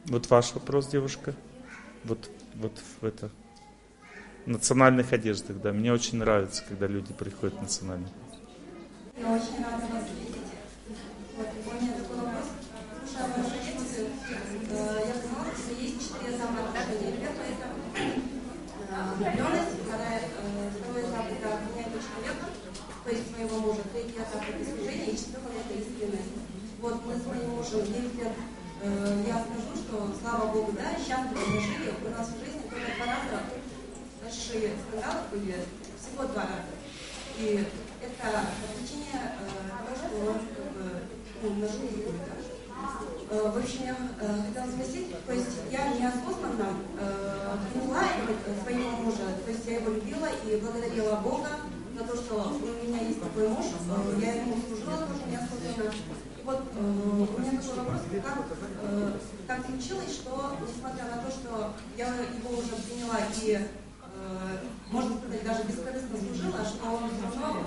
Вот ваш вопрос, девушка. Вот в это. В национальных одеждах, да. Мне очень нравится, когда люди приходят в национальных. Я очень рада вас видеть. Вот, у меня такой вопрос. Слушая вашу лекцию, я поняла, что есть 4 этапа отношений. Первый это влюбленность, второй этап это принятие человека, то есть своего мужа, третий этап это служение, и четвертый это искренность. Вот мы с моим мужем 9 лет, я скажу, что слава Богу, да, счастливо мы жили, у нас в жизни только 2 раза большие скандалы были, всего 2 раза. И это по причине того, что он как бы нажил какой-то. В общем, я хотела спросить, то есть я неосознанно приняла своего мужа, то есть я его любила и благодарила Бога за то, что у меня есть такой муж, я ему служила тоже неосознанно. Вот у меня такой вопрос, как случилось, что, несмотря на то, что я его уже приняла и, можно сказать, даже бескорыстно служила, что он все равно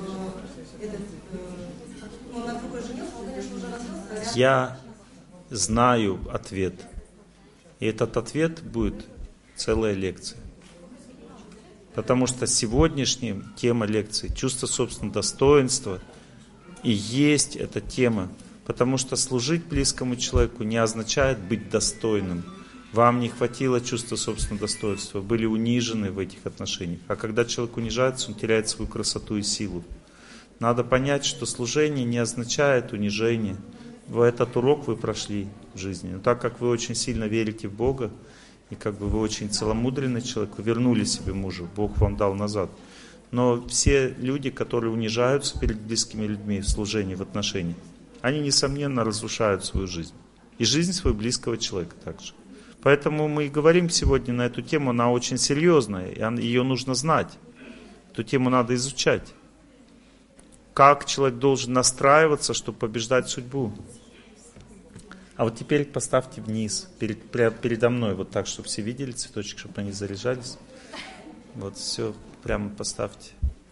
на другой женился, он, конечно, уже развелся. Я знаю ответ. И этот ответ будет целая лекция. Потому что сегодняшняя тема лекции «Чувство собственного достоинства» и есть эта тема. Потому что служить близкому человеку не означает быть достойным. Вам не хватило чувства собственного достоинства, вы были унижены в этих отношениях. А когда человек унижается, он теряет свою красоту и силу. Надо понять, что служение не означает унижение. Этот урок вы прошли в жизни. Но так как вы очень сильно верите в Бога, и как бы вы очень целомудренный человек, вы вернули себе мужа, Бог вам дал назад. Но все люди, которые унижаются перед близкими людьми в служении, в отношениях, они, несомненно, разрушают свою жизнь. И жизнь своего близкого человека также. Поэтому мы и говорим сегодня на эту тему, она очень серьезная, и ее нужно знать. Эту тему надо изучать. Как человек должен настраиваться, чтобы побеждать судьбу. А вот теперь поставьте вниз, передо мной, вот так, чтобы все видели цветочки, чтобы они заряжались. Вот все, прямо поставьте.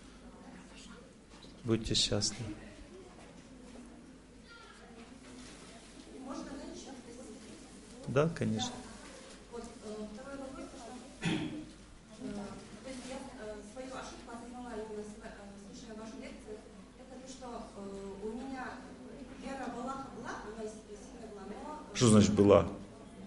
Будьте счастливы. Да, конечно. Что значит была? Вы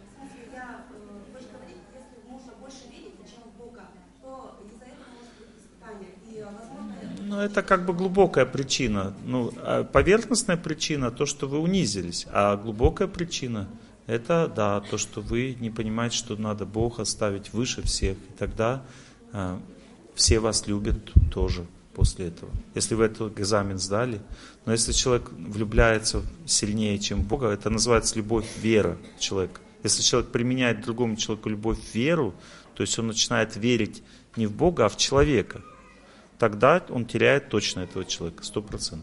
же говорите, если мужа больше верите, чем в Бога, то из-за этого может быть испытание. И, возможно, Ну, это как бы глубокая причина. Ну, поверхностная причина то, что вы унизились. А глубокая причина это, да, то, что вы не понимаете, что надо Бога ставить выше всех. И тогда все вас любят тоже после этого. Если вы этот экзамен сдали. Но если человек влюбляется сильнее, чем в Бога, это называется любовь, вера человека. Если человек применяет другому человеку любовь, веру, то есть он начинает верить не в Бога, а в человека, тогда он теряет точно этого человека, 100%.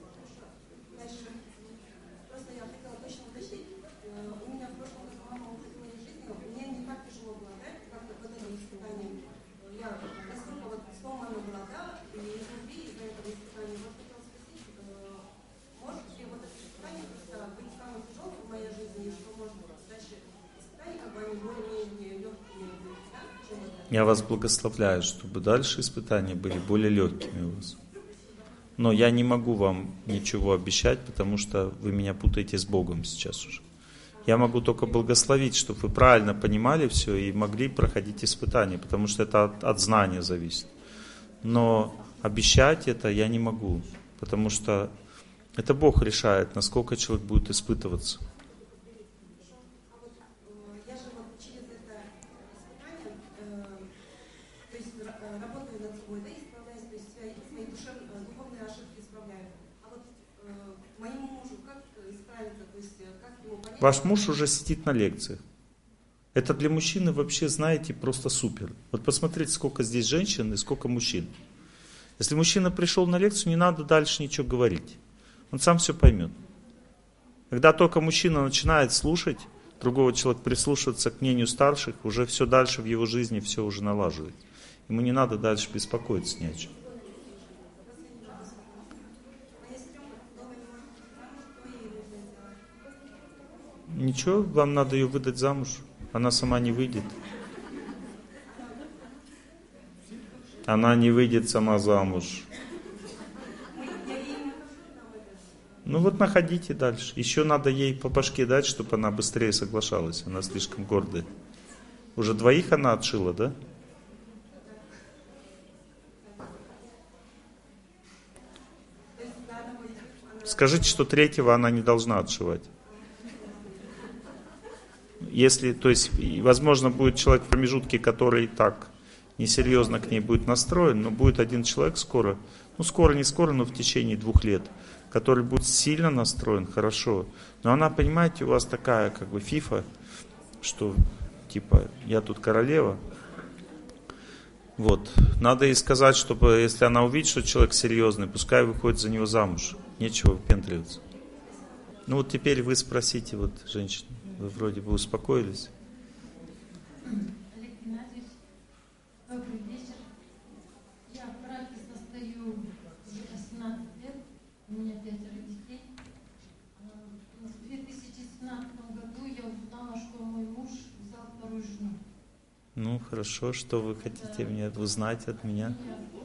Я вас благословляю, чтобы дальше испытания были более легкими у вас. Но я не могу вам ничего обещать, потому что вы меня путаете с Богом сейчас уже. Я могу только благословить, чтобы вы правильно понимали все и могли проходить испытания, потому что это от знания зависит. Но обещать это я не могу, потому что это Бог решает, насколько человек будет испытываться. Ваш муж уже сидит на лекциях. Это для мужчины вообще, знаете, просто супер. Вот посмотрите, сколько здесь женщин и сколько мужчин. Если мужчина пришел на лекцию, не надо дальше ничего говорить. Он сам все поймет. Когда только мужчина начинает слушать другого человека, прислушиваться к мнению старших, уже все дальше в его жизни все уже налаживает. Ему не надо дальше беспокоиться ни о чем. Ничего, вам надо ее выдать замуж. Она сама не выйдет. Она не выйдет сама замуж. Ну вот находите дальше. Еще надо ей по башке дать, чтобы она быстрее соглашалась. Она слишком гордая. Уже 2 она отшила, да? Скажите, что 3 она не должна отшивать. Если, то есть, возможно, будет человек в промежутке, который так несерьезно к ней будет настроен, но будет один человек скоро, ну скоро, не скоро, но в течение 2 лет, который будет сильно настроен, хорошо. Но она, понимаете, у вас такая как бы фифа, что типа я тут королева. Вот. Надо ей сказать, чтобы если она увидит, что человек серьезный, пускай выходит за него замуж. Нечего выпендриваться. Ну вот теперь вы спросите, вот, женщина, вы вроде бы успокоились. Олег Геннадьевич, добрый вечер. Я в браке состою уже 18 лет, у меня 5 детей. В 2017 году я узнала, что мой муж взял 2-ю жену. Ну хорошо, что вы хотите мне узнать от меня?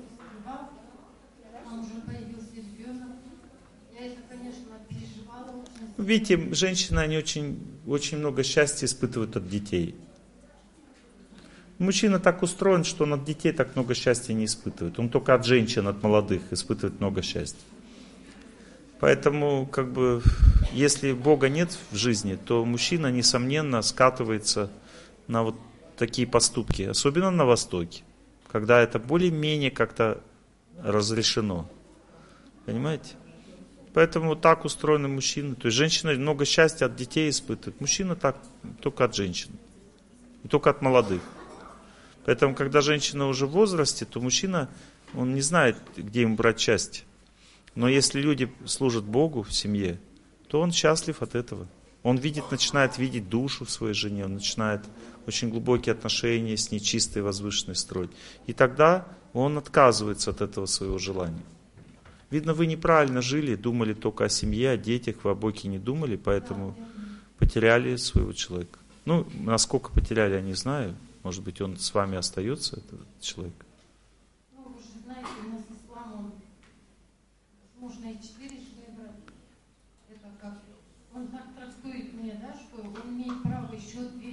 Там уже появился ребенок. Я это, конечно, переживала очень. Видите, женщины, они очень много счастья испытывают от детей. Мужчина так устроен, что он от детей так много счастья не испытывает. Он только от женщин, от молодых испытывает много счастья. Поэтому, как бы, если Бога нет в жизни, то мужчина, несомненно, скатывается на вот такие поступки, особенно на Востоке, когда это более-менее как-то разрешено. Понимаете? Поэтому так устроены мужчины. То есть женщина много счастья от детей испытывает. Мужчина так только от женщин. И только от молодых. Поэтому, когда женщина уже в возрасте, то мужчина, он не знает, где ему брать счастье. Но если люди служат Богу в семье, то он счастлив от этого. Он начинает видеть душу в своей жене, он начинает очень глубокие отношения с ней, чистые, возвышенные строить. И тогда он отказывается от этого своего желания. Видно, вы неправильно жили, думали только о семье, о детях, вы о Боге не думали, поэтому потеряли своего человека. Ну, насколько потеряли, я не знаю. Может быть, он с вами остается, этот человек. Ну, вы же знаете, у нас ислам, можно и 4 жены брать. Это как, он так трактует мне, да, что он имеет право еще 2.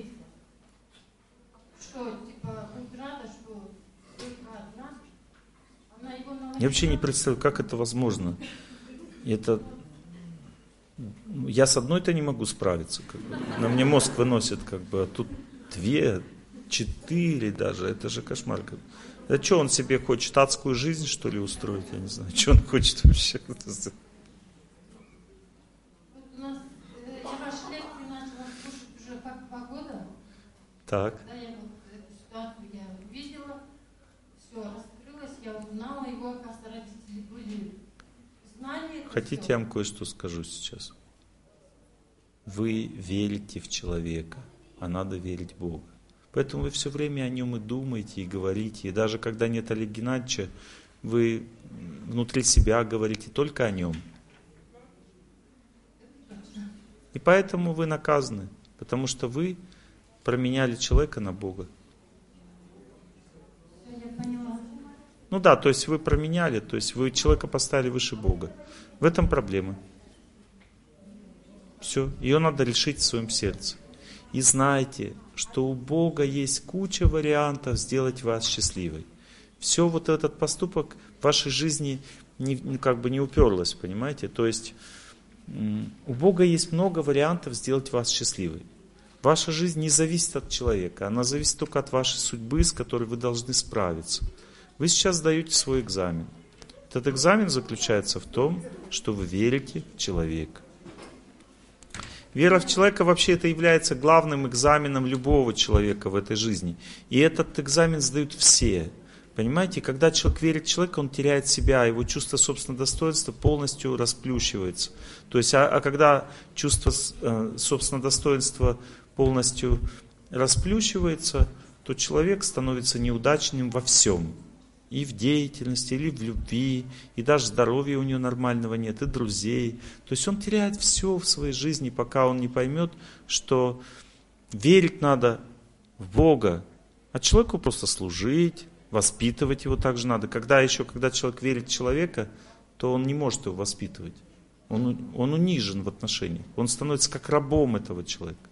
Что, типа, быть рада, что только одна. Она его научила. Я вообще не представляю, как это возможно. Я с одной-то не могу справиться. Как бы. На мне мозг выносит, как бы, а тут 2, 4 даже. Это же кошмар. А что он себе хочет? Адскую жизнь, что ли, устроить? Я не знаю. Что он хочет вообще? Вот у нас, я ваши лекции начала слушать уже как 2 года. Так. Когда я вот эту ситуацию я увидела, все раскрылось, я узнала его, оказывается, родители были знания. Хотите, я вам кое-что скажу сейчас? Вы верите в человека, а надо верить в Бога. Поэтому вы все время о нем и думаете, и говорите. И даже когда нет Олега Геннадьевича, вы внутри себя говорите только о нем. И поэтому вы наказаны, потому что вы променяли человека на Бога. Я поняла. Ну да, то есть вы променяли, то есть вы человека поставили выше Бога. В этом проблема. Все, ее надо решить в своем сердце. И знайте, что у Бога есть куча вариантов сделать вас счастливой. Все вот этот поступок в вашей жизни как бы не уперлось, понимаете? То есть у Бога есть много вариантов сделать вас счастливой. Ваша жизнь не зависит от человека, она зависит только от вашей судьбы, с которой вы должны справиться. Вы сейчас сдаете свой экзамен. Этот экзамен заключается в том, что вы верите в человека. Вера в человека вообще это является главным экзаменом любого человека в этой жизни. И этот экзамен сдают все. Понимаете, когда человек верит в человека, он теряет себя, его чувство собственного достоинства полностью расплющивается. То есть, когда чувство собственного достоинства полностью расплющивается, то человек становится неудачным во всем. И в деятельности, или в любви, и даже здоровья у него нормального нет, и друзей. То есть он теряет все в своей жизни, пока он не поймет, что верить надо в Бога, а человеку просто служить, воспитывать его также надо. Когда человек верит в человека, то он не может его воспитывать. Он унижен в отношениях. Он становится как рабом этого человека.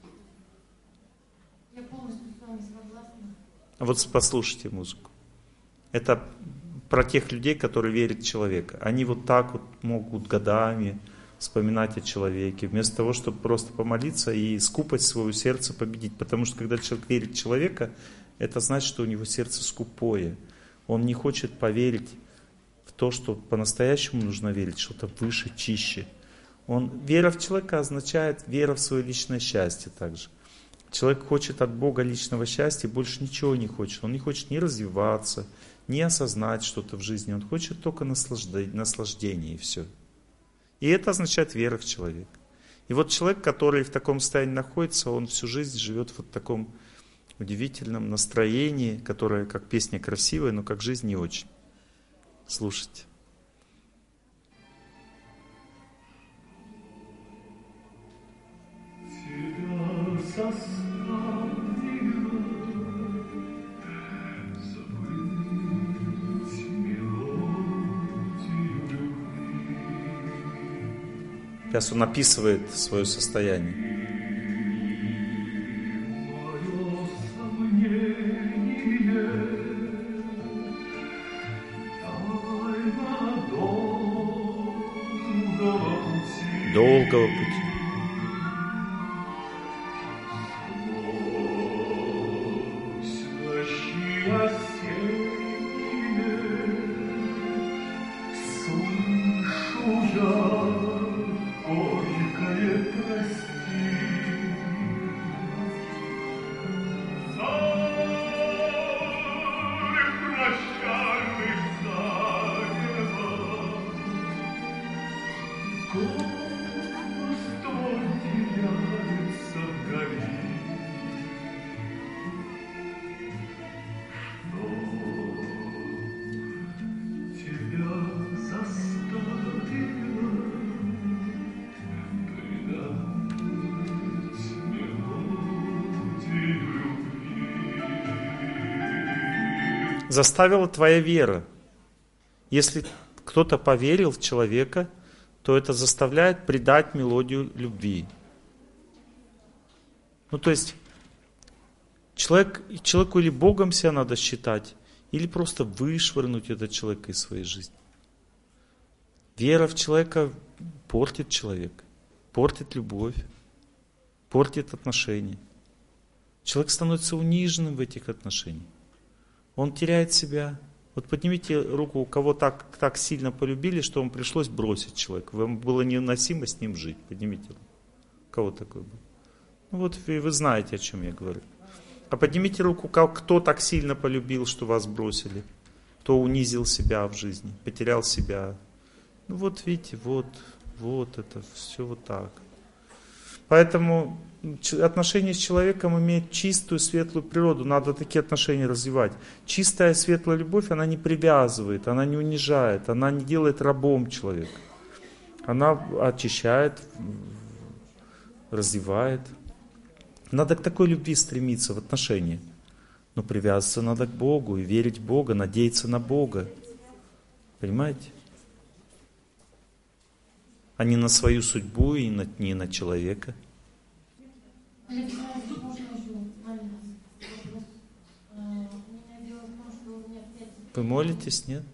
Я полностью с вами согласна. А вот послушайте музыку. Это про тех людей, которые верят в человека. Они вот так вот могут годами вспоминать о человеке, вместо того, чтобы просто помолиться и скупость своего сердца победить. Потому что когда человек верит в человека, это значит, что у него сердце скупое. Он не хочет поверить в то, что по-настоящему нужно верить, что-то выше, чище. Вера в человека означает вера в свое личное счастье также. Человек хочет от Бога личного счастья, больше ничего не хочет. Он не хочет ни развиваться, ни осознать что-то в жизни. Он хочет только наслаждения и все. И это означает вера в человека. И вот человек, который в таком состоянии находится, он всю жизнь живет в вот таком удивительном настроении, которое как песня красивая, но как жизнь не очень. Слушайте. Сейчас он описывает свое состояние. Долгого пути. Заставила твоя вера. Если кто-то поверил в человека, то это заставляет предать мелодию любви. Ну, то есть, человеку или Богом себя надо считать, или просто вышвырнуть этот человек из своей жизни. Вера в человека портит человека, портит любовь, портит отношения. Человек становится униженным в этих отношениях. Он теряет себя. Вот поднимите руку, у кого так сильно полюбили, что вам пришлось бросить человека. Вам было невыносимо с ним жить. Поднимите руку. У кого такой был? Ну вот вы знаете, о чем я говорю. А поднимите руку, кто так сильно полюбил, что вас бросили. Кто унизил себя в жизни, потерял себя. Ну вот видите, вот это все вот так. Поэтому отношения с человеком имеют чистую, светлую природу. Надо такие отношения развивать. Чистая, светлая любовь, она не привязывает, она не унижает, она не делает рабом человека. Она очищает, развивает. Надо к такой любви стремиться в отношениях. Но привязываться надо к Богу и верить в Бога, надеяться на Бога. Понимаете? А не на свою судьбу и не на человека. Вы молитесь, нет?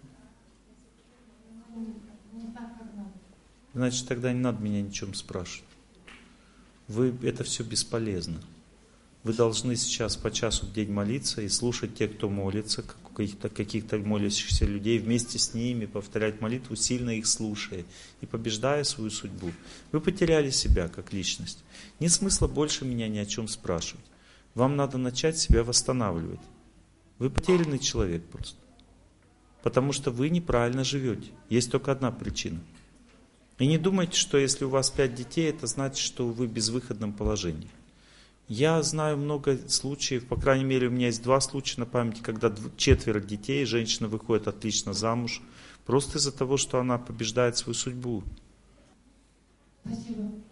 Значит, тогда не надо меня ни о чем спрашивать. Это все бесполезно. Вы должны сейчас по часу в день молиться и слушать тех, кто молится, каких-то молящихся людей, вместе с ними повторять молитву, сильно их слушая и побеждая свою судьбу. Вы потеряли себя как личность. Нет смысла больше меня ни о чем спрашивать. Вам надо начать себя восстанавливать. Вы потерянный человек просто. Потому что вы неправильно живете. Есть только одна причина. И не думайте, что если у вас 5 детей, это значит, что вы в безвыходном положении. Я знаю много случаев, по крайней мере, у меня есть 2 случая на памяти, когда 4 детей, женщина выходит отлично замуж, просто из-за того, что она побеждает свою судьбу. Спасибо.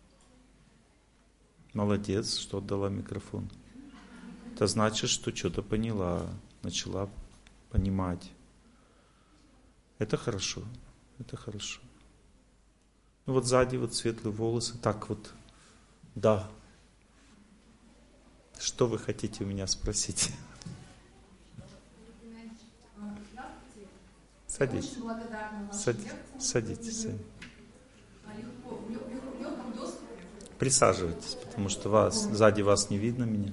Молодец, что отдала микрофон. Это значит, что что-то поняла, начала понимать. Это хорошо, это хорошо. Ну вот сзади вот светлые волосы, так вот, да. Что вы хотите у меня спросить? Садитесь. Садитесь. Присаживайтесь, потому что сзади вас не видно меня.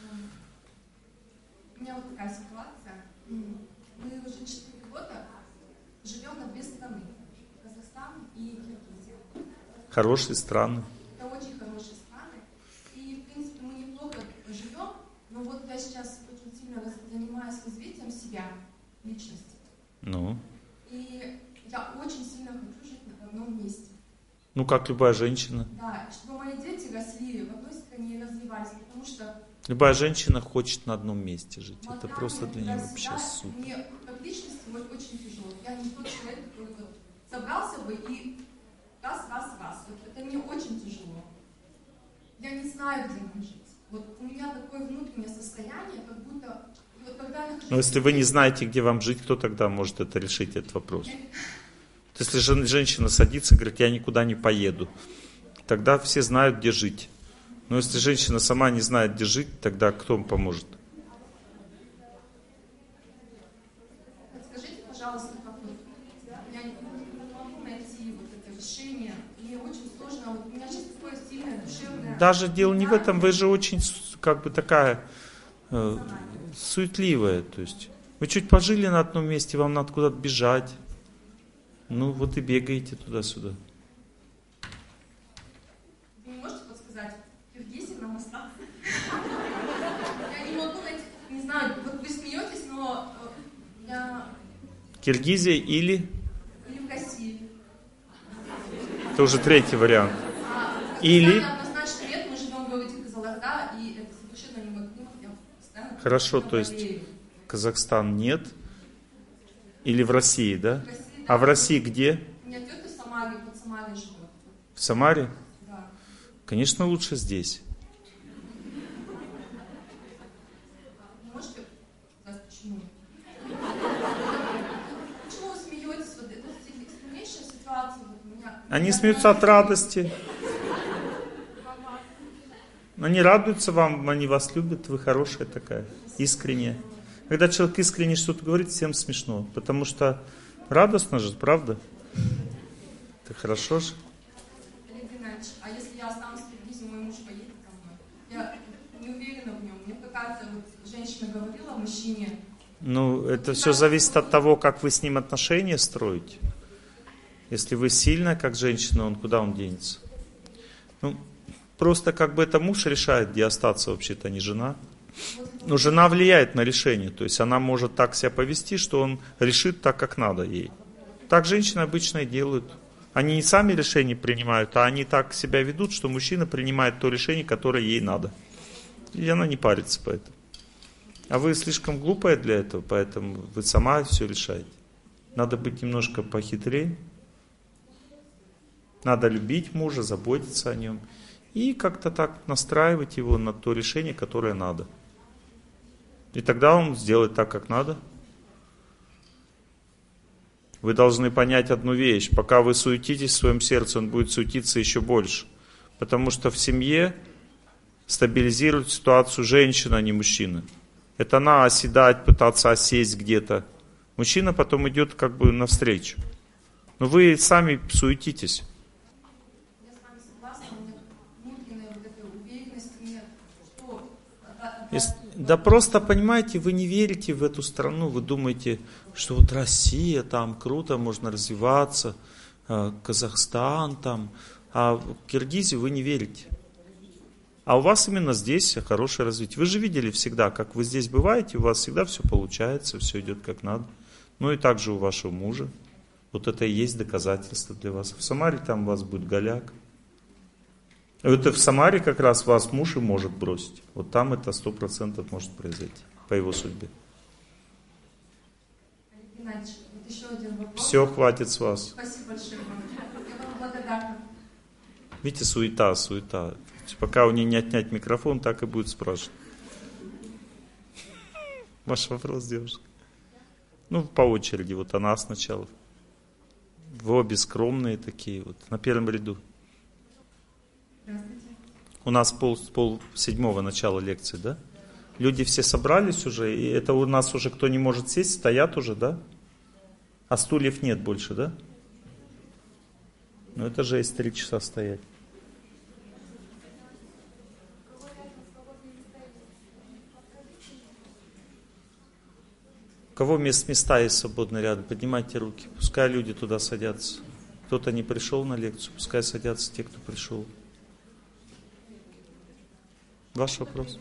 У меня вот такая ситуация. Мы уже 4 года живем на 2 страны. Казахстан и Киргизия. Хорошие страны. Это очень хорошие страны. И, в принципе, мы неплохо живем, но вот я сейчас очень сильно занимаюсь развитием себя, личности. Ну? И я очень сильно хочу жить на одном месте. Ну, как любая женщина. Да, чтобы мои дети росли в одной стране и развивались, потому что... Любая женщина хочет на одном месте жить. Это просто для нее вообще супер. Мне как личности очень тяжело. Я не тот человек, который вот собрался бы и раз. Вот это мне очень тяжело. Я не знаю, где мне жить. Вот у меня такое внутреннее состояние, как будто... Вот когда я нахожусь... Но если вы не знаете, где вам жить, кто тогда может это решить, этот вопрос? Если женщина садится и говорит, я никуда не поеду, тогда все знают, где жить. Но если женщина сама не знает, где жить, тогда кто вам поможет? Скажите, пожалуйста, как вот я не могу найти вот это решение. Мне очень сложно. Вот у меня сейчас такое сильное душевное... Даже дело не в этом, вы же очень как бы такая суетливая. То есть вы чуть пожили на одном месте, вам надо куда-то бежать. Ну вот и бегаете туда-сюда. Вы не можете подсказать, Киргизия нам осталось? Я не могу найти, не знаю, вот вы смеетесь, но я... Киргизия или? Или в России. Это уже 3-й вариант. Или? Однозначно нет, мы живем в городе Казаларда, и это совершенно не мой климат, я постоянно... Хорошо, то есть Казахстан нет? Или в России, да? В России, да. А в России где? У меня тетя в Самаре, под Самарой живет. В Самаре? Да. Конечно, лучше здесь. Можете сказать, почему? Почему вы смеетесь? Вот это экстремальнейшая ситуация. Вот у меня... Они смеются от радости. Они радуются вам, они вас любят, вы хорошая такая, искренняя. Когда человек искренне что-то говорит, всем смешно, потому что радостно же, правда? Это хорошо же. Олег Геннадьевич, а если я останусь в Киргизии, мой муж поедет ко мной? Я не уверена в нем. Мне какая-то вот женщина говорила мужчине. Ну, это все зависит от того, как вы с ним отношения строите. Если вы сильная, как женщина, куда он денется? Ну, просто как бы это муж решает, где остаться вообще-то, а не жена. Но жена влияет на решение, то есть она может так себя повести, что он решит так, как надо ей. Так женщины обычно и делают. Они не сами решения принимают, а они так себя ведут, что мужчина принимает то решение, которое ей надо. И она не парится по этому. А вы слишком глупая для этого, поэтому вы сама все решаете. Надо быть немножко похитрее. Надо любить мужа, заботиться о нем. И как-то так настраивать его на то решение, которое надо. И тогда он сделает так, как надо. Вы должны понять одну вещь. Пока вы суетитесь в своем сердце, он будет суетиться еще больше. Потому что в семье стабилизирует ситуацию женщина, а не мужчина. Это она оседать, пытаться осесть где-то. Мужчина потом идет как бы навстречу. Но вы сами суетитесь. Да просто, понимаете, вы не верите в эту страну, вы думаете, что вот Россия, там круто, можно развиваться, Казахстан там, а в Киргизию вы не верите. А у вас именно здесь хорошее развитие. Вы же видели всегда, как вы здесь бываете, у вас всегда все получается, все идет как надо. Ну и также у вашего мужа. Вот это и есть доказательство для вас. В Самаре там у вас будет голяк. Это в Самаре как раз вас муж и может бросить. Вот там это 100% может произойти по его судьбе. Олег Геннадьевич, вот еще один вопрос. Все, хватит с вас. Спасибо большое вам. Я вам благодарна. Видите, суета. Пока у нее не отнять микрофон, так и будет спрашивать. Ваш вопрос, девушка. Ну, по очереди. Вот она сначала. Вы обе скромные такие вот. На первом ряду. Здравствуйте. У нас пол седьмого начала лекции, да? Люди все собрались уже, и это у нас уже кто не может сесть, стоят уже, да? А стульев нет больше, да? Ну это же есть 3 часа стоять. У кого места есть свободные рядом, поднимайте руки. Пускай люди туда садятся. Кто-то не пришел на лекцию, пускай садятся те, кто пришел. Ваш вопрос?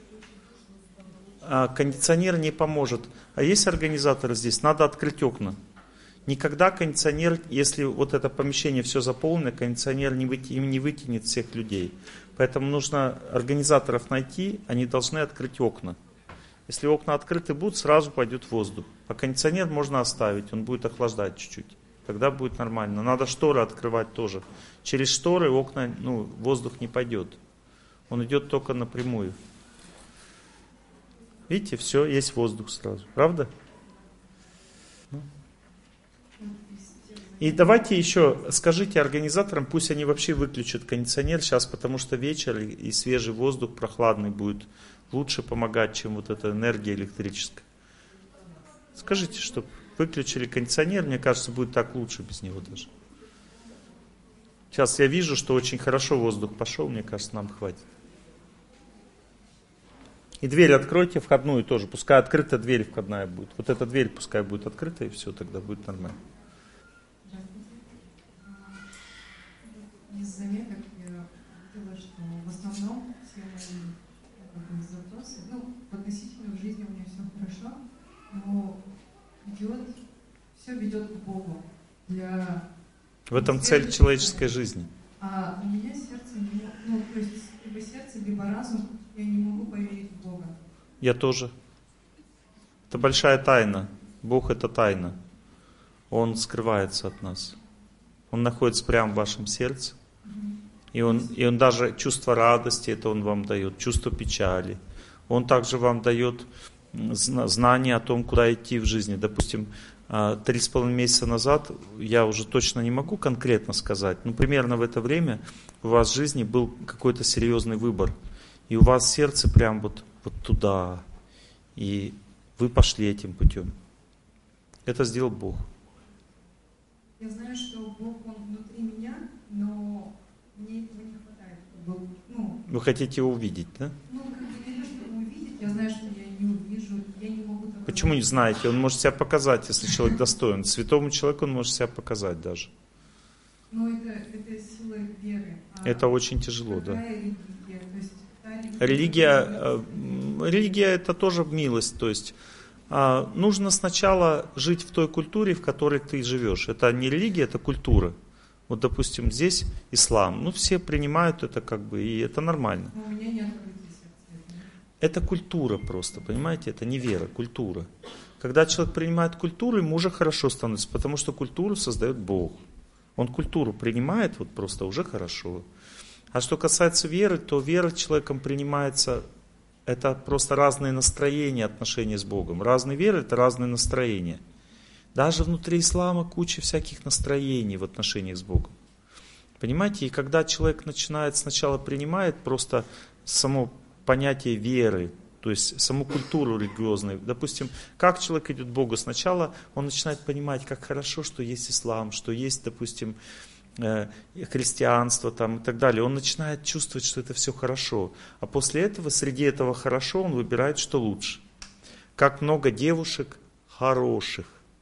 Кондиционер не поможет. А есть организаторы здесь? Надо открыть окна. Никогда кондиционер, если вот это помещение все заполнено, кондиционер не вытянет всех людей. Поэтому нужно организаторов найти, они должны открыть окна. Если окна открыты будут, сразу пойдет воздух. А кондиционер можно оставить, он будет охлаждать чуть-чуть. Тогда будет нормально. Надо шторы открывать тоже. Через шторы окна, воздух не пойдет. Он идет только напрямую. Видите, все, есть воздух сразу. Правда? И давайте еще скажите организаторам, пусть они вообще выключат кондиционер сейчас, потому что вечер и свежий воздух прохладный будет лучше помогать, чем вот эта энергия электрическая. Скажите, чтобы выключили кондиционер, мне кажется, будет так лучше без него даже. Сейчас я вижу, что очень хорошо воздух пошел, мне кажется, нам хватит. И дверь откройте входную тоже, пускай открыта дверь входная будет. Вот эта дверь пускай будет открыта, и все, тогда будет нормально. Из заметок я видела, что в основном все мои запросы, относительно в жизни у меня все хорошо, но все ведет к Богу. В этом цель человеческой жизни. А у меня сердце, то есть либо сердце, либо разум, я не могу поверить в Бога. Я тоже. Это большая тайна. Бог — это тайна. Он скрывается от нас. Он находится прямо в вашем сердце. И он даже чувство радости, это Он вам дает, чувство печали. Он также вам дает знание о том, куда идти в жизни. Допустим, 3,5 месяца назад, я уже точно не могу конкретно сказать, но примерно в это время у вас в жизни был какой-то серьезный выбор. И у вас сердце прям вот туда. И вы пошли этим путем. Это сделал Бог. Я знаю, что Бог, Он внутри меня, но мне этого не хватает. Вы хотите его увидеть, да? Не то, чтобы увидеть, я знаю, что я не увижу, я не могу такого. Почему не знаете? Он может себя показать, если человек достоин. Святому человеку он может себя показать даже. Но это сила веры. Это очень тяжело, да. Религия? То есть, Религия это тоже милость. То есть нужно сначала жить в той культуре, в которой ты живешь. Это не религия, это культура. Вот, допустим, здесь ислам. Все принимают это и это нормально. Но у меня нет открытия сердца. Это культура просто, понимаете? Это не вера, культура. Когда человек принимает культуру, ему уже хорошо становится, потому что культуру создает Бог. Он культуру принимает, просто уже хорошо. А что касается веры, то вера человеком принимается, это просто разные настроения отношения с Богом. Разные веры — это разные настроения. Даже внутри ислама куча всяких настроений в отношениях с Богом. Понимаете, и когда человек сначала принимает просто само понятие веры, то есть саму культуру религиозную. Допустим, как человек идет к Богу? Сначала он начинает понимать, как хорошо, что есть ислам, что есть, допустим, христианство и так далее. Он начинает чувствовать, что это все хорошо. А после этого, среди этого хорошо, он выбирает, что лучше. Как много девушек хороших.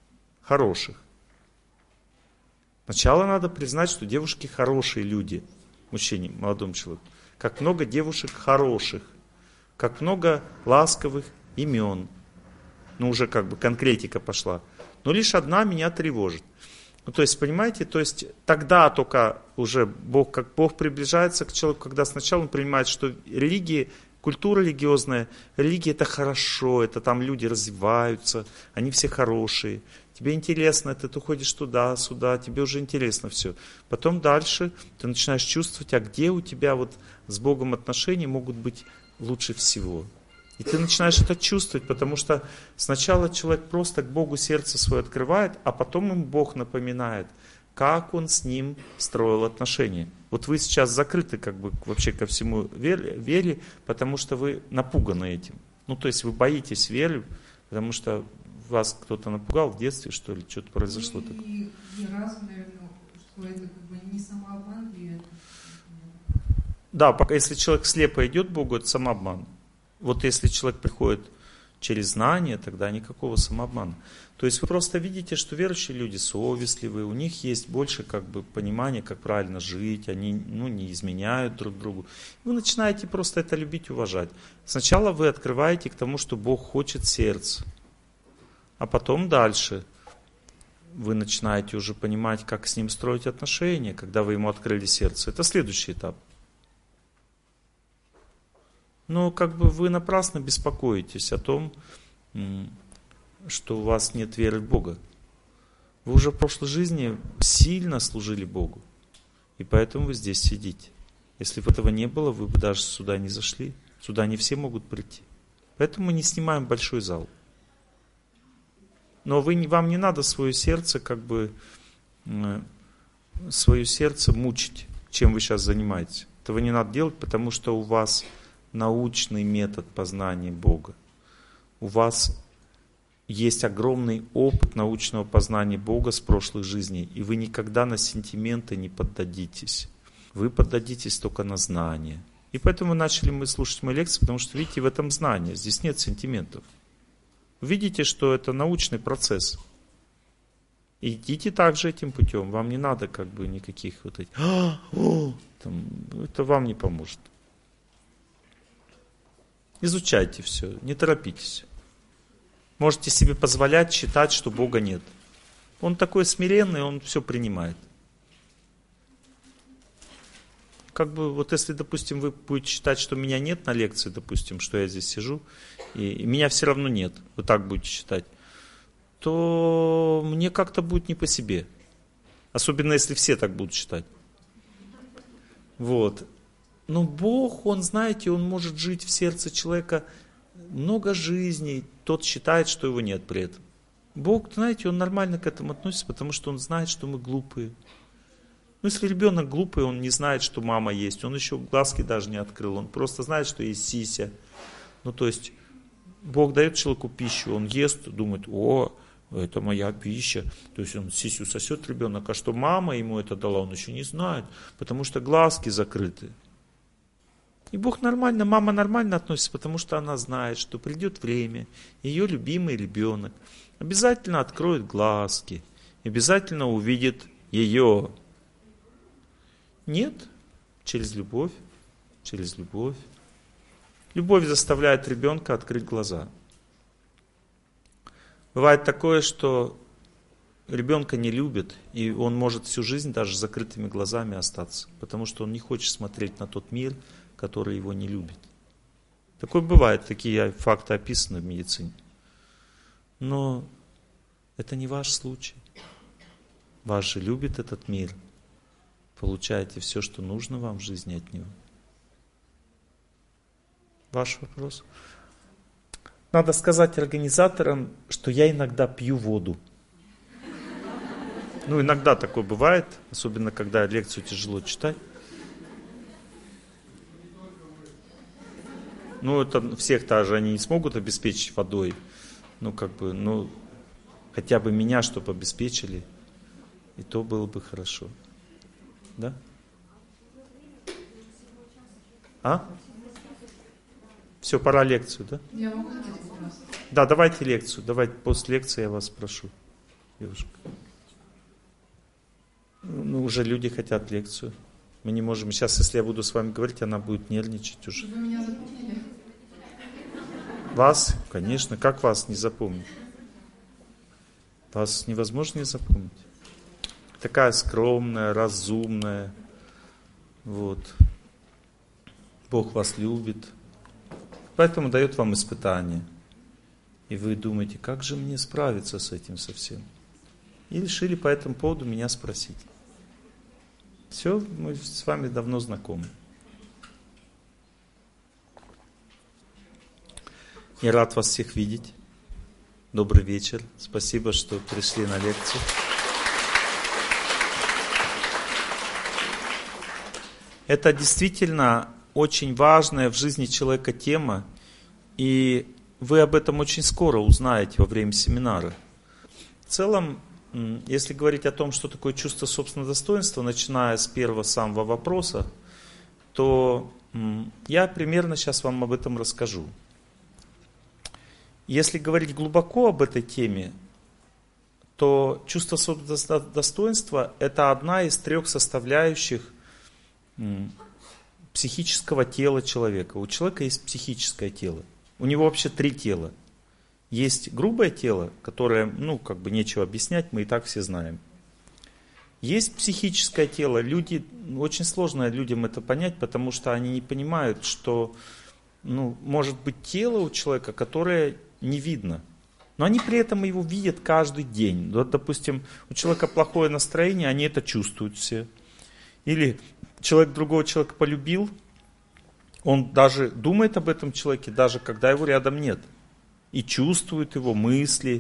Сначала надо признать, что девушки хорошие люди. Мужчине, молодому человеку. Как много девушек хороших. Как много ласковых имен. Уже конкретика пошла. Но лишь одна меня тревожит. Ну, то есть, понимаете, то есть тогда только уже Бог, как Бог приближается к человеку, когда сначала он понимает, что религия, культура религиозная, религия это хорошо, это там люди развиваются, они все хорошие. Тебе интересно, ты ходишь туда, сюда, тебе уже интересно все. Потом дальше ты начинаешь чувствовать, а где у тебя вот с Богом отношения могут быть лучше всего. И ты начинаешь это чувствовать, потому что сначала человек просто к Богу сердце свое открывает, а потом ему Бог напоминает, как он с ним строил отношения. Вот вы сейчас закрыты как бы вообще ко всему вере, потому что вы напуганы этим. Ну то есть вы боитесь веры, потому что вас кто-то напугал в детстве, что ли, что-то произошло такое. И разум, наверное, что это как бы не самообман, и это... Да, пока если человек слепо идет к Богу, это самообман. Вот если человек приходит через знание, тогда никакого самообмана. То есть вы просто видите, что верующие люди совестливые, у них есть больше как бы понимания, как правильно жить, они не изменяют друг другу. Вы начинаете просто это любить, уважать. Сначала вы открываете к тому, что Бог хочет сердце, а потом дальше вы начинаете уже понимать, как с Ним строить отношения, когда вы Ему открыли сердце. Это следующий этап. Но как бы вы напрасно беспокоитесь о том, что у вас нет веры в Бога. Вы уже в прошлой жизни сильно служили Богу. И поэтому вы здесь сидите. Если бы этого не было, вы бы даже сюда не зашли. Сюда не все могут прийти. Поэтому мы не снимаем большой зал. Но вам не надо свое сердце свое сердце мучить, чем вы сейчас занимаетесь. Этого не надо делать, потому что у вас научный метод познания Бога. У вас есть огромный опыт научного познания Бога с прошлых жизней, и вы никогда на сентименты не поддадитесь. Вы поддадитесь только на знание. И поэтому начали мы слушать мои лекции, потому что видите в этом знание, здесь нет сентиментов. Видите, что это научный процесс. Идите также этим путем, вам не надо никаких вот этих, это вам не поможет. Изучайте все, не торопитесь. Можете себе позволять считать, что Бога нет. Он такой смиренный, он все принимает. Вот если, допустим, вы будете считать, что меня нет на лекции, допустим, что я здесь сижу, и меня все равно нет, вы так будете считать, то мне как-то будет не по себе. Особенно, если все так будут считать. Вот. Но Бог, Он, знаете, Он может жить в сердце человека много жизней, тот считает, что его нет при этом. Бог, знаете, Он нормально к этому относится, потому что Он знает, что мы глупые. Если ребенок глупый, он не знает, что мама есть, он еще глазки даже не открыл, он просто знает, что есть сися. То есть Бог дает человеку пищу, он ест, думает, это моя пища. То есть он сисю сосет ребенок, а что мама ему это дала, он еще не знает, потому что глазки закрыты. И Бог нормально, мама нормально относится, потому что она знает, что придет время, ее любимый ребенок обязательно откроет глазки, обязательно увидит ее. Нет, через любовь, через любовь. Любовь заставляет ребенка открыть глаза. Бывает такое, что ребенка не любят, и он может всю жизнь даже с закрытыми глазами остаться, потому что он не хочет смотреть на тот мир, который его не любит. Такое бывает, такие факты описаны в медицине. Но это не ваш случай. Вас же любит этот мир. Получаете все, что нужно вам в жизни от него. Ваш вопрос? Надо сказать организаторам, что я иногда пью воду. Иногда такое бывает, особенно когда лекцию тяжело читать. Это всех тоже они не смогут обеспечить водой. Хотя бы меня, чтобы обеспечили, и то было бы хорошо. Да? Все, пора лекцию, да? Я могу задать вопрос? Да, давайте лекцию. Давайте после лекции я вас спрошу, девушка. Уже люди хотят лекцию. Мы не можем. Сейчас, если я буду с вами говорить, она будет нервничать уже. Вы меня запомнили? Вас? Конечно. Как вас не запомнить? Вас невозможно не запомнить. такая скромная, разумная. Вот. Бог вас любит. Поэтому дает вам испытание. И вы думаете, как же мне справиться с этим совсем? И решили по этому поводу меня спросить. Все, мы с вами давно знакомы. Я рад вас всех видеть. Добрый вечер. Спасибо, что пришли на лекцию. Это действительно очень важная в жизни человека тема, и вы об этом очень скоро узнаете во время семинара. В целом, если говорить о том, что такое чувство собственного достоинства, начиная с первого самого вопроса, то я примерно сейчас вам об этом расскажу. Если говорить глубоко об этой теме, то чувство собственного достоинства – это одна из 3 составляющих психического тела человека. У человека есть психическое тело. У него вообще 3 тела. Есть грубое тело, которое, нечего объяснять, мы и так все знаем. Есть психическое тело. Очень сложно людям это понять, потому что они не понимают, что может быть тело у человека, которое не видно. Но они при этом его видят каждый день. Вот, допустим, у человека плохое настроение, они это чувствуют все. Или человек другого человека полюбил, он даже думает об этом человеке, даже когда его рядом нет. И чувствует его мысли,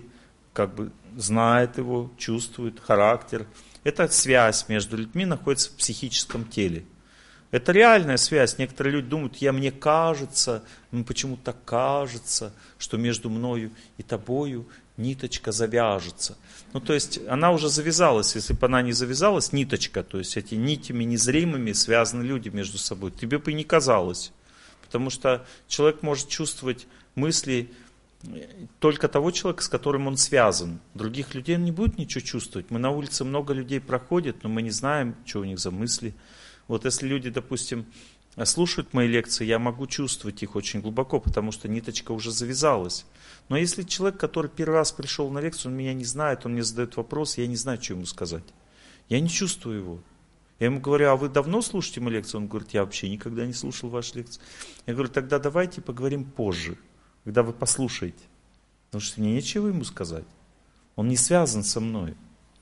знает его, чувствует характер. Эта связь между людьми находится в психическом теле. Это реальная связь. Некоторые люди думают, мне кажется, почему-то кажется, что между мною и тобою ниточка завяжется. То есть она уже завязалась. Если бы она не завязалась, ниточка, то есть эти нитями незримыми связаны люди между собой. Тебе бы и не казалось. Потому что человек может чувствовать мысли только того человека, с которым он связан. Других людей он не будет ничего чувствовать. Мы на улице много людей проходит, но мы не знаем, что у них за мысли. Вот если люди, допустим, слушают мои лекции, я могу чувствовать их очень глубоко, потому что ниточка уже завязалась. Но если человек, который первый раз пришел на лекцию, он меня не знает, он мне задает вопрос, я не знаю, что ему сказать. Я не чувствую его. Я ему говорю, а вы давно слушаете мои лекции? Он говорит, я вообще никогда не слушал ваши лекции. Я говорю, тогда давайте поговорим позже, когда вы послушаете. Потому что мне нечего ему сказать. Он не связан со мной.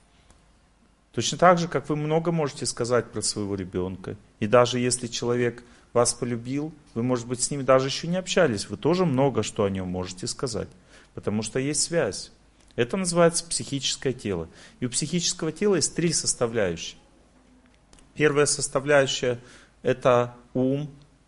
Точно так же, как вы много можете сказать про своего ребенка. И даже если человек вас полюбил, вы, может быть, с ним даже еще не общались, вы тоже много что о нем можете сказать. Потому что есть связь. Это называется психическое тело. И у психического тела есть 3 составляющие. Первая составляющая – это ум.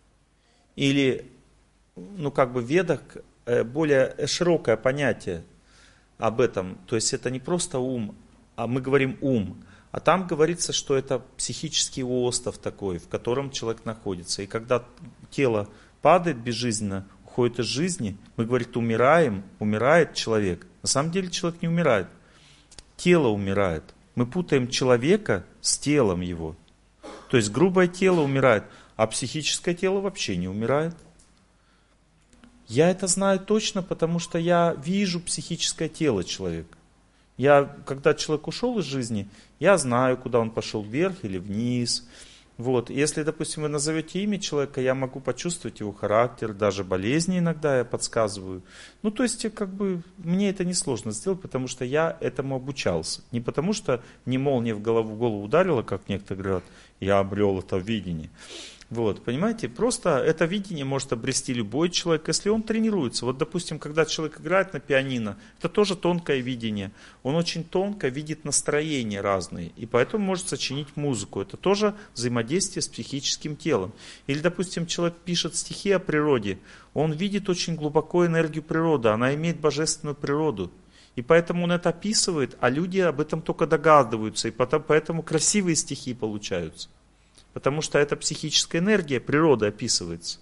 Или, в ведах более широкое понятие об этом. То есть это не просто ум, а мы говорим ум. А там говорится, что это психический остров такой, в котором человек находится. И когда тело падает безжизненно, уходит из жизни, мы говорим, умирает человек. На самом деле человек не умирает. Тело умирает. Мы путаем человека с телом его. То есть грубое тело умирает, а психическое тело вообще не умирает. Я это знаю точно, потому что я вижу психическое тело человека. Когда человек ушел из жизни, я знаю, куда он пошел, вверх или вниз. Вот. Если, допустим, вы назовете имя человека, я могу почувствовать его характер, даже болезни иногда я подсказываю. То есть, мне это несложно сделать, потому что я этому обучался. Не потому что не молния в голову ударила, как некоторые говорят, я обрел это видение. Вот, понимаете, просто это видение может обрести любой человек, если он тренируется. Вот, допустим, когда человек играет на пианино, это тоже тонкое видение. Он очень тонко видит настроения разные, и поэтому может сочинить музыку. Это тоже взаимодействие с психическим телом. Или, допустим, человек пишет стихи о природе, он видит очень глубоко энергию природы, она имеет божественную природу. И поэтому он это описывает, а люди об этом только догадываются, и поэтому красивые стихи получаются. Потому что это психическая энергия, природа описывается.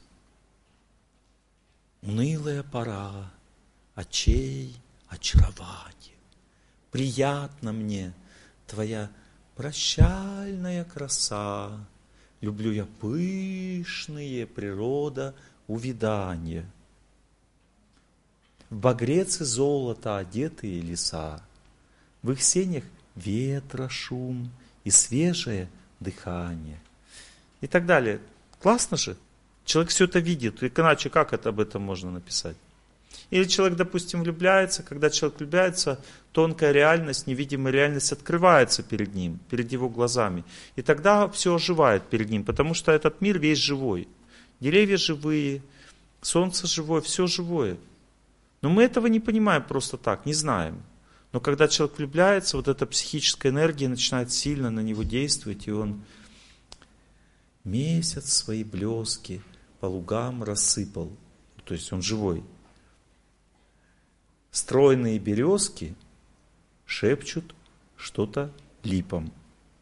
Унылая пора, очей очарование. Приятно мне твоя прощальная краса. Люблю я пышные природа увядания. В багрец и золото одетые леса, в их сенях ветра шум и свежее дыхание. И так далее. Классно же. Человек все это видит. Иначе как это об этом можно написать? Или человек, допустим, влюбляется. Когда человек влюбляется, тонкая реальность, невидимая реальность открывается перед ним, перед его глазами. И тогда все оживает перед ним, потому что этот мир весь живой. Деревья живые, солнце живое, все живое. Но мы этого не понимаем просто так, не знаем. Но когда человек влюбляется, вот эта психическая энергия начинает сильно на него действовать, и он месяц свои блески по лугам рассыпал. То есть он живой. Стройные березки шепчут что-то липам.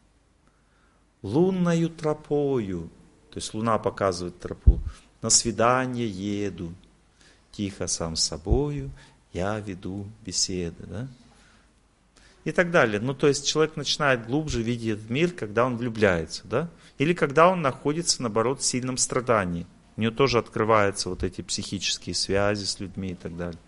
Лунною тропою, то есть луна показывает тропу, на свидание еду, тихо сам с собою я веду беседы. Да? И так далее. Ну, то есть человек начинает глубже видеть мир, когда он влюбляется. Да? Или когда он находится, наоборот, в сильном страдании. У него тоже открываются вот эти психические связи с людьми и так далее.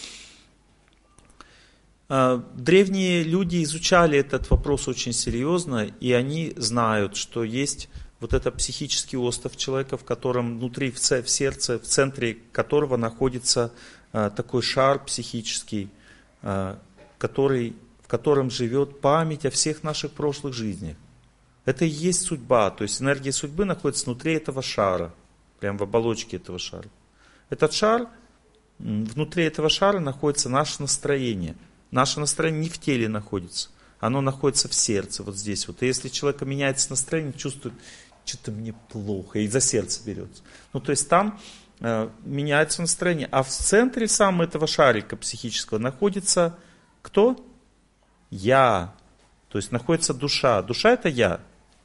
Древние люди изучали этот вопрос очень серьезно, и они знают, что есть вот это психический остров человека, в котором внутри, в сердце, в центре которого находится такой шар психический, в котором живет память о всех наших прошлых жизнях. Это и есть судьба, то есть энергия судьбы находится внутри этого шара, прямо в оболочке этого шара. Этот шар, внутри этого шара находится наше настроение. Наше настроение не в теле находится, оно находится в сердце, вот здесь вот. И если у человека меняется настроение, чувствует, что-то мне плохо, и за сердце берется. Ну, то есть там меняется настроение. А в центре самого этого шарика психического находится кто? Я. То есть находится душа. Душа — это я.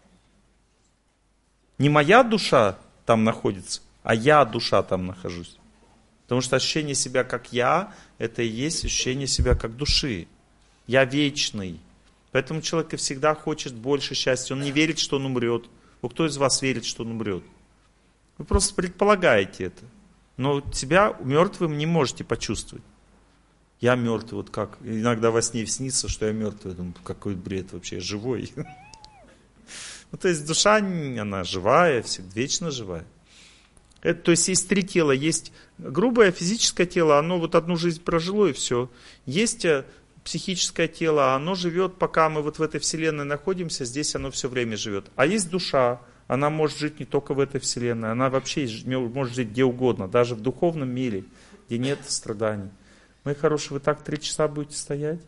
Не моя душа там находится, а я, душа, там нахожусь. Потому что ощущение себя как я, это и есть ощущение себя как души. Я вечный. Поэтому человек и всегда хочет больше счастья. Он не верит, что он умрет. Вот кто из вас верит, что он умрет? Вы просто предполагаете это. Но себя мертвым не можете почувствовать. Я мертвый, вот как. Иногда во сне снится, что я мертвый. Я думаю, какой бред вообще, я живой. Ну, то есть душа, она живая, всегда вечно живая. То есть есть три тела. Есть грубое физическое тело, оно вот одну жизнь прожило и все. Есть психическое тело, оно живет, пока мы вот в этой вселенной находимся, здесь оно все время живет. А есть душа, она может жить не только в этой вселенной, она вообще может жить где угодно, даже в духовном мире, где нет страданий. Мои хорошие, вы так 3 часа будете стоять?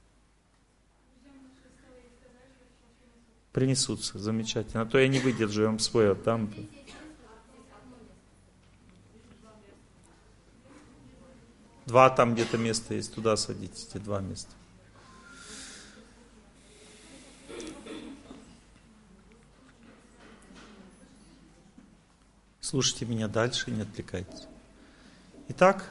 Принесутся, замечательно. А то я не выдержу, я вам свой отдам. Два там где-то места есть, туда садитесь, эти 2 места. Слушайте меня дальше, не отвлекайтесь. Итак,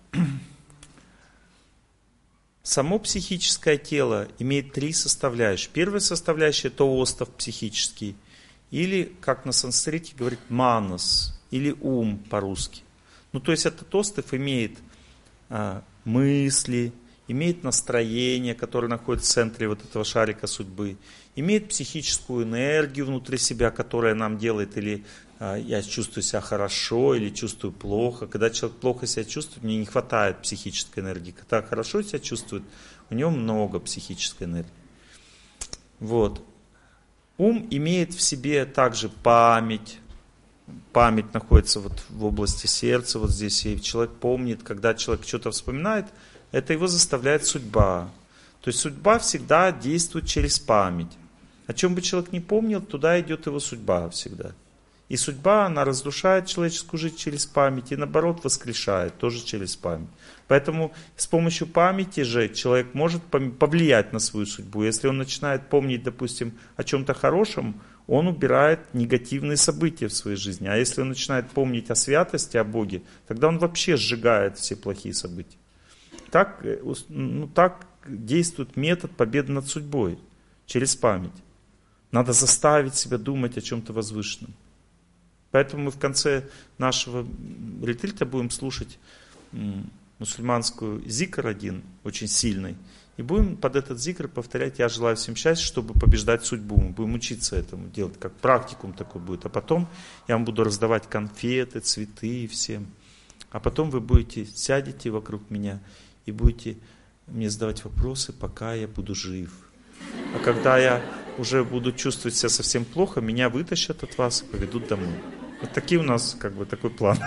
само психическое тело имеет 3 составляющие. Первая составляющая — это остров психический, или, как на санскрите говорит, манас, или ум по-русски. Ну, то есть этот остров имеет мысли, имеет настроение, которое находится в центре вот этого шарика судьбы, имеет психическую энергию внутри себя, которая нам делает или я чувствую себя хорошо, или чувствую плохо. Когда человек плохо себя чувствует, мне не хватает психической энергии. Когда хорошо себя чувствует, у него много психической энергии. Вот. Ум имеет в себе также память. Память находится вот в области сердца, вот здесь, и человек помнит, когда человек что-то вспоминает, это его заставляет судьба. То есть судьба всегда действует через память. О чем бы человек не помнил, туда идет его судьба всегда. И судьба, она разрушает человеческую жизнь через память, и наоборот воскрешает, тоже через память. Поэтому с помощью памяти же человек может повлиять на свою судьбу. Если он начинает помнить, допустим, о чем-то хорошем, он убирает негативные события в своей жизни. А если он начинает помнить о святости, о Боге, тогда он вообще сжигает все плохие события. Так действует метод победы над судьбой, через память. Надо заставить себя думать о чем-то возвышенном. Поэтому мы в конце нашего ретрита будем слушать мусульманскую зикр один, очень сильный. И будем под этот зикр повторять «Я желаю всем счастья, чтобы побеждать судьбу». Мы будем учиться этому делать, как практикум такой будет. А потом я вам буду раздавать конфеты, цветы всем. А потом вы сядете вокруг меня и будете мне задавать вопросы, пока я буду жив. А когда я уже буду чувствовать себя совсем плохо, меня вытащат от вас и поведут домой. Вот такой у нас такой план.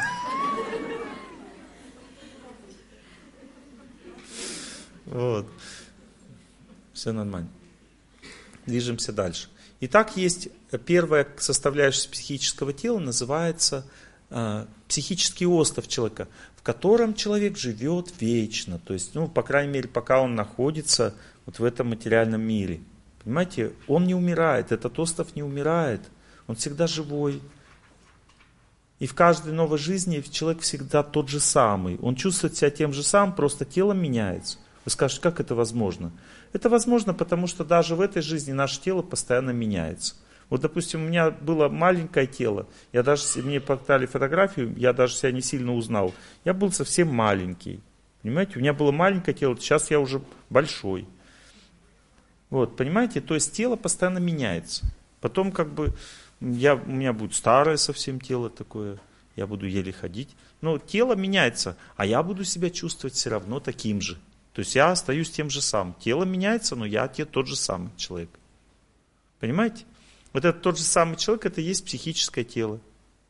Вот. Все нормально. Движемся дальше. Итак, есть первая составляющая психического тела, называется психический остров человека, в котором человек живет вечно. То есть, по крайней мере, пока он находится в этом материальном мире. Понимаете, он не умирает, этот остров не умирает, он всегда живой. И в каждой новой жизни человек всегда тот же самый. Он чувствует себя тем же самым, просто тело меняется. Вы скажете, как это возможно? Это возможно, потому что даже в этой жизни наше тело постоянно меняется. Вот, допустим, у меня было маленькое тело, мне показали фотографию, я даже себя не сильно узнал. Я был совсем маленький. Понимаете, у меня было маленькое тело, сейчас я уже большой. Вот, понимаете, то есть тело постоянно меняется. Потом у меня будет старое совсем тело такое, я буду еле ходить. Но тело меняется, а я буду себя чувствовать все равно таким же. То есть я остаюсь тем же самым. Тело меняется, но я тот же самый человек. Понимаете? Вот этот тот же самый человек, это и есть психическое тело.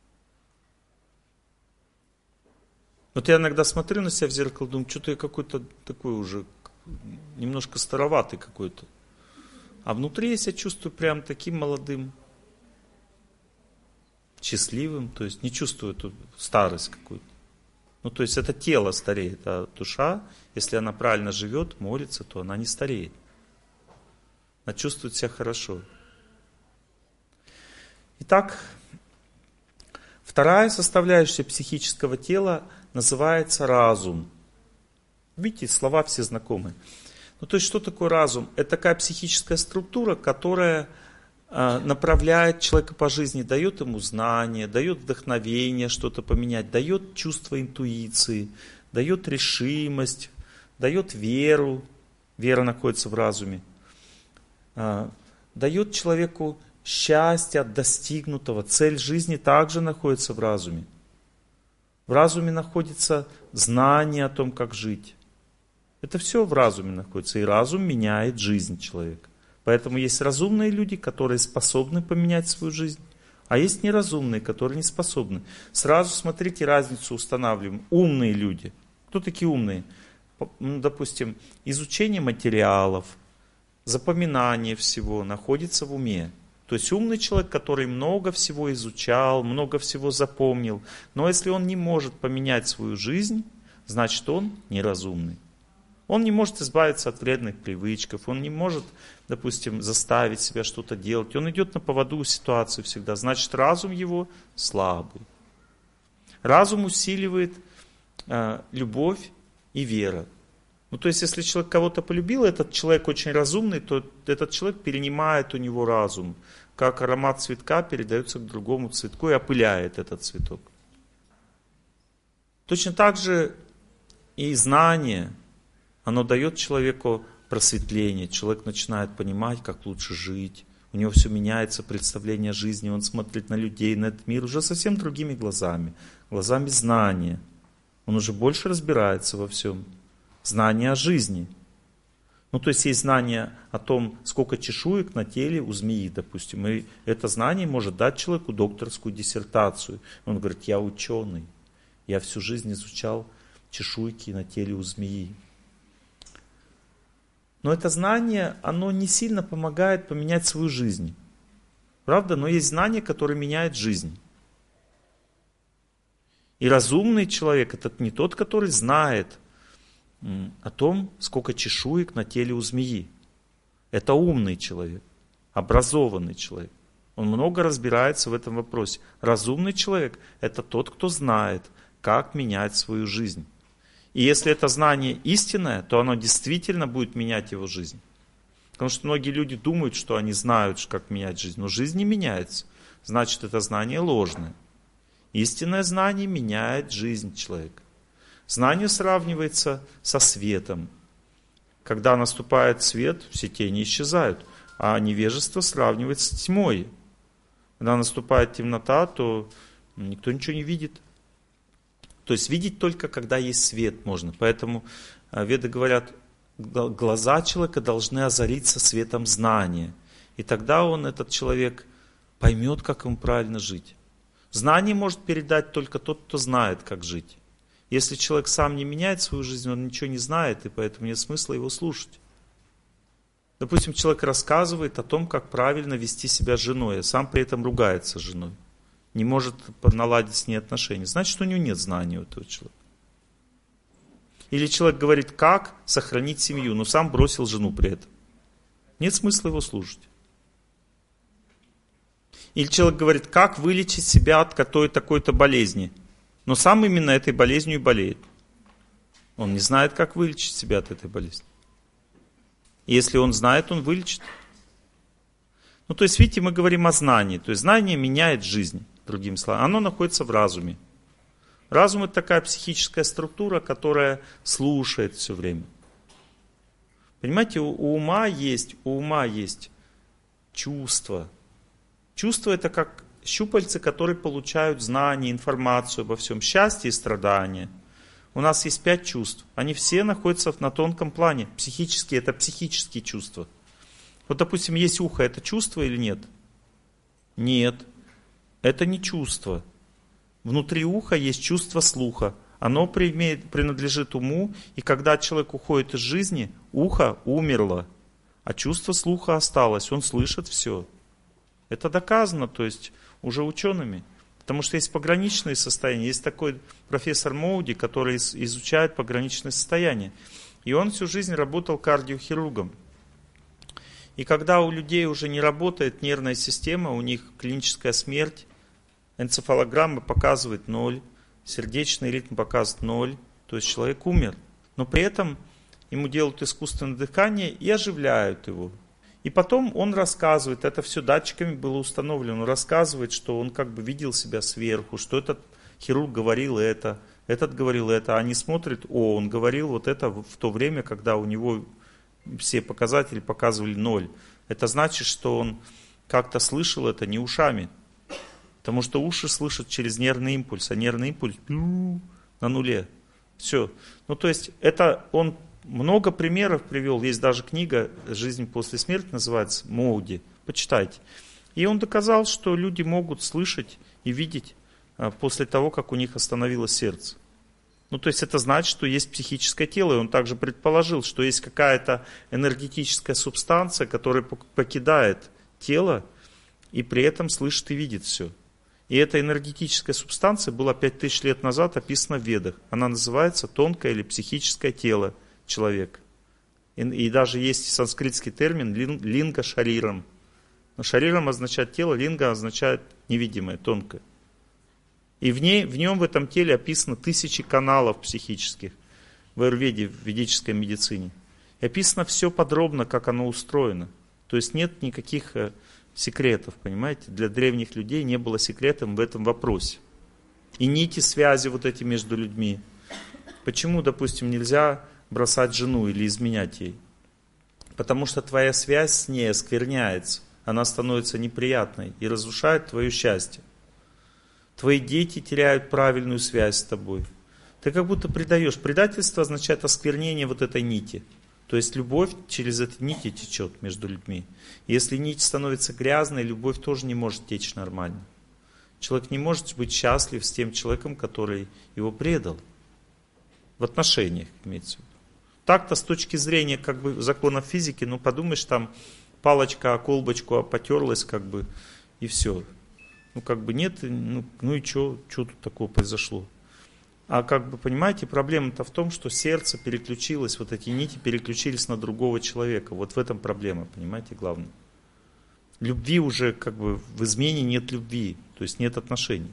Вот я иногда смотрю на себя в зеркало, думаю, что-то я какой-то такой уже, немножко староватый какой-то. А внутри я себя чувствую прям таким молодым, счастливым, то есть не чувствую эту старость какую-то. То есть это тело стареет, а душа, если она правильно живет, молится, то она не стареет. Она чувствует себя хорошо. Итак, вторая составляющая психического тела называется разум. Видите, слова все знакомые. То есть что такое разум? Это такая психическая структура, которая направляет человека по жизни, дает ему знания, дает вдохновение что-то поменять, дает чувство интуиции, дает решимость, дает веру. Вера находится в разуме. Дает человеку счастье от достигнутого. Цель жизни также находится в разуме. В разуме находится знание о том, как жить. Это все в разуме находится. И разум меняет жизнь человека. Поэтому есть разумные люди, которые способны поменять свою жизнь, а есть неразумные, которые не способны. Сразу смотрите, разницу устанавливаем. Умные люди. Кто такие умные? Допустим, изучение материалов, запоминание всего находится в уме. То есть умный человек, который много всего изучал, много всего запомнил. Но если он не может поменять свою жизнь, значит он неразумный. Он не может избавиться от вредных привычек, он не может, допустим, заставить себя что-то делать. Он идет на поводу у ситуации всегда. Значит, разум его слабый. Разум усиливает любовь и вера. То есть, если человек кого-то полюбил, этот человек очень разумный, то этот человек перенимает у него разум. Как аромат цветка передается к другому цветку и опыляет этот цветок. Точно так же и знание. Оно дает человеку просветление. Человек начинает понимать, как лучше жить. У него все меняется, представление о жизни. Он смотрит на людей, на этот мир уже совсем другими глазами. Глазами знания. Он уже больше разбирается во всем. Знание о жизни. То есть есть знание о том, сколько чешуек на теле у змеи, допустим. И это знание может дать человеку докторскую диссертацию. Он говорит, я ученый. Я всю жизнь изучал чешуйки на теле у змеи. Но это знание, оно не сильно помогает поменять свою жизнь. Правда? Но есть знание, которое меняет жизнь. И разумный человек, это не тот, который знает о том, сколько чешуек на теле у змеи. Это умный человек, образованный человек. Он много разбирается в этом вопросе. Разумный человек – это тот, кто знает, как менять свою жизнь. И если это знание истинное, то оно действительно будет менять его жизнь. Потому что многие люди думают, что они знают, как менять жизнь, но жизнь не меняется. Значит, это знание ложное. Истинное знание меняет жизнь человека. Знание сравнивается со светом. Когда наступает свет, все тени исчезают, а невежество сравнивается с тьмой. Когда наступает темнота, то никто ничего не видит. То есть видеть только, когда есть свет, можно. Поэтому веды говорят, глаза человека должны озариться светом знания. И тогда этот человек, поймет, как ему правильно жить. Знание может передать только тот, кто знает, как жить. Если человек сам не меняет свою жизнь, он ничего не знает, и поэтому нет смысла его слушать. Допустим, человек рассказывает о том, как правильно вести себя с женой, а сам при этом ругается с женой. Не может наладить с ней отношения. Значит, у него нет знания у этого человека. Или человек говорит, как сохранить семью, но сам бросил жену при этом. Нет смысла его слушать. Или человек говорит, как вылечить себя от такой-то болезни, но сам именно этой болезнью и болеет. Он не знает, как вылечить себя от этой болезни. И если он знает, он вылечит. Ну, то есть, видите, мы говорим о знании. То есть, знание меняет жизнь, другими словами. Оно находится в разуме. Разум — это такая психическая структура, которая слушает все время. Понимаете, у ума есть чувства. Чувства — это как щупальцы, которые получают знания, информацию обо всем, счастье и страдания. У нас есть 5 чувств. Они все находятся на тонком плане. Психические — это психические чувства. Вот, допустим, есть ухо — это чувство или нет? Нет. Это не чувство. Внутри уха есть чувство слуха. Оно принадлежит уму, и когда человек уходит из жизни, ухо умерло, а чувство слуха осталось. Он слышит все. Это доказано, то есть уже учеными. Потому что есть пограничные состояния. Есть такой профессор Моуди, который изучает пограничные состояния. И он всю жизнь работал кардиохирургом. И когда у людей уже не работает нервная система, у них клиническая смерть, энцефалограмма показывает 0, сердечный ритм показывает 0, то есть человек умер. Но при этом ему делают искусственное дыхание и оживляют его. И потом он рассказывает, это все датчиками было установлено, он рассказывает, что он как бы видел себя сверху, что этот хирург говорил это, этот говорил это, а они смотрят, он говорил вот это в то время, когда у него все показатели показывали 0. Это значит, что он как-то слышал это не ушами, потому что уши слышат через нервный импульс, а нервный импульс на нуле. Все. Ну то есть это он... Много примеров привел, есть даже книга «Жизнь после смерти» называется, Моуди, почитайте. И он доказал, что люди могут слышать и видеть после того, как у них остановилось сердце. Ну, то есть это значит, что есть психическое тело, и он также предположил, что есть какая-то энергетическая субстанция, которая покидает тело, и при этом слышит и видит все. И эта энергетическая субстанция была 5000 лет назад описана в Ведах. Она называется тонкое или психическое тело человека. И даже есть санскритский термин линга шарирам. Но шарирам означает тело, линга означает невидимое, тонкое. И в нем, в этом теле описано 1000 каналов психических в аюрведе, в ведической медицине. И описано все подробно, как оно устроено. То есть нет никаких секретов, понимаете? Для древних людей не было секретом в этом вопросе. И нити связи вот эти между людьми. Почему, допустим, нельзя бросать жену или изменять ей? Потому что твоя связь с ней оскверняется, она становится неприятной и разрушает твое счастье. Твои дети теряют правильную связь с тобой. Ты как будто предаешь. Предательство означает осквернение вот этой нити. То есть любовь через эти нити течет между людьми. Если нить становится грязной, любовь тоже не может течь нормально. Человек не может быть счастлив с тем человеком, который его предал. В отношениях имеется в виду. Так-то с точки зрения как бы законов физики, ну подумаешь, там палочка о колбочку потерлась как бы и все. Ну как бы нет, ну и что тут такого произошло? А как бы понимаете, проблема-то в том, что сердце переключилось, вот эти нити переключились на другого человека. Вот в этом проблема, понимаете, главное. Любви уже как бы в измене нет любви, то есть нет отношений.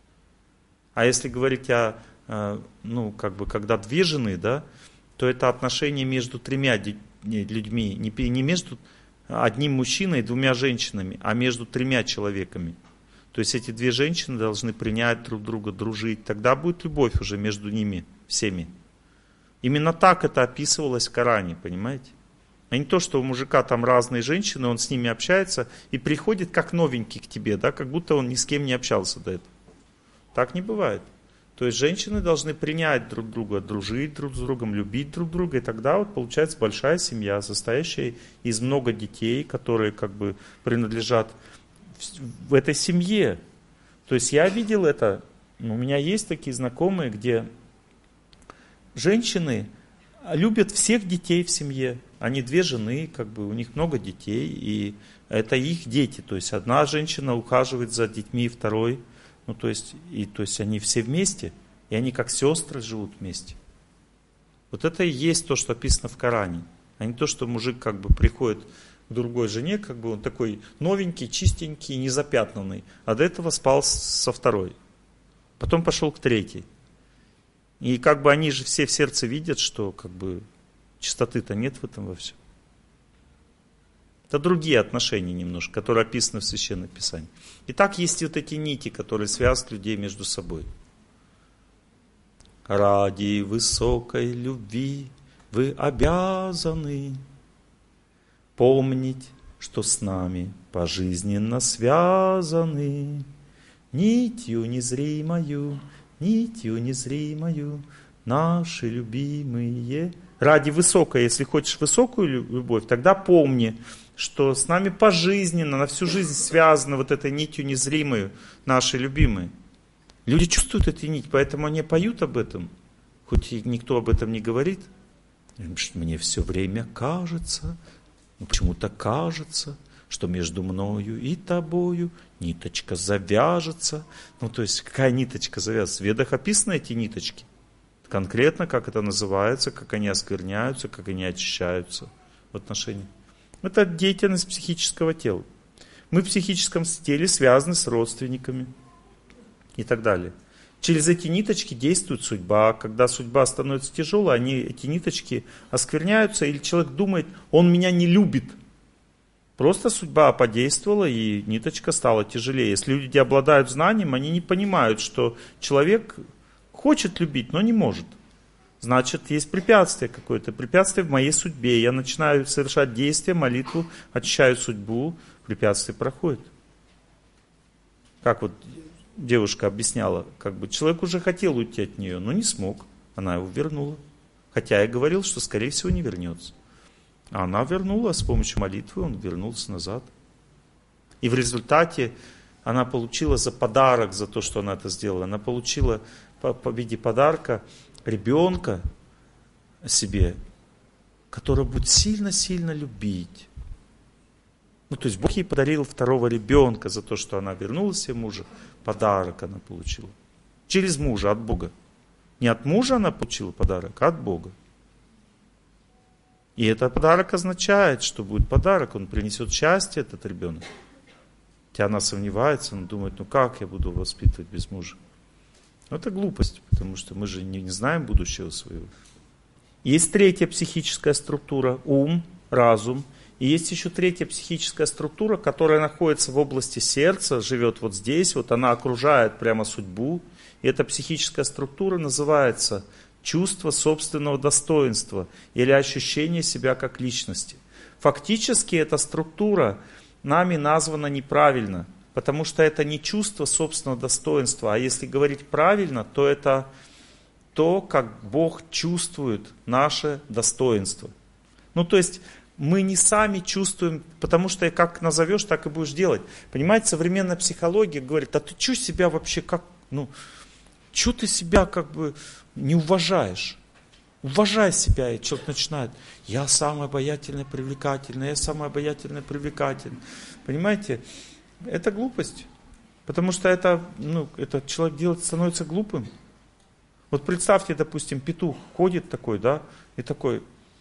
А если говорить о, ну как бы когда две жены, да, то это отношения между 3 людьми, не между одним мужчиной и 2 женщинами, а между 3 человеками. То есть эти 2 женщины должны принять друг друга, дружить. Тогда будет любовь уже между ними всеми. Именно так это описывалось в Коране, понимаете? А не то, что у мужика там разные женщины, он с ними общается и приходит как новенький к тебе, да, как будто он ни с кем не общался до этого. Так не бывает. То есть женщины должны принять друг друга, дружить друг с другом, любить друг друга, и тогда вот получается большая семья, состоящая из много детей, которые как бы принадлежат в этой семье. То есть я видел это, у меня есть такие знакомые, где женщины любят всех детей в семье. Они две жены, как бы у них много детей, и это их дети. То есть одна женщина ухаживает за детьми, второй. То есть они все вместе, и они как сестры живут вместе. Вот это и есть то, что описано в Коране. А не то, что мужик как бы приходит к другой жене, как бы он такой новенький, чистенький, незапятнанный, а до этого спал со второй. Потом пошел к третьей. И как бы они же все в сердце видят, что как бы чистоты-то нет в этом во всем. Это другие отношения немножко, которые описаны в Священном Писании. Итак, есть вот эти нити, которые связывают людей между собой. Ради высокой любви вы обязаны помнить, что с нами пожизненно связаны нитью незримою, наши любимые. Ради высокой, если хочешь высокую любовь, тогда помни, что с нами пожизненно, на всю жизнь связаны вот этой нитью незримой, наши любимые. Люди чувствуют эту нить, поэтому они поют об этом, хоть и никто об этом не говорит. Мне все время кажется, почему-то кажется, что между мною и тобою ниточка завяжется. То есть, какая ниточка завяжется? В Ведах описаны эти ниточки. Конкретно, как это называется, как они оскверняются, как они очищаются в отношениях. Это деятельность психического тела. Мы в психическом теле связаны с родственниками и так далее. Через эти ниточки действует судьба. Когда судьба становится тяжелой, эти ниточки оскверняются, или человек думает, он меня не любит. Просто судьба подействовала, и ниточка стала тяжелее. Если люди обладают знанием, они не понимают, что человек хочет любить, но не может. Значит, есть препятствие какое-то, препятствие в моей судьбе. Я начинаю совершать действия, молитву, очищаю судьбу, препятствие проходит. Как вот девушка объясняла, как бы человек уже хотел уйти от нее, но не смог. Она его вернула. Хотя я говорил, что, скорее всего, не вернется. А она вернула с помощью молитвы, он вернулся назад. И в результате она получила за подарок, за то, что она это сделала, она получила по виде подарка ребенка себе, который будет сильно-сильно любить. То есть Бог ей подарил второго ребенка за то, что она вернула себе мужа. Подарок она получила. Через мужа, от Бога. Не от мужа она получила подарок, а от Бога. И этот подарок означает, что будет подарок, он принесет счастье, этот ребенок. Хотя она сомневается, она думает, как я буду воспитывать без мужа. Это глупость, потому что мы же не знаем будущего своего. Есть третья психическая структура, ум, разум. И есть еще третья психическая структура, которая находится в области сердца, живет вот здесь, вот она окружает прямо судьбу. И эта психическая структура называется чувство собственного достоинства или ощущение себя как личности. Фактически эта структура нами названа неправильно, потому что это не чувство собственного достоинства, а если говорить правильно, то это то, как Бог чувствует наше достоинство. То есть мы не сами чувствуем, потому что как назовешь, так и будешь делать. Понимаете, современная психология говорит, а ты что себя вообще что ты себя как бы не уважаешь? Уважай себя, и человек начинает, я самый обаятельный, привлекательный, я самый обаятельный, привлекательный. Понимаете, это глупость, потому что этот человек становится глупым. Вот представьте, допустим, петух ходит такой, да, и такой,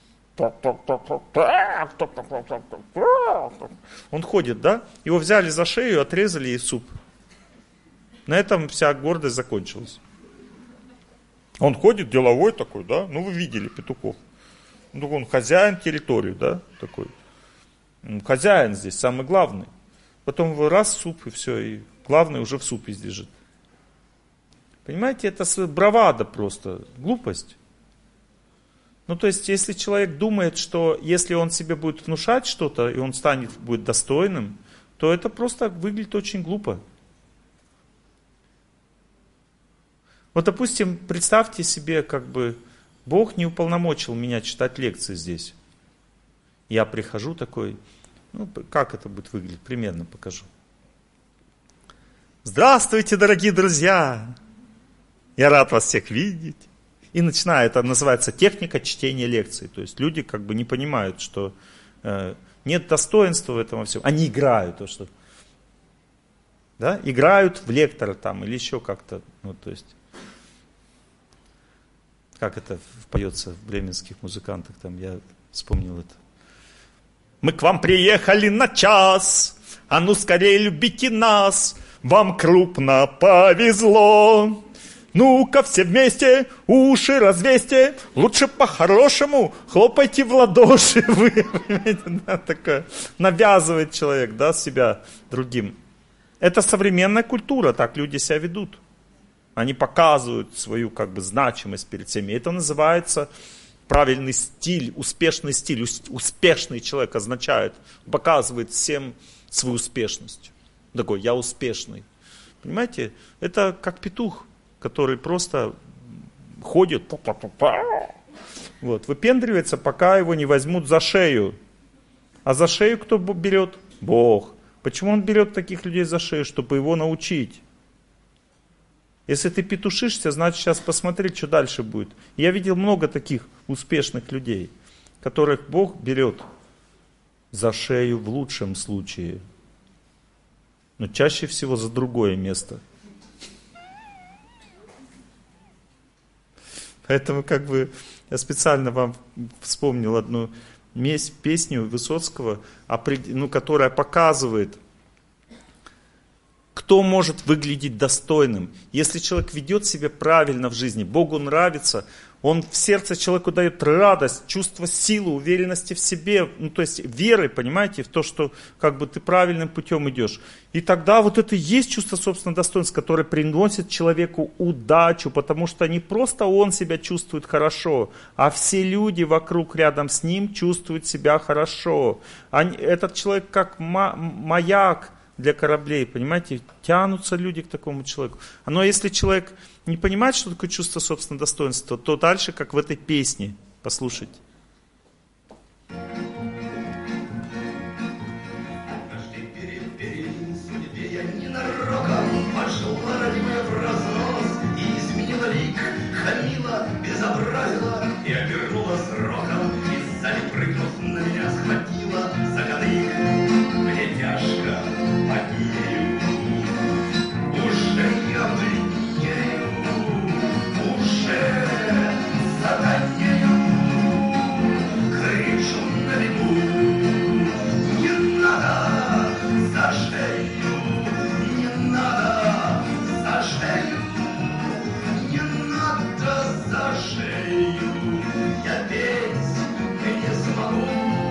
он ходит, да, его взяли за шею, отрезали и суп. На этом вся гордость закончилась. Он ходит деловой такой, да, вы видели петухов. Он хозяин территории, да, такой. Хозяин здесь, самый главный. Потом раз суп, и все, и главный уже в супе лежит. Понимаете, это бравада просто, глупость. Ну, то есть, если человек думает, что если он себе будет внушать что-то, и он будет достойным, то это просто выглядит очень глупо. Вот, допустим, представьте себе, как бы, Бог не уполномочил меня читать лекции здесь. Я прихожу такой, ну, как это будет выглядеть, примерно покажу. Здравствуйте, дорогие друзья! Я рад вас всех видеть. И начинаю, это называется техника чтения лекций. То есть люди как бы не понимают, что нет достоинства в этом во всем. Они играют, то что, да, играют в лектора там или еще как-то, ну, то есть, как это поется в бременских музыкантах, там я вспомнил это. Мы к вам приехали на час, а ну скорее любите нас, вам крупно повезло. Ну-ка все вместе, уши развесьте, лучше по-хорошему хлопайте в ладоши. Вы, понимаете, да, такое навязывает человек, да, себя другим. Это современная культура, так люди себя ведут. Они показывают свою как бы значимость перед всеми. Это называется правильный стиль, успешный стиль. Успешный человек означает, показывает всем свою успешность. Такой, я успешный. Понимаете, это как петух, который просто ходит, вот, выпендривается, пока его не возьмут за шею. А за шею кто берет? Бог. Почему он берет таких людей за шею? Чтобы его научить. Если ты петушишься, значит сейчас посмотри, что дальше будет. Я видел много таких успешных людей, которых Бог берет за шею в лучшем случае, но чаще всего за другое место. Поэтому как бы я специально вам вспомнил одну песню Высоцкого, которая показывает, кто может выглядеть достойным. Если человек ведет себя правильно в жизни, Богу нравится, он в сердце человеку дает радость, чувство силы, уверенности в себе, ну то есть веры, понимаете, в то, что как бы ты правильным путем идешь. И тогда вот это и есть чувство собственного достоинства, которое приносит человеку удачу, потому что не просто он себя чувствует хорошо, а все люди вокруг рядом с ним чувствуют себя хорошо. Этот человек как маяк для кораблей, понимаете, тянутся люди к такому человеку. Но если человек не понимает, что такое чувство собственного достоинства, то дальше, как в этой песне, послушайте. И обернулась роком, и сзади прыгнув на меня схватила за кадык. Мне тяжко под нею, уже я бледнею, уже сатанею, кричу на бегу. Не надо за шею, не надо за шею, не надо за шею. Я петь не смогу.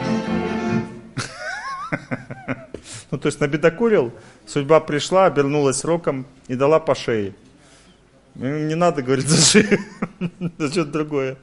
Ну, то есть набедокурил, судьба пришла, обернулась роком и дала по шее. Не надо, говорит, за шею, за что-то другое.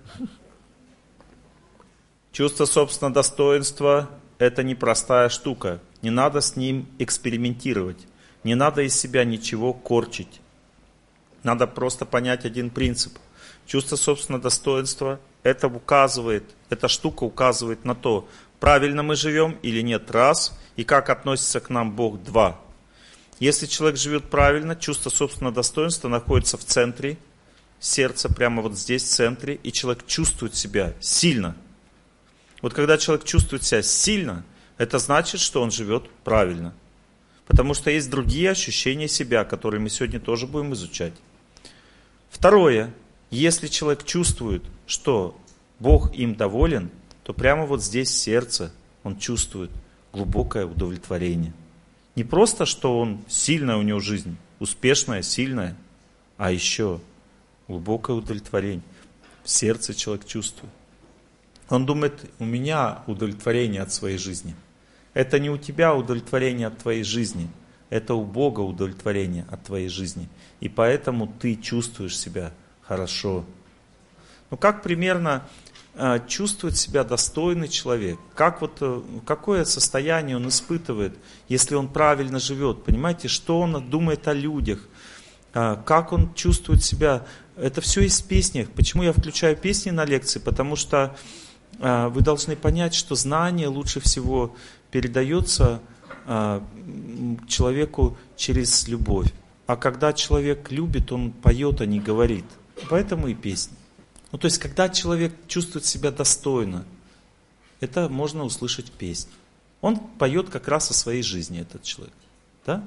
Чувство собственного достоинства – это непростая штука. Не надо с ним экспериментировать. Не надо из себя ничего корчить. Надо просто понять один принцип. Чувство собственного достоинства – эта штука указывает на то, правильно мы живем или нет, раз, и как относится к нам Бог, два. Если человек живет правильно, чувство собственного достоинства находится в центре сердца, прямо вот здесь, в центре, и человек чувствует себя сильно. Вот когда человек чувствует себя сильно, это значит, что он живет правильно. Потому что есть другие ощущения себя, которые мы сегодня тоже будем изучать. Второе. Если человек чувствует, что Бог им доволен, то прямо вот здесь в сердце он чувствует глубокое удовлетворение. Не просто, что он сильная у него жизнь, успешная, сильная, а еще глубокое удовлетворение. В сердце человек чувствует. Он думает, у меня удовлетворение от своей жизни. Это не у тебя удовлетворение от твоей жизни, это у Бога удовлетворение от твоей жизни. И поэтому ты чувствуешь себя хорошо. Ну как примерно чувствует себя достойный человек? Какое состояние он испытывает, если он правильно живет? Понимаете, что он думает о людях? Как он чувствует себя? Это все есть в песнях. Почему я включаю песни на лекции? Потому что вы должны понять, что знание лучше всего передается человеку через любовь. А когда человек любит, он поет, а не говорит. Поэтому и песни. То есть, когда человек чувствует себя достойно, это можно услышать в песне. Он поет как раз о своей жизни, этот человек. Да?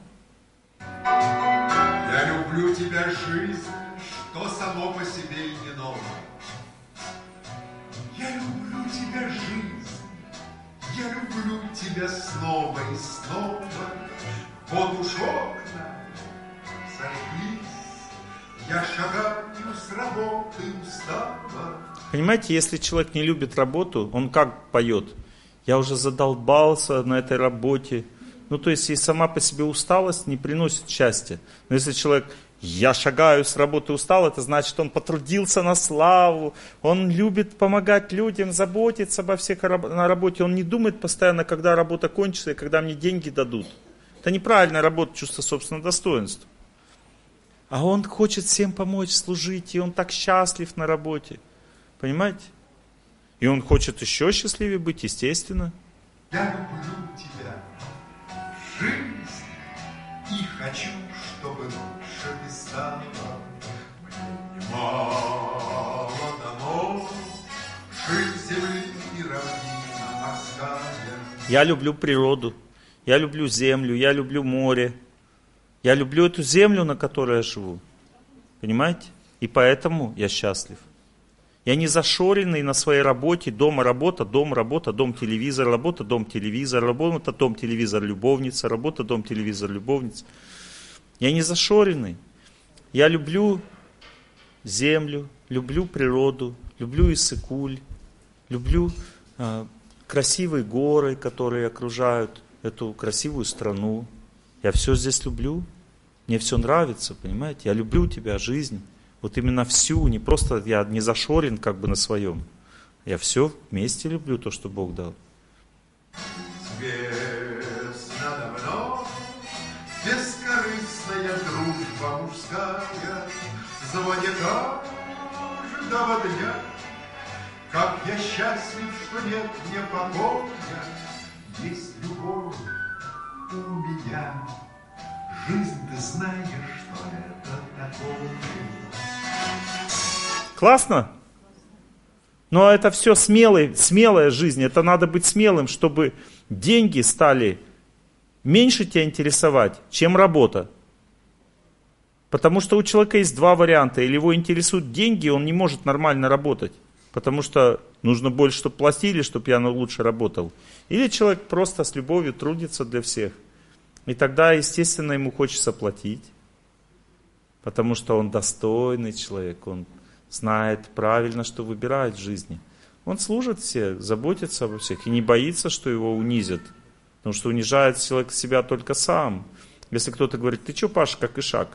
Я люблю тебя, жизнь, что само по себе и не ново. Я люблю тебя, жизнь, я люблю тебя снова и снова. Вот уж окна зажглись, я шагаю с работы устала. Понимаете, если человек не любит работу, он как поет? Я уже задолбался на этой работе. То есть, и сама по себе усталость не приносит счастья. Но если человек, я шагаю с работы устал, это значит, он потрудился на славу, он любит помогать людям, заботиться обо всех на работе. Он не думает постоянно, когда работа кончится и когда мне деньги дадут. Это неправильная работа, чувство собственного достоинства. А он хочет всем помочь, служить, и он так счастлив на работе. Понимаете? И он хочет еще счастливее быть, естественно. Я люблю тебя, жизнь, и хочу, чтобы лучше ты стала. Мне немало дано, жизнь земли и равнина морская. Я люблю природу, я люблю землю, я люблю море. Я люблю эту землю, на которой я живу. Понимаете? И поэтому я счастлив. Я не зашоренный на своей работе, дома работа, дом телевизор, работа, дом телевизор, работа, дом телевизор, любовница, работа, дом телевизор, любовница. Я не зашоренный. Я люблю землю, люблю природу, люблю Иссык-Куль, люблю красивые горы, которые окружают эту красивую страну. Я все здесь люблю, мне все нравится, понимаете? Я люблю тебя, жизнь. Вот именно всю, не просто я не зашорен как бы на своем. Я все вместе люблю, то, что Бог дал. Свет надо мной, бескорыстная дружба мужская, звонит каждого дня. Как я счастлив, что нет мне покоя, есть любовь у меня. Жизнь, ты знаешь, что это такое. Классно? Но это все смелая жизнь. Это надо быть смелым, чтобы деньги стали меньше тебя интересовать, чем работа. Потому что у человека есть два варианта. Или его интересуют деньги, он не может нормально работать. Потому что нужно больше, чтобы платили, чтобы я лучше работал. Или человек просто с любовью трудится для всех. И тогда, естественно, ему хочется платить. Потому что он достойный человек, он знает правильно, что выбирает в жизни. Он служит всех, заботится обо всех и не боится, что его унизят. Потому что унижает человек себя только сам. Если кто-то говорит, ты что, Паша, как ишак?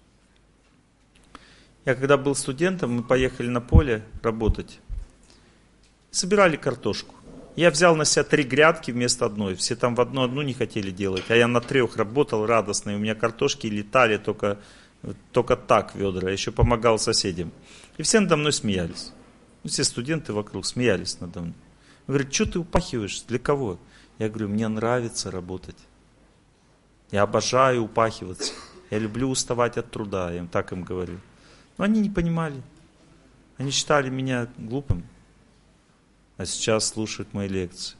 Я когда был студентом, мы поехали на поле работать. Собирали картошку. Я взял на себя 3 грядки вместо одной. Все там в одну не хотели делать. А я на 3 работал радостно. И у меня картошки летали только так ведра. Я еще помогал соседям. И все надо мной смеялись. Все студенты вокруг смеялись надо мной. Говорят, что ты упахиваешь? Для кого? Я говорю, мне нравится работать. Я обожаю упахиваться. Я люблю уставать от труда. Я им так им говорю. Но они не понимали. Они считали меня глупым. А сейчас слушают мои лекции.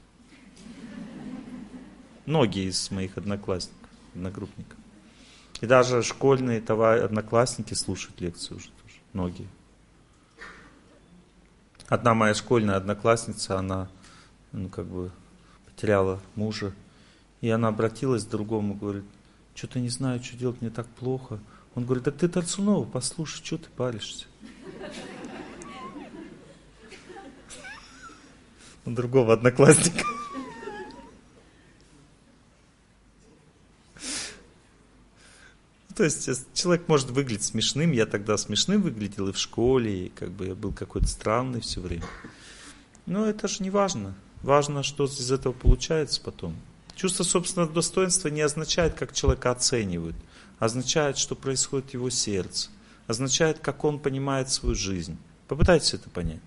Многие из моих одноклассников, одногруппников. И даже школьные одноклассники слушают лекции уже тоже. Многие. Одна моя школьная одноклассница, она потеряла мужа. И она обратилась к другому, говорит, что-то не знаю, что делать, мне так плохо. Он говорит, так ты Тарцунова, послушай, что ты паришься? У другого одноклассника. То есть человек может выглядеть смешным. Я тогда смешным выглядел и в школе, и я был какой-то странный все время. Но это же не важно. Важно, что из этого получается потом. Чувство собственного достоинства не означает, как человека оценивают. Означает, что происходит в его сердце. Означает, как он понимает свою жизнь. Попытайтесь это понять.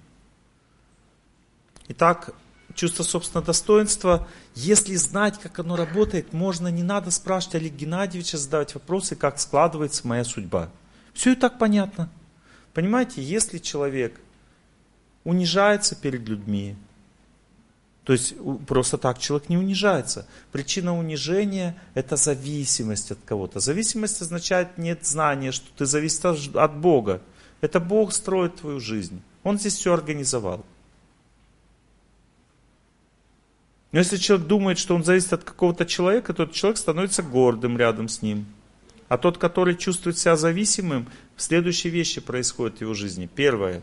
Итак, чувство собственного достоинства, если знать, как оно работает, можно, не надо спрашивать Олега Геннадьевича, задавать вопросы, как складывается моя судьба. Все и так понятно. Понимаете, если человек унижается перед людьми, то есть просто так человек не унижается. Причина унижения – это зависимость от кого-то. Зависимость означает нет знания, что ты зависишь от Бога. Это Бог строит твою жизнь. Он здесь все организовал. Но если человек думает, что он зависит от какого-то человека, то этот человек становится гордым рядом с ним. А тот, который чувствует себя зависимым, следующие вещи происходят в его жизни. Первое.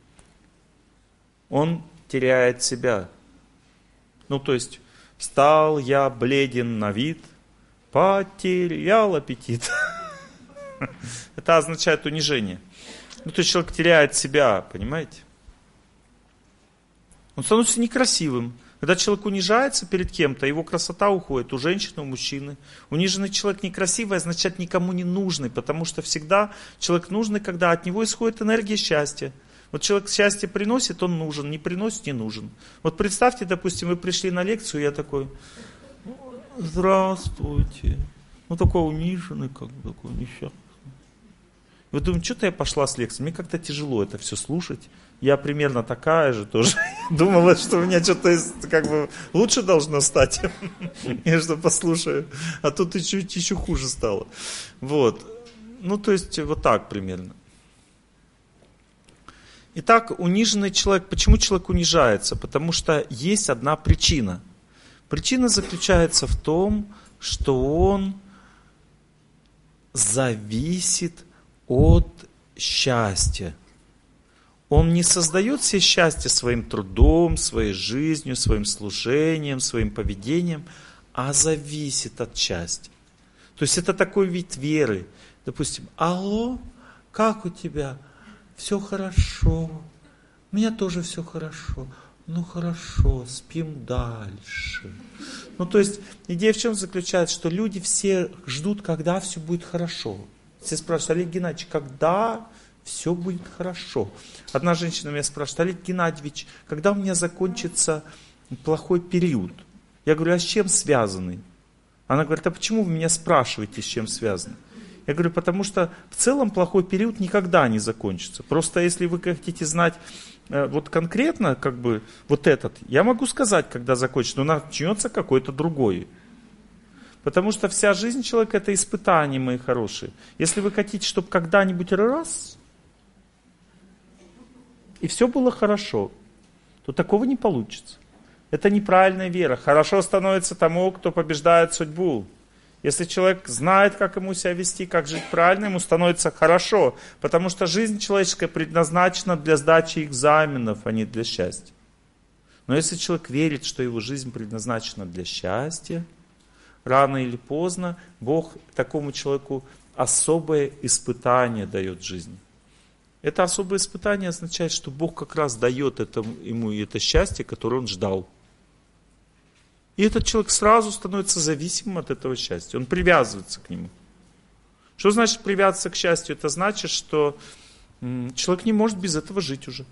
Он теряет себя. То есть, стал я бледен на вид, потерял аппетит. Это означает унижение. То есть, человек теряет себя, понимаете? Он становится некрасивым. Когда человек унижается перед кем-то, его красота уходит у женщины, у мужчины. Униженный человек некрасивый означает никому не нужный, потому что всегда человек нужный, когда от него исходит энергия счастья. Вот человек счастье приносит, он нужен, не приносит, не нужен. Вот представьте, допустим, вы пришли на лекцию, я такой, здравствуйте. Такой униженный, такой несчастный. Вы думаете, что-то я пошла с лекцией, мне как-то тяжело это все слушать. Я примерно такая же тоже. Думала, что у меня что-то лучше должно стать. Я что послушаю. А тут еще хуже стало. Вот. То есть, вот так примерно. Итак, униженный человек. Почему человек унижается? Потому что есть одна причина. Причина заключается в том, что он зависит от счастья. Он не создает себе счастье своим трудом, своей жизнью, своим служением, своим поведением, а зависит от счастья. То есть это такой вид веры. Допустим, алло, как у тебя? Все хорошо. У меня тоже все хорошо. Хорошо, спим дальше. То есть идея в чем заключается, что люди все ждут, когда все будет хорошо. Все спрашивают, Олег Геннадьевич, когда все будет хорошо? Одна женщина меня спрашивает, Олег Геннадьевич, когда у меня закончится плохой период? Я говорю, а с чем связанный? Она говорит, а почему вы меня спрашиваете, с чем связано? Я говорю, потому что в целом плохой период никогда не закончится. Просто если вы хотите знать вот конкретно, вот этот, я могу сказать, когда закончится, но начнется какой-то другой. Потому что вся жизнь человека это испытание, мои хорошие. Если вы хотите, чтобы когда-нибудь раз, и все было хорошо, то такого не получится. Это неправильная вера. Хорошо становится тому, кто побеждает судьбу. Если человек знает, как ему себя вести, как жить правильно, ему становится хорошо. Потому что жизнь человеческая предназначена для сдачи экзаменов, а не для счастья. Но если человек верит, что его жизнь предназначена для счастья, рано или поздно Бог такому человеку особое испытание дает в жизни. Это особое испытание означает, что Бог как раз дает ему это счастье, которое он ждал. И этот человек сразу становится зависимым от этого счастья. Он привязывается к нему. Что значит привязываться к счастью? Это значит, что человек не может без этого жить уже.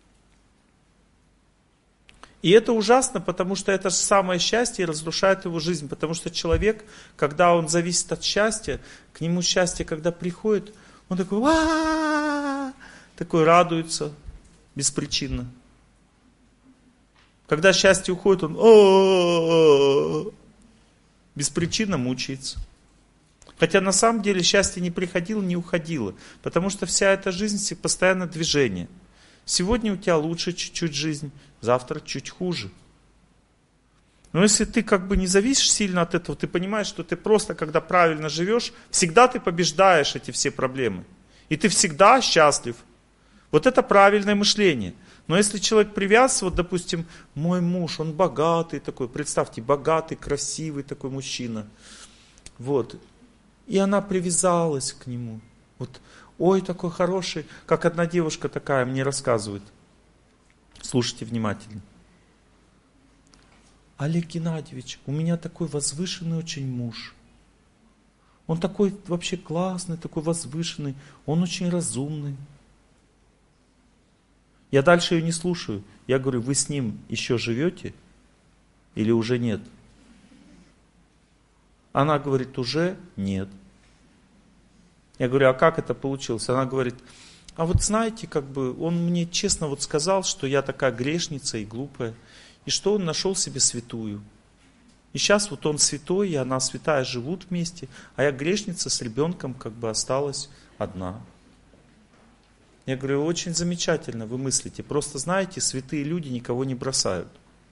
И это ужасно, потому что это же самое счастье разрушает его жизнь. Потому что человек, когда он зависит от счастья, к нему счастье, когда приходит, он такой, такой радуется беспричинно. Когда счастье уходит, он беспричинно мучается. Хотя на самом деле счастье не приходило, не уходило. Потому что вся эта жизнь постоянно движение. Сегодня у тебя лучше чуть-чуть жизнь, завтра чуть хуже. Но если ты не зависишь сильно от этого, ты понимаешь, что ты просто, когда правильно живешь, всегда ты побеждаешь эти все проблемы. И ты всегда счастлив. Вот это правильное мышление. Но если человек привязывается, допустим, мой муж, он богатый такой, представьте, богатый, красивый такой мужчина. И она привязалась к нему. Ой, такой хороший, как одна девушка такая мне рассказывает. Слушайте внимательно. Олег Геннадьевич, у меня такой возвышенный очень муж. Он такой вообще классный, такой возвышенный, он очень разумный. Я дальше ее не слушаю. Я говорю, вы с ним еще живете или уже нет? Она говорит, уже нет. Я говорю, а как это получилось? Она говорит, а вот знаете, как бы он мне честно вот сказал, что я такая грешница и глупая, и что он нашел себе святую. И сейчас вот он святой, и она святая живут вместе, а я грешница с ребенком как бы осталась одна. Я говорю, очень замечательно вы мыслите. Просто знаете, святые люди никого не бросают.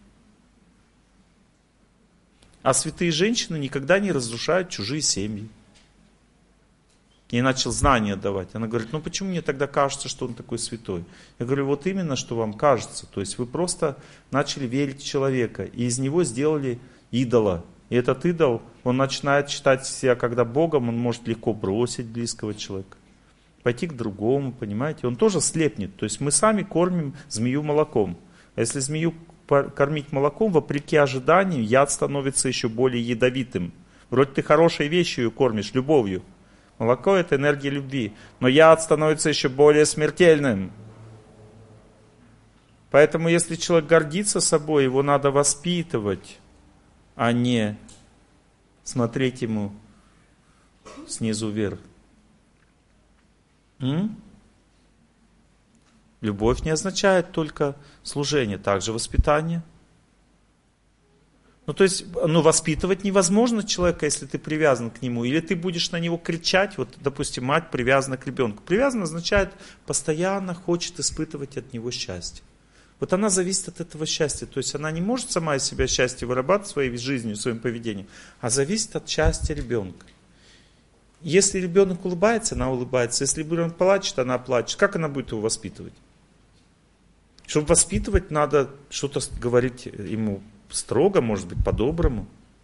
А святые женщины никогда не разрушают чужие семьи. Ей начал знания давать. Она говорит, ну почему мне тогда кажется, что он такой святой? Я говорю, вот именно, что вам кажется. То есть вы просто начали верить в человека, и из него сделали идола. И этот идол, он начинает считать себя когда Богом, он может легко бросить близкого человека. Пойти к другому, понимаете? Он тоже слепнет. То есть мы сами кормим змею молоком. А если змею кормить молоком, вопреки ожиданиям, яд становится еще более ядовитым. Вроде ты хорошей вещью ее кормишь, любовью. Молоко – это энергия любви. Но яд становится еще более смертельным. Поэтому если человек гордится собой, его надо воспитывать, а не смотреть ему снизу вверх. Любовь не означает только служение, также воспитание. Ну, то есть, воспитывать невозможно человека, если ты привязан к нему. Или ты будешь на него кричать, вот, допустим, мать привязана к ребенку. Привязана означает, постоянно хочет испытывать от него счастье. Вот она зависит от этого счастья. То есть, она не может сама из себя счастье вырабатывать своей жизнью, своим поведением, а зависит от счастья ребенка. Если ребенок улыбается, она улыбается. Если ребенок плачет, она плачет. Как она будет его воспитывать? Чтобы воспитывать, надо что-то говорить ему строго, может быть, по-доброму.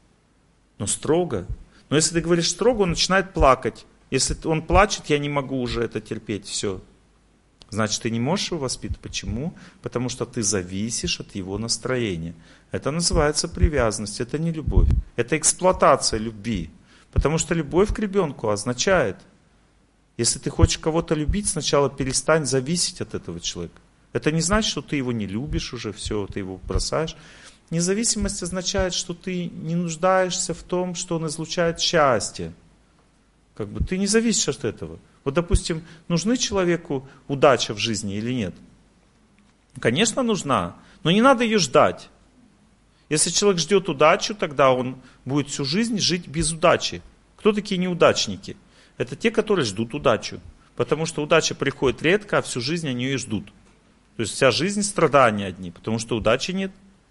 Но строго. Но если ты говоришь строго, он начинает плакать. Если он плачет, я не могу уже это терпеть. Все. Значит, ты не можешь его воспитывать. Почему? Потому что ты зависишь от его настроения. Это называется привязанность. Это не любовь. Это эксплуатация любви. Потому что любовь к ребенку означает, если ты хочешь кого-то любить, сначала перестань зависеть от этого человека. Это не значит, что ты его не любишь уже, все, ты его бросаешь. Независимость означает, что ты не нуждаешься в том, что он излучает счастье. Как бы ты не зависишь от этого. Вот, допустим, нужны человеку удача в жизни или нет? Конечно, нужна, но не надо ее ждать. Если человек ждет удачу, тогда он будет всю жизнь жить без удачи. Кто такие неудачники? Это те, которые ждут удачу. Потому что удача приходит редко, а всю жизнь они ее ждут. То есть вся жизнь страдания одни, потому что удачи нет.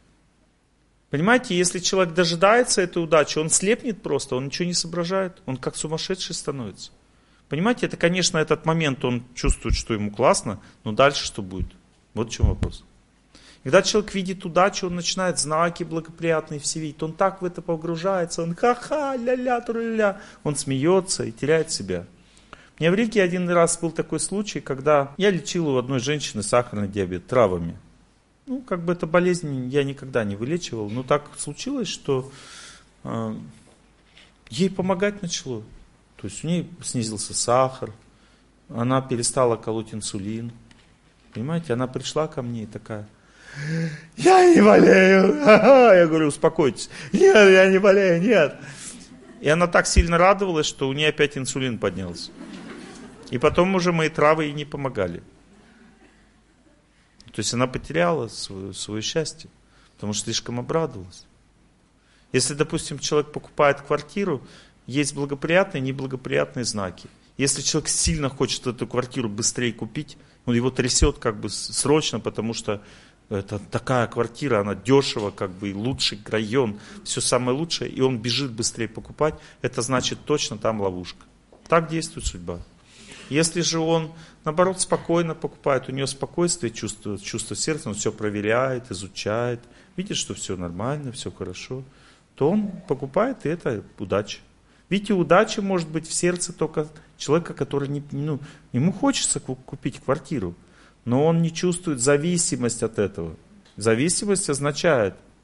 Понимаете, если человек дожидается этой удачи, он слепнет просто, он ничего не соображает, он как сумасшедший становится. Понимаете, это, конечно, этот момент он чувствует, что ему классно, но дальше что будет? Вот в чем вопрос. Когда человек видит удачу, он начинает знаки благоприятные все видеть, он так в это погружается, он ха-ха, ля-ля, тру-ля-ля, он смеется и теряет себя. У меня в Риге один раз был такой случай, когда я лечил у одной женщины сахарный диабет травами. Ну, как бы эта болезнь я никогда не вылечивал, но так случилось, что ей помогать начало. То есть у нее снизился сахар, она перестала колоть инсулин. Понимаете, она пришла ко мне и такая: я не болею. Я говорю, успокойтесь. Нет, я не болею, нет. И она так сильно радовалась, что у нее опять инсулин поднялся. И потом уже мои травы ей не помогали. То есть она потеряла свое счастье, потому что слишком обрадовалась. Если, допустим, человек покупает квартиру, есть благоприятные и неблагоприятные знаки. Если человек сильно хочет эту квартиру быстрее купить, он его трясет как бы срочно, потому что это такая квартира, она дешево, как бы лучший район, все самое лучшее, и он бежит быстрее покупать, это значит точно там ловушка. Так действует судьба. Если же он, наоборот, спокойно покупает, у него спокойствие, чувство сердца, он все проверяет, изучает, видит, что все нормально, все хорошо, то он покупает, и это удача. Видите, удача может быть в сердце только человека, который ему хочется купить квартиру, но он не чувствует зависимость от этого. Зависимость означает,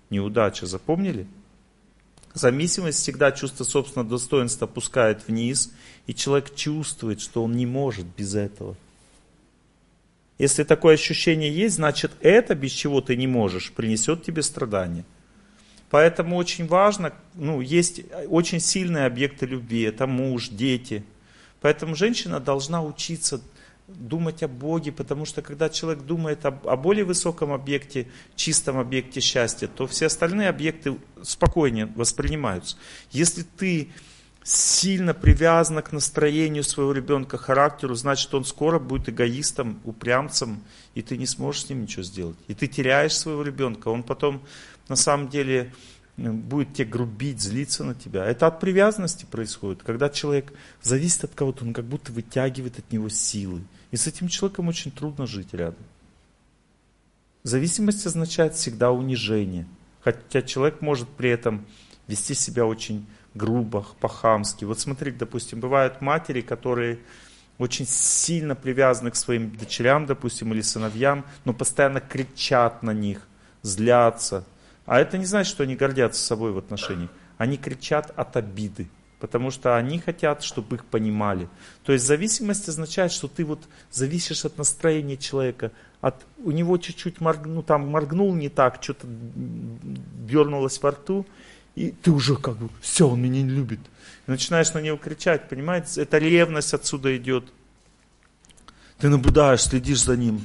неудача. Запомнили? Зависимость всегда чувство собственного достоинства опускает вниз, и человек чувствует, что он не может без этого. Если такое ощущение есть, значит это, без чего ты не можешь, принесет тебе страдания. Поэтому очень важно, есть очень сильные объекты любви, это муж, дети. Поэтому женщина должна учиться думать о Боге, потому что когда человек думает о более высоком объекте, чистом объекте счастья, то все остальные объекты спокойнее воспринимаются. Если ты сильно привязана к настроению своего ребенка, характеру, значит он скоро будет эгоистом, упрямцем, и ты не сможешь с ним ничего сделать. И ты теряешь своего ребенка, он потом на самом деле будет тебе грубить, злиться на тебя. Это от привязанности происходит. Когда человек зависит от кого-то, он как будто вытягивает от него силы. И с этим человеком очень трудно жить рядом. Зависимость означает всегда унижение. Хотя человек может при этом вести себя очень грубо, по-хамски. Вот смотри, допустим, бывают матери, которые очень сильно привязаны к своим дочерям, допустим, или сыновьям, но постоянно кричат на них, злятся. А это не значит, что они гордятся собой в отношениях. Они кричат от обиды, потому что они хотят, чтобы их понимали. То есть зависимость означает, что ты вот зависишь от настроения человека, у него чуть-чуть моргнул не так, что-то дернулось во рту, и ты уже как бы, все, он меня не любит. И начинаешь на него кричать, понимаете? Это ревность отсюда идет. Ты наблюдаешь, следишь за ним.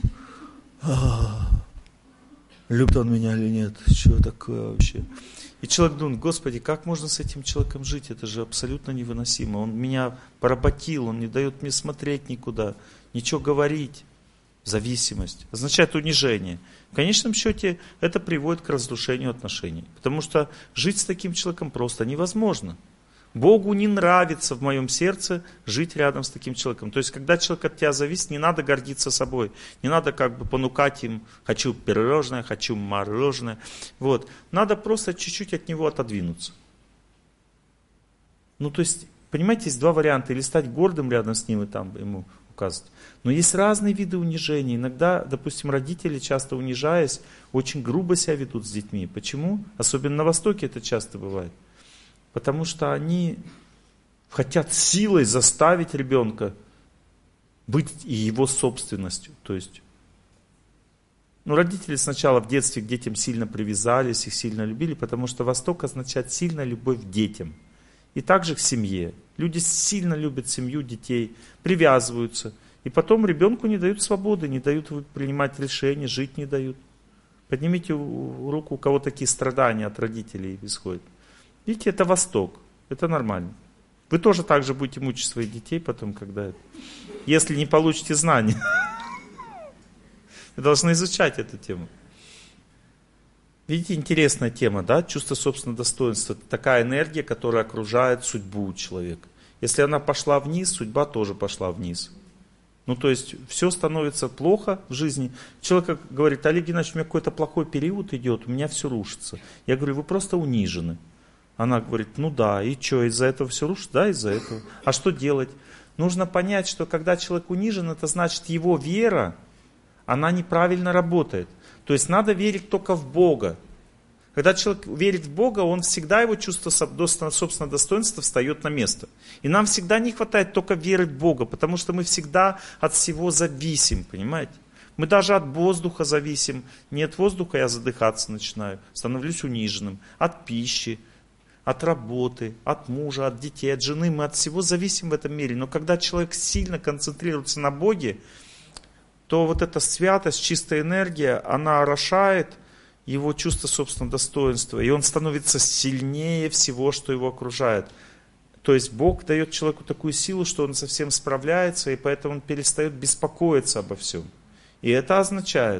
Любит он меня или нет? Что такое вообще? И человек думает, Господи, как можно с этим человеком жить? Это же абсолютно невыносимо. Он меня поработил, он не дает мне смотреть никуда, ничего говорить. Зависимость означает унижение. В конечном счете это приводит к разрушению отношений. Потому что жить с таким человеком просто невозможно. Богу не нравится в моем сердце жить рядом с таким человеком. То есть, когда человек от тебя зависит, не надо гордиться собой. Не надо как бы понукать им, хочу пирожное, хочу мороженое. Вот. Надо просто чуть-чуть от него отодвинуться. То есть, понимаете, есть два варианта. Или стать гордым рядом с ним и там ему указывать. Но есть разные виды унижения. Иногда, допустим, родители, часто унижаясь, очень грубо себя ведут с детьми. Почему? Особенно на Востоке это часто бывает. Потому что они хотят силой заставить ребенка быть и его собственностью. То есть, родители сначала в детстве к детям сильно привязались, их сильно любили, потому что Восток означает сильная любовь к детям. И также к семье. Люди сильно любят семью, детей, привязываются. И потом ребенку не дают свободы, не дают принимать решения, жить не дают. Поднимите руку, у кого такие страдания от родителей исходят. Видите, это Восток, это нормально. Вы тоже так же будете мучить своих детей потом, когда это... Если не получите знания. Вы должны изучать эту тему. Видите, интересная тема, да? Чувство собственного достоинства. Это такая энергия, которая окружает судьбу человека. Если она пошла вниз, судьба тоже пошла вниз. То есть, все становится плохо в жизни. Человек говорит, Олег Геннадьевич, у меня какой-то плохой период идет, у меня все рушится. Я говорю, вы просто унижены. Она говорит, да, и что, из-за этого все рушится? Да, из-за этого. А что делать? Нужно понять, что когда человек унижен, это значит его вера, она неправильно работает. То есть надо верить только в Бога. Когда человек верит в Бога, он всегда, его чувство собственного достоинства встает на место. И нам всегда не хватает только веры в Бога, потому что мы всегда от всего зависим, понимаете? Мы даже от воздуха зависим. Не от воздуха я задыхаться начинаю, становлюсь униженным. От пищи, от работы, от мужа, от детей, от жены. Мы от всего зависим в этом мире. Но когда человек сильно концентрируется на Боге, то вот эта святость, чистая энергия, она орошает его чувство собственного достоинства. И он становится сильнее всего, что его окружает. То есть Бог дает человеку такую силу, что он со всем справляется, и поэтому он перестает беспокоиться обо всем. И это означает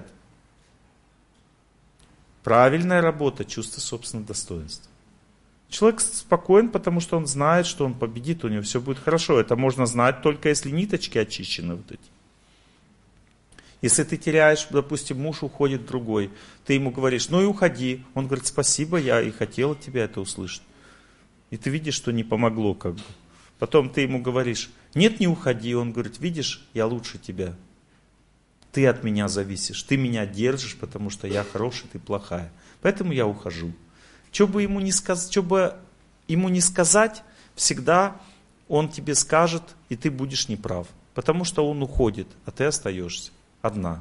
правильная работа чувства собственного достоинства. Человек спокоен, потому что он знает, что он победит, у него все будет хорошо. Это можно знать только если ниточки очищены вот эти. Если ты теряешь, допустим, муж уходит другой, ты ему говоришь, и уходи. Он говорит, спасибо, я и хотел от тебя это услышать. И ты видишь, что не помогло как бы. Потом ты ему говоришь, нет, не уходи. Он говорит, видишь, я лучше тебя. ты от меня зависишь, ты меня держишь, потому что я хороший, ты плохая. Поэтому я ухожу. Что бы ему не сказать, всегда он тебе скажет, и ты будешь неправ. Потому что он уходит, а ты остаешься одна.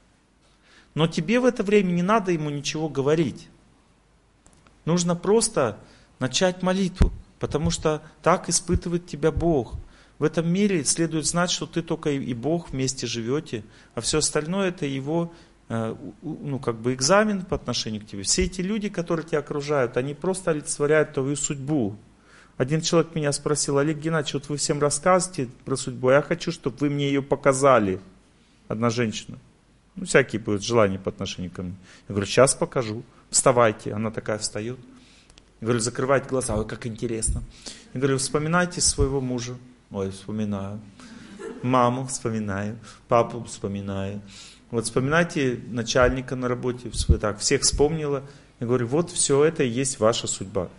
Но тебе в это время не надо ему ничего говорить. Нужно просто начать молитву, потому что так испытывает тебя Бог. В этом мире следует знать, что ты только и Бог вместе живете, а все остальное это его экзамен по отношению к тебе. Все эти люди, которые тебя окружают, они просто олицетворяют твою судьбу. Один человек меня спросил: Олег Геннадьевич, вот вы всем рассказываете про судьбу, а я хочу, чтобы вы мне ее показали. Одна женщина. Всякие будут желания по отношению ко мне. Я говорю, сейчас покажу. Вставайте. Она такая встает. Я говорю, закрывайте глаза. Ой, как интересно. Я говорю, вспоминайте своего мужа. Ой, вспоминаю. Маму вспоминаю. Папу вспоминаю. Вот вспоминайте начальника на работе. Так, всех вспомнила. Я говорю, вот все это и есть ваша судьба.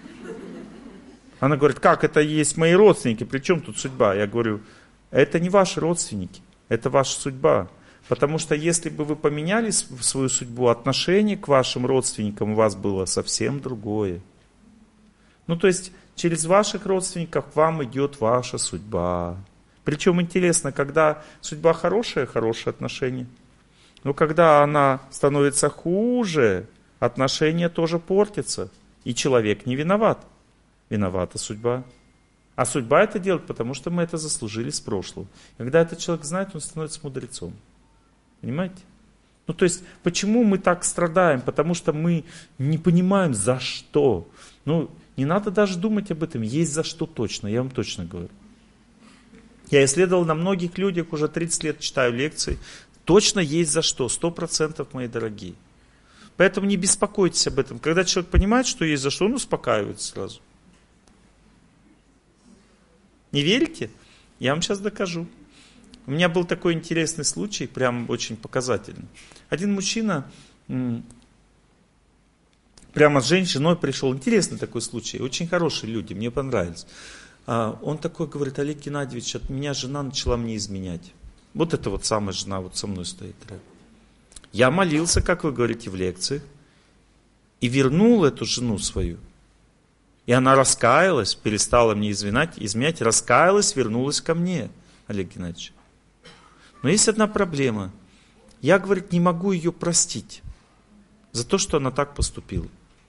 Она говорит, как это есть мои родственники? При чем тут судьба? Я говорю, это не ваши родственники. Это ваша судьба. Потому что если бы вы поменяли свою судьбу, отношение к вашим родственникам у вас было совсем другое. То есть через ваших родственников к вам идет ваша судьба. Причем интересно, когда судьба хорошая, хорошие отношения. Но когда она становится хуже, отношения тоже портятся. И человек не виноват. Виновата судьба. А судьба это делает, потому что мы это заслужили с прошлого. Когда этот человек знает, он становится мудрецом. Понимаете? То есть, почему мы так страдаем? Потому что мы не понимаем, за что. Не надо даже думать об этом. Есть за что точно, я вам точно говорю. Я исследовал на многих людях, уже 30 лет читаю лекции. Точно есть за что, 100%, мои дорогие. Поэтому не беспокойтесь об этом. Когда человек понимает, что есть за что, он успокаивается сразу. Не верите? Я вам сейчас докажу. У меня был такой интересный случай, прям очень показательный. Один мужчина прямо с женой пришел. Интересный такой случай. Очень хорошие люди, мне понравились. Он такой говорит, Олег Геннадьевич, от меня жена начала мне изменять. Вот это вот самая жена вот со мной стоит. Я молился, как вы говорите в лекциях, и вернул эту жену свою. И она раскаялась, перестала мне изменять, раскаялась, вернулась ко мне, Олег Геннадьевич. Но есть одна проблема. Я, говорит, не могу ее простить за то, что она так поступила.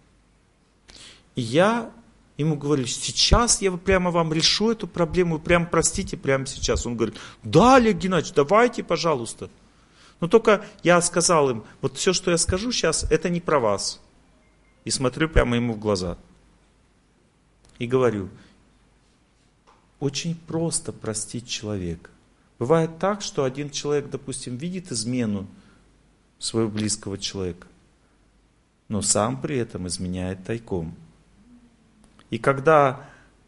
И я ему говорю, сейчас я прямо вам решу эту проблему, вы прямо простите прямо сейчас. Он говорит, да, Олег Геннадьевич, давайте, пожалуйста. Но только я сказал им, вот все, что я скажу сейчас, это не про вас. И смотрю прямо ему в глаза. И говорю, очень просто простить человека. Бывает так, что один человек, допустим, видит измену своего близкого человека, но сам при этом изменяет тайком. И когда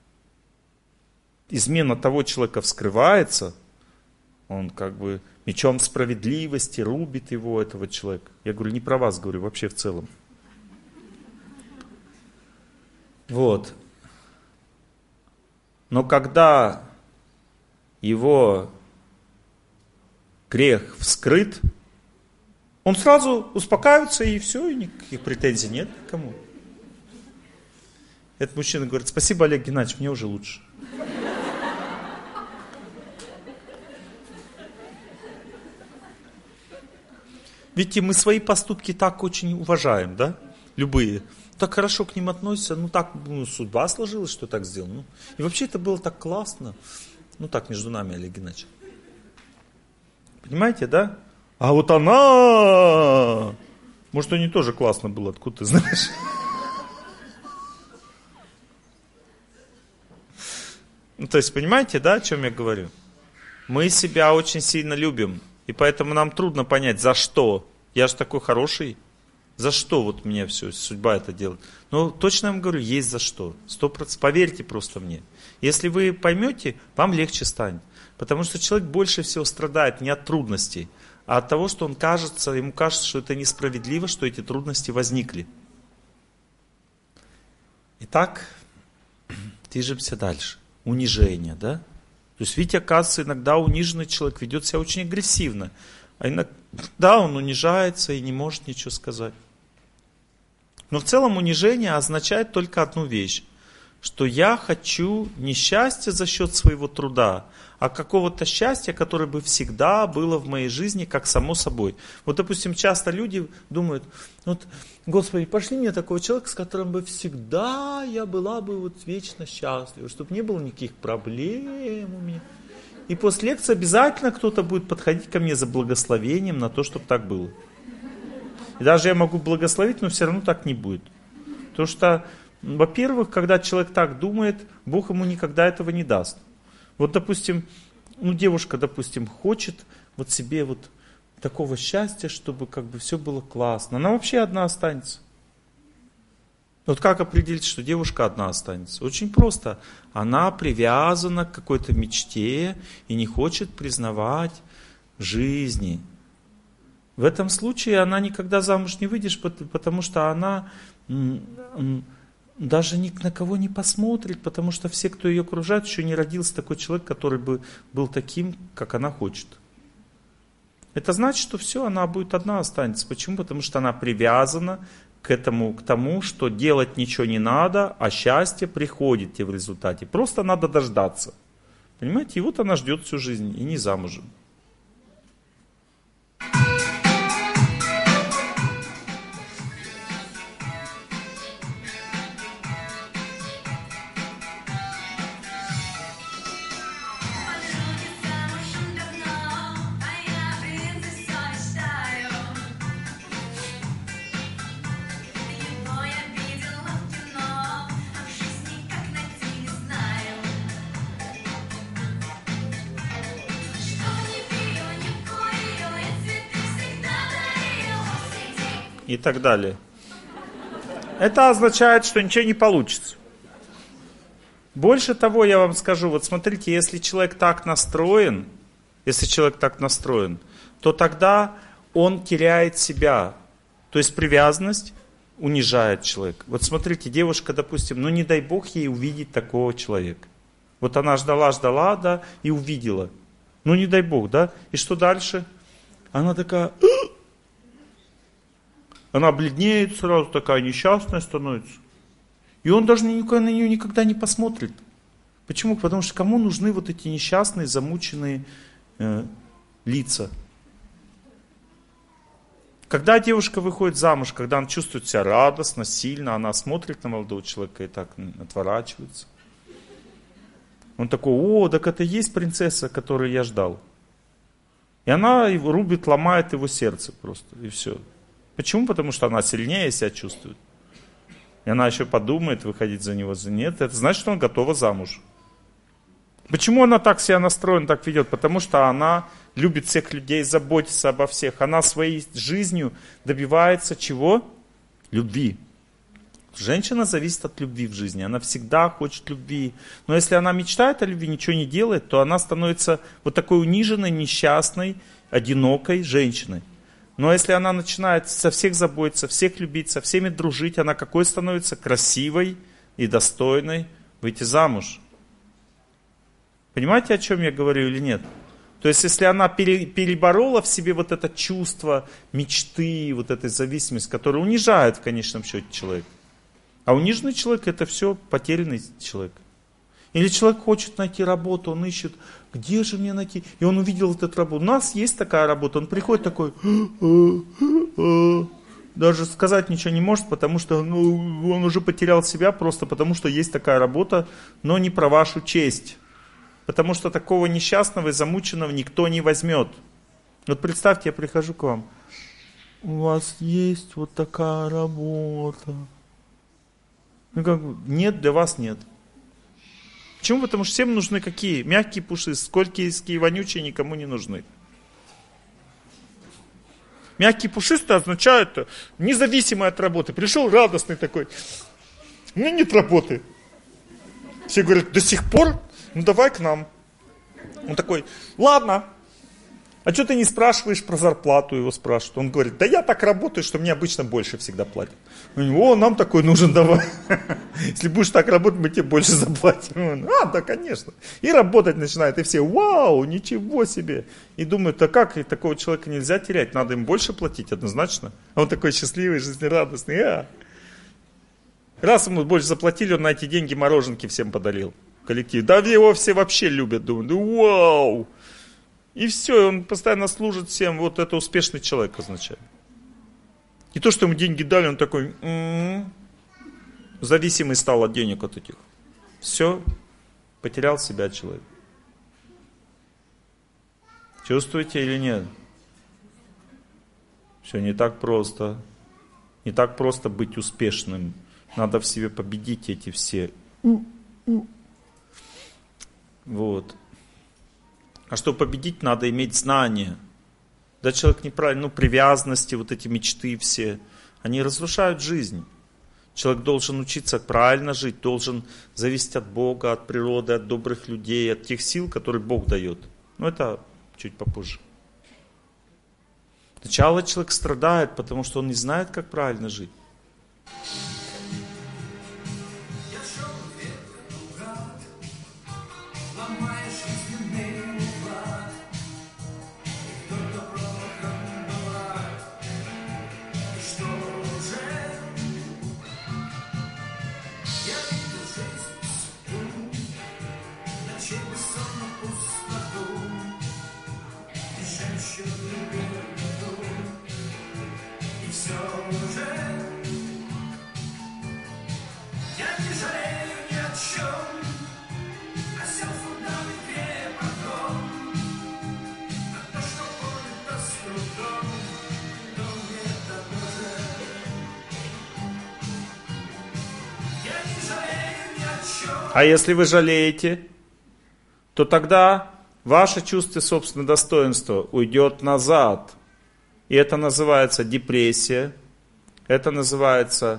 измена того человека вскрывается, он как бы мечом справедливости рубит его, этого человека. Я говорю, не про вас говорю, вообще в целом. Вот. Но когда его грех вскрыт, он сразу успокаивается и все, и никаких претензий нет никому. Этот мужчина говорит, спасибо, Олег Геннадьевич, мне уже лучше. Видите, мы свои поступки так очень уважаем, да? Любые. Так хорошо к ним относятся, судьба сложилась, что так сделал. И вообще это было так классно. Так между нами, Олег Геннадьевич. Понимаете, да? А вот она... Может, у нее тоже классно было, откуда ты знаешь? То есть, понимаете, да, о чем я говорю? Мы себя очень сильно любим. И поэтому нам трудно понять, за что. Я же такой хороший. За что вот мне все, судьба это делает? Точно я вам говорю, есть за что. 100%. Поверьте просто мне. Если вы поймете, вам легче станет. Потому что человек больше всего страдает не от трудностей, а от того, что ему кажется, что это несправедливо, что эти трудности возникли. Итак, движемся дальше. Унижение, да? То есть, видите, оказывается, иногда униженный человек ведет себя очень агрессивно. А иногда он унижается и не может ничего сказать. Но в целом унижение означает только одну вещь. Что я хочу не счастья за счет своего труда, а какого-то счастья, которое бы всегда было в моей жизни, как само собой. Вот, допустим, часто люди думают, вот, Господи, пошли мне такого человека, с которым бы всегда я была бы вот вечно счастлива, чтобы не было никаких проблем у меня. И после лекции обязательно кто-то будет подходить ко мне за благословением на то, чтобы так было. И даже я могу благословить, но все равно так не будет. Потому что, во-первых, когда человек так думает, Бог ему никогда этого не даст. Вот, допустим, девушка, допустим, хочет вот себе вот такого счастья, чтобы как бы все было классно. Она вообще одна останется. Вот как определить, что девушка одна останется? Очень просто. Она привязана к какой-то мечте и не хочет признавать жизни. В этом случае она никогда замуж не выйдет, потому что она даже ни на кого не посмотрит, потому что все, кто ее окружает, еще не родился такой человек, который бы был таким, как она хочет. Это значит, что все, она будет одна останется. Почему? Потому что она привязана к тому, что делать ничего не надо, а счастье приходит тебе в результате. Просто надо дождаться. Понимаете? И вот она ждет всю жизнь, и не замужем. И так далее. Это означает, что ничего не получится. Больше того, я вам скажу, вот смотрите, если человек так настроен, то тогда он теряет себя. То есть привязанность унижает человека. Вот смотрите, девушка, допустим, не дай Бог ей увидеть такого человека. Вот она ждала, да, и увидела. Не дай Бог, да. И что дальше? Она такая... Она бледнеет сразу, такая несчастная становится. И он даже на нее никогда не посмотрит. Почему? Потому что кому нужны вот эти несчастные, замученные лица? Когда девушка выходит замуж, когда она чувствует себя радостно, сильно, она смотрит на молодого человека и так отворачивается. Он такой, так это и есть принцесса, которую я ждал. И она рубит, ломает его сердце просто, и все. Почему? Потому что она сильнее себя чувствует. И она еще подумает, выходить за него. Нет, это значит, что она готова замуж. Почему она так себя настроена, так ведет? Потому что она любит всех людей, заботится обо всех. Она своей жизнью добивается чего? Любви. Женщина зависит от любви в жизни. Она всегда хочет любви. Но если она мечтает о любви, ничего не делает, то она становится вот такой униженной, несчастной, одинокой женщиной. Но если она начинает со всех заботиться, всех любить, со всеми дружить, она какой становится? Красивой и достойной выйти замуж. Понимаете, о чем я говорю или нет? То есть, если она переборола в себе вот это чувство мечты, вот этой зависимости, которая унижает в конечном счете человека. А униженный человек — это все потерянный человек. Или человек хочет найти работу, он ищет, где же мне найти? И он увидел вот эту работу. У нас есть такая работа, он приходит такой, даже сказать ничего не может, потому что он уже потерял себя просто потому, что есть такая работа, но не про вашу честь. Потому что такого несчастного и замученного никто не возьмет. Вот представьте, я прихожу к вам, у вас есть вот такая работа. Нет, для вас нет. Почему? Потому что всем нужны какие? Мягкие, пушистые, скользкие, вонючие никому не нужны. Мягкие, пушистые означают независимый от работы. Пришел радостный такой, у меня нет работы. Все говорят, до сих пор? Давай к нам. Он такой, ладно. А что ты не спрашиваешь про зарплату, его спрашивают. Он говорит, да я так работаю, что мне обычно больше всегда платят. О, нам такой нужен, давай. Если будешь так работать, мы тебе больше заплатим. Да, конечно. И работать начинает, и все, вау, ничего себе. И думают, а как, и такого человека нельзя терять, надо им больше платить однозначно. А он такой счастливый, жизнерадостный. Раз ему больше заплатили, он на эти деньги мороженки всем подарил в коллективе. Да его все вообще любят, думают, вау. И все, он постоянно служит всем, вот это успешный человек означает. Не то, что ему деньги дали, он такой, зависимый стал от денег от этих. Все, потерял себя человек. Чувствуете или нет? Все не так просто. Не так просто быть успешным. Надо в себе победить эти все. Вот. А чтобы победить, надо иметь знания. Да, человек неправильно, привязанности, вот эти мечты все, они разрушают жизнь. Человек должен учиться правильно жить, должен зависеть от Бога, от природы, от добрых людей, от тех сил, которые Бог дает. Но это чуть попозже. Сначала человек страдает, потому что он не знает, как правильно жить. А если вы жалеете, то тогда ваше чувство собственного достоинства уйдет назад. И это называется депрессия, это называется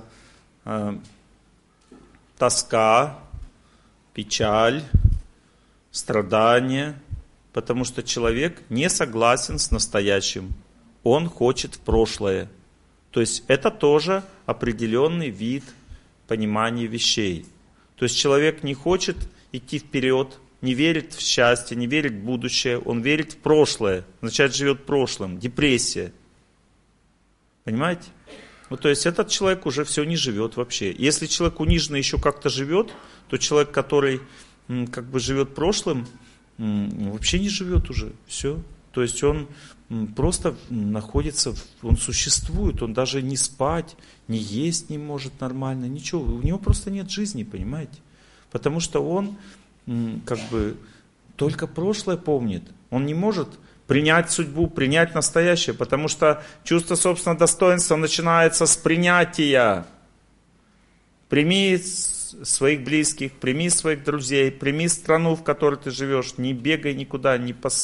тоска, печаль, страдание, потому что человек не согласен с настоящим, он хочет в прошлое. То есть это тоже определенный вид понимания вещей. То есть человек не хочет идти вперед, не верит в счастье, не верит в будущее, он верит в прошлое, означает живет прошлым, депрессия. Понимаете? Вот, то есть этот человек уже все не живет вообще. Если человек униженно еще как-то живет, то человек, который как бы живет прошлым, вообще не живет уже. Все. То есть он просто находится, он существует, он даже не спать, не есть не может нормально, ничего. У него просто нет жизни, понимаете? Потому что он как бы только прошлое помнит. Он не может принять судьбу, принять настоящее, потому что чувство собственного достоинства начинается с принятия. Прими своих близких, прими своих друзей, прими страну, в которой ты живешь, не бегай никуда, ни по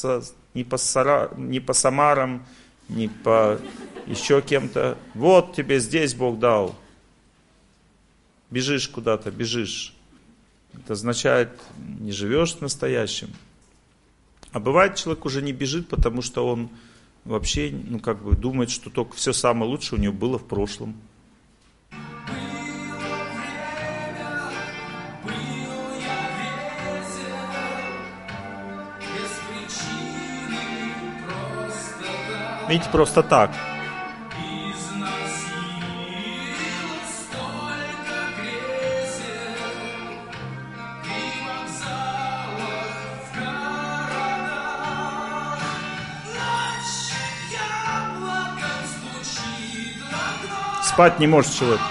Самарам, ни по еще кем-то. Вот тебе здесь Бог дал. Бежишь куда-то, бежишь. Это означает, не живешь в настоящем. А бывает, человек уже не бежит, потому что он вообще, думает, что только все самое лучшее у него было в прошлом. Видите, просто так. Спать не может человек.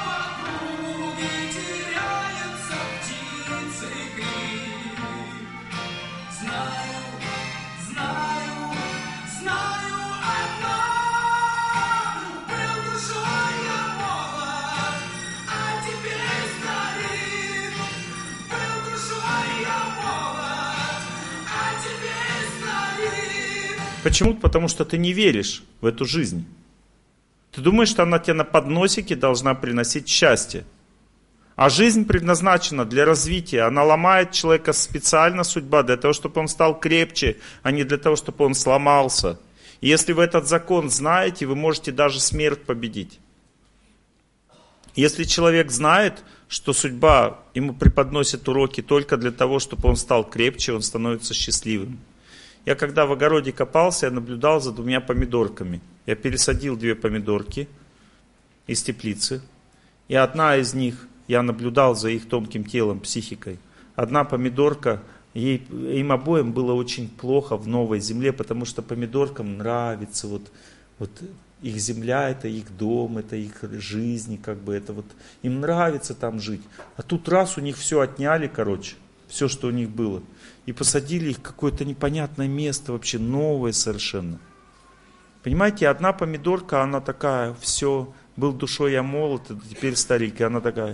Почему? Потому что ты не веришь в эту жизнь. Ты думаешь, что она тебе на подносике должна приносить счастье. А жизнь предназначена для развития. Она ломает человека специально, судьба, для того, чтобы он стал крепче, а не для того, чтобы он сломался. И если вы этот закон знаете, вы можете даже смерть победить. Если человек знает, что судьба ему преподносит уроки только для того, чтобы он стал крепче, он становится счастливым. Я когда в огороде копался, я наблюдал за 2 помидорками. Я пересадил 2 помидорки из теплицы. И одна из них, я наблюдал за их тонким телом, психикой. Одна помидорка, им обоим было очень плохо в новой земле, потому что помидоркам нравится вот их земля, это их дом, это их жизнь, как бы это вот, им нравится там жить. А тут раз у них все отняли, все, что у них было, и посадили их в какое-то непонятное место, вообще новое совершенно. Понимаете, одна помидорка, она такая, все, был душой я молод, теперь старик, и она такая,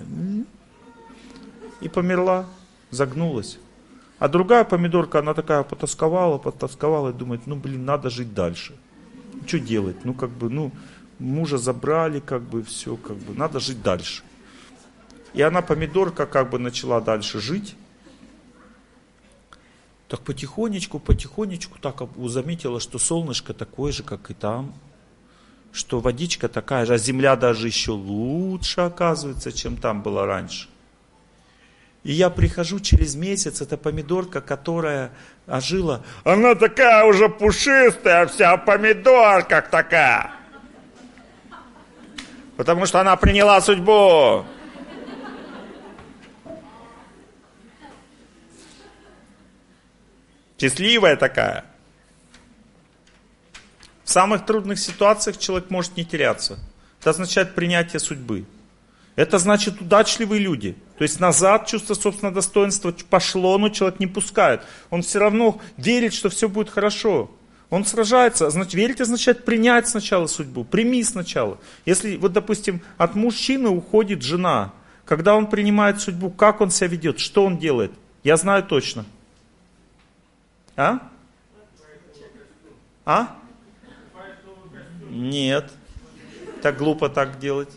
и померла, загнулась. А другая помидорка, она такая потасковала, и думает, надо жить дальше. Что делать? Мужа забрали, все, надо жить дальше. И она, помидорка, начала дальше жить. Так потихонечку, так заметила, что солнышко такое же, как и там. Что водичка такая же, а земля даже еще лучше оказывается, чем там была раньше. И я прихожу через месяц, эта помидорка, которая ожила, она такая уже пушистая, вся в помидорках такая. Потому что она приняла судьбу. Счастливая такая. В самых трудных ситуациях человек может не теряться. Это означает принятие судьбы. Это значит удачливые люди. То есть назад чувство собственного достоинства пошло, но человек не пускает. Он все равно верит, что все будет хорошо. Он сражается. Верить означает принять сначала судьбу. Прими сначала. Если, допустим, от мужчины уходит жена, когда он принимает судьбу, как он себя ведет, что он делает? Я знаю точно. Нет. Так глупо так делать.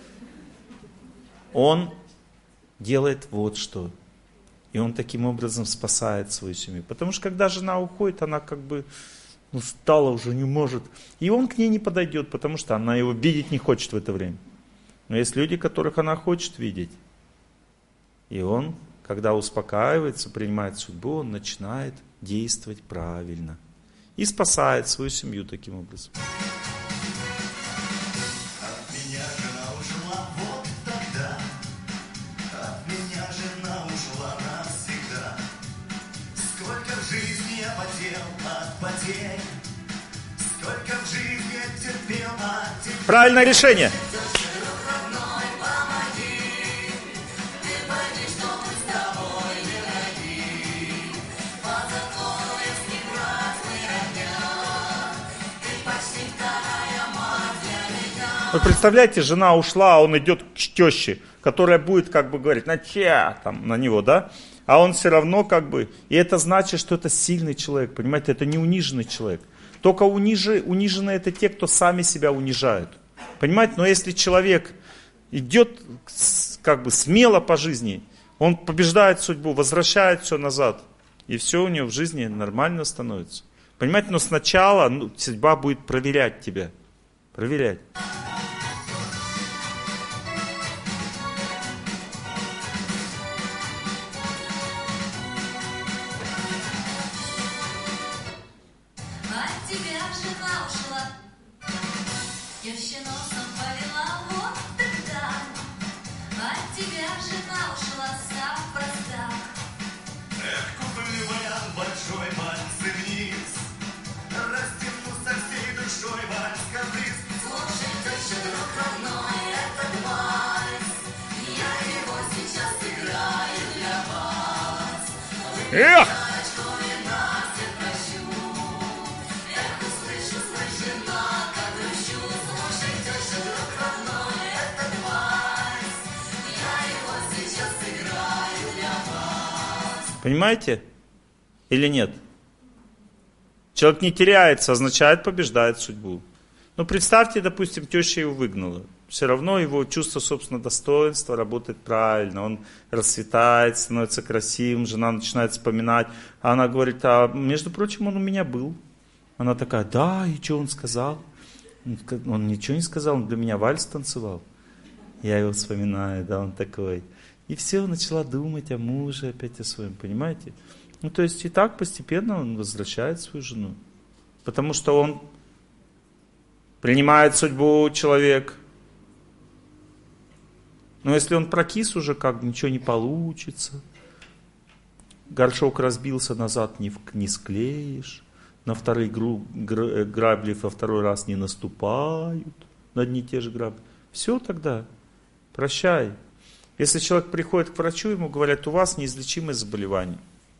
Он делает вот что. И он таким образом спасает свою семью. Потому что когда жена уходит, она устала, уже не может. И он к ней не подойдет, потому что она его видеть не хочет в это время. Но есть люди, которых она хочет видеть. И он, когда успокаивается, принимает судьбу, он начинает действовать правильно. И спасает свою семью таким образом. Правильное решение. Вы представляете, жена ушла, а он идет к теще, которая будет говорить, на него, да? А он все равно и это значит, что это сильный человек, понимаете, это не униженный человек. Только униженные это те, кто сами себя унижают. Понимаете, но если человек идет смело по жизни, он побеждает судьбу, возвращает все назад, и все у него в жизни нормально становится. Понимаете, но сначала судьба будет проверять тебя. Проверять. Эх! Понимаете? Или нет? Человек не теряется, означает побеждает судьбу. Но представьте, допустим, теща его выгнала. Все равно его чувство собственного достоинства работает правильно. Он расцветает, становится красивым, жена начинает вспоминать. А она говорит, между прочим, он у меня был. Она такая, да, и что он сказал? Он ничего не сказал, он для меня вальс танцевал. Я его вспоминаю, да, он такой. И все, начала думать о муже, опять о своем, понимаете? Ну, то есть и так постепенно он возвращает свою жену. Потому что он принимает судьбу человек. Но если он прокис уже, как ничего не получится. Горшок разбился, назад не склеишь. На вторые грабли во второй раз не наступают. На одни и те же грабли. Все тогда. Прощай. Если человек приходит к врачу, ему говорят, у вас неизлечимое заболевание.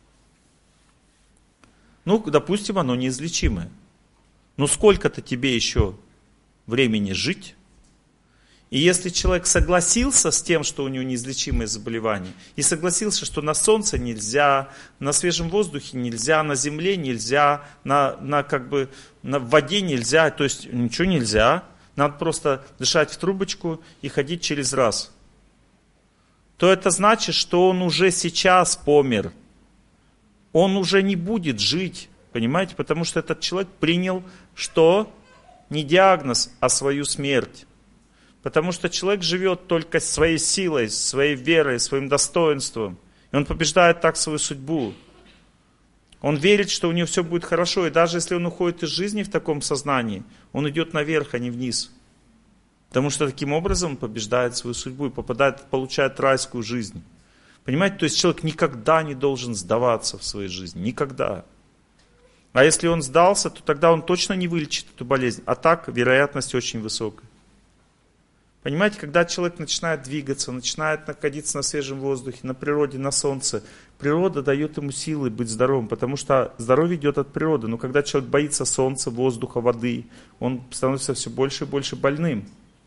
Ну, допустим, оно неизлечимое. Но сколько-то тебе еще времени жить? И если человек согласился с тем, что у него неизлечимое заболевание, и согласился, что на солнце нельзя, на свежем воздухе нельзя, на земле нельзя, на воде нельзя, то есть ничего нельзя, надо просто дышать в трубочку и ходить через раз, то это значит, что он уже сейчас помер. Он уже не будет жить, понимаете, потому что этот человек принял, что не диагноз, а свою смерть. Потому что человек живет только своей силой, своей верой, своим достоинством. И он побеждает так свою судьбу. Он верит, что у него все будет хорошо. И даже если он уходит из жизни в таком сознании, он идет наверх, а не вниз. Потому что таким образом он побеждает свою судьбу и получает райскую жизнь. Понимаете, то есть человек никогда не должен сдаваться в своей жизни. Никогда. А если он сдался, то тогда он точно не вылечит эту болезнь. А так вероятность очень высокая. Понимаете, когда человек начинает двигаться, начинает находиться на свежем воздухе, на природе, на солнце, природа дает ему силы быть здоровым, потому что здоровье идет от природы. Но когда человек боится солнца, воздуха, воды, он становится все больше и больше больным.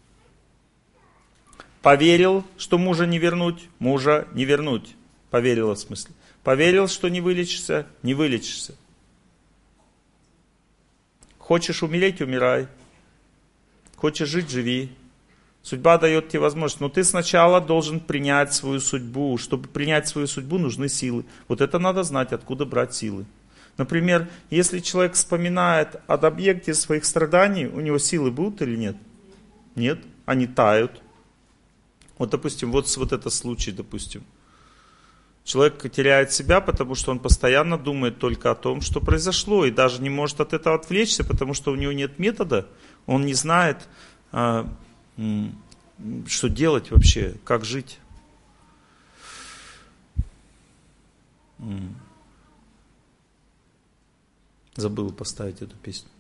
Поверил, что мужа не вернуть. Поверила в смысле. Поверил, что не вылечишься, не вылечишься. Хочешь умереть, умирай. Хочешь жить, живи. Судьба дает тебе возможность, но ты сначала должен принять свою судьбу. Чтобы принять свою судьбу, нужны силы. Вот это надо знать, откуда брать силы. Например, если человек вспоминает об объекте своих страданий, у него силы будут или нет? Нет, они тают. Вот, допустим, вот этот случай, допустим. Человек теряет себя, потому что он постоянно думает только о том, что произошло, и даже не может от этого отвлечься, потому что у него нет метода, он не знает, что делать вообще, как жить. Забыл поставить эту песню.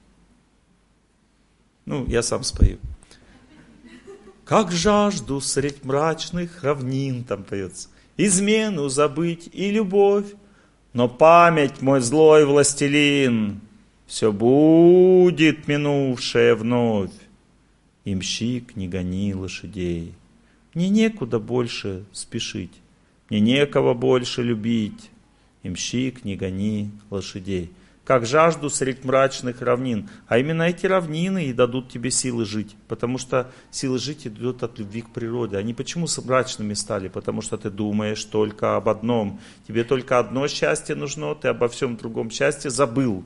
Ну, я сам спою. Как жажду средь мрачных равнин, там поется, измену забыть и любовь, но память мой злой властелин, все будет минувшее вновь. Имщик, не гони лошадей. Мне некуда больше спешить, мне некого больше любить. Имщик, не гони лошадей. Как жажду средь мрачных равнин. А именно эти равнины и дадут тебе силы жить. Потому что силы жить идут от любви к природе. Они почему мрачными стали? Потому что ты думаешь только об одном. Тебе только одно счастье нужно, ты обо всем другом счастье забыл.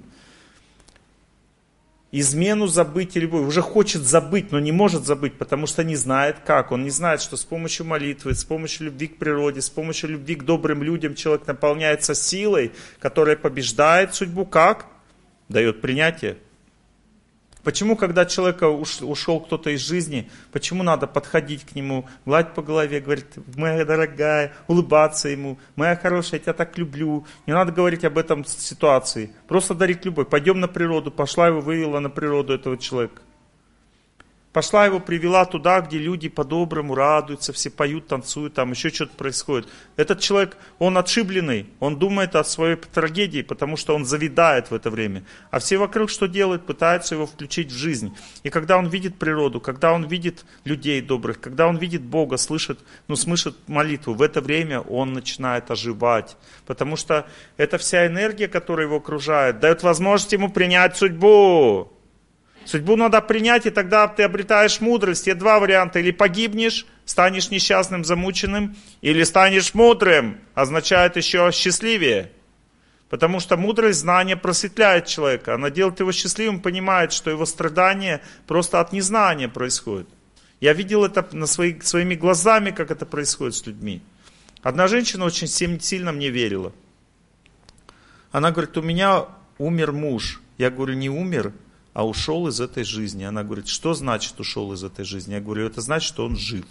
Измену забыть и любовь. Уже хочет забыть, но не может забыть, потому что не знает как. Он не знает, что с помощью молитвы, с помощью любви к природе, с помощью любви к добрым людям человек наполняется силой, которая побеждает судьбу. Как? Дает принятие. Почему, когда человека ушел кто-то из жизни, почему надо подходить к нему, гладить по голове, говорить, моя дорогая, улыбаться ему, моя хорошая, я тебя так люблю. Не надо говорить об этом ситуации, просто дарить любовь. Пойдем на природу, пошла его, вывела на природу этого человека. Пошла его, привела туда, где люди по-доброму радуются, все поют, танцуют, там еще что-то происходит. Этот человек, он отшибленный, он думает о своей трагедии, потому что он завидает в это время. А все вокруг что делают? Пытаются его включить в жизнь. И когда он видит природу, когда он видит людей добрых, когда он видит Бога, слышит молитву, в это время он начинает оживать. Потому что эта вся энергия, которая его окружает, дает возможность ему принять судьбу. Судьбу надо принять, и тогда ты обретаешь мудрость. Есть два варианта. Или погибнешь, станешь несчастным, замученным, или станешь мудрым, означает еще счастливее. Потому что мудрость, знание просветляет человека. Она делает его счастливым, понимает, что его страдания просто от незнания происходят. Я видел это своими глазами, как это происходит с людьми. Одна женщина очень сильно мне верила. Она говорит, у меня умер муж. Я говорю, не умер, а ушел из этой жизни. Она говорит, что значит ушел из этой жизни? Я говорю, это значит, что он жив.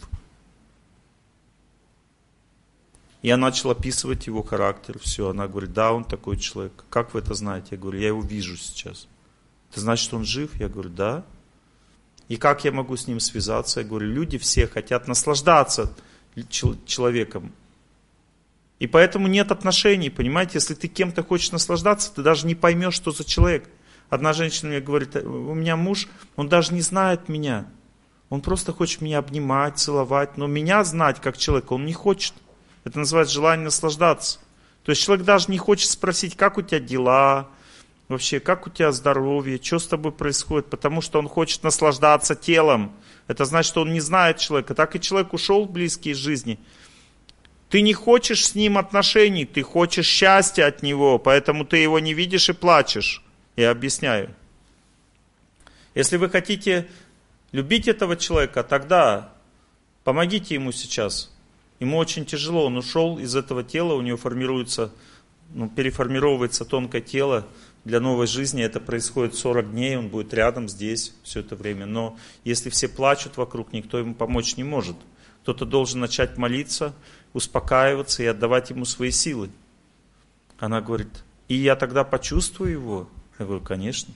Я начал описывать его характер, все. Она говорит, да, он такой человек. Как вы это знаете? Я говорю, я его вижу сейчас. Это значит, что он жив? Я говорю, да. И как я могу с ним связаться? Я говорю, люди все хотят наслаждаться человеком. И поэтому нет отношений, понимаете? Если ты кем-то хочешь наслаждаться, ты даже не поймешь, что за человек. Одна женщина мне говорит, у меня муж, он даже не знает меня. Он просто хочет меня обнимать, целовать. Но меня знать как человека он не хочет. Это называется желание наслаждаться. То есть человек даже не хочет спросить, как у тебя дела, вообще, как у тебя здоровье, что с тобой происходит, потому что он хочет наслаждаться телом. Это значит, что он не знает человека. Так и человек ушел близкий из жизни. Ты не хочешь с ним отношений, ты хочешь счастья от него, поэтому ты его не видишь и плачешь. Я объясняю. Если вы хотите любить этого человека, тогда помогите ему сейчас. Ему очень тяжело, он ушел из этого тела, у него переформировывается тонкое тело для новой жизни. Это происходит 40 дней, он будет рядом здесь все это время. Но если все плачут вокруг, никто ему помочь не может. Кто-то должен начать молиться, успокаиваться и отдавать ему свои силы. Она говорит, и я тогда почувствую его? Я говорю, конечно.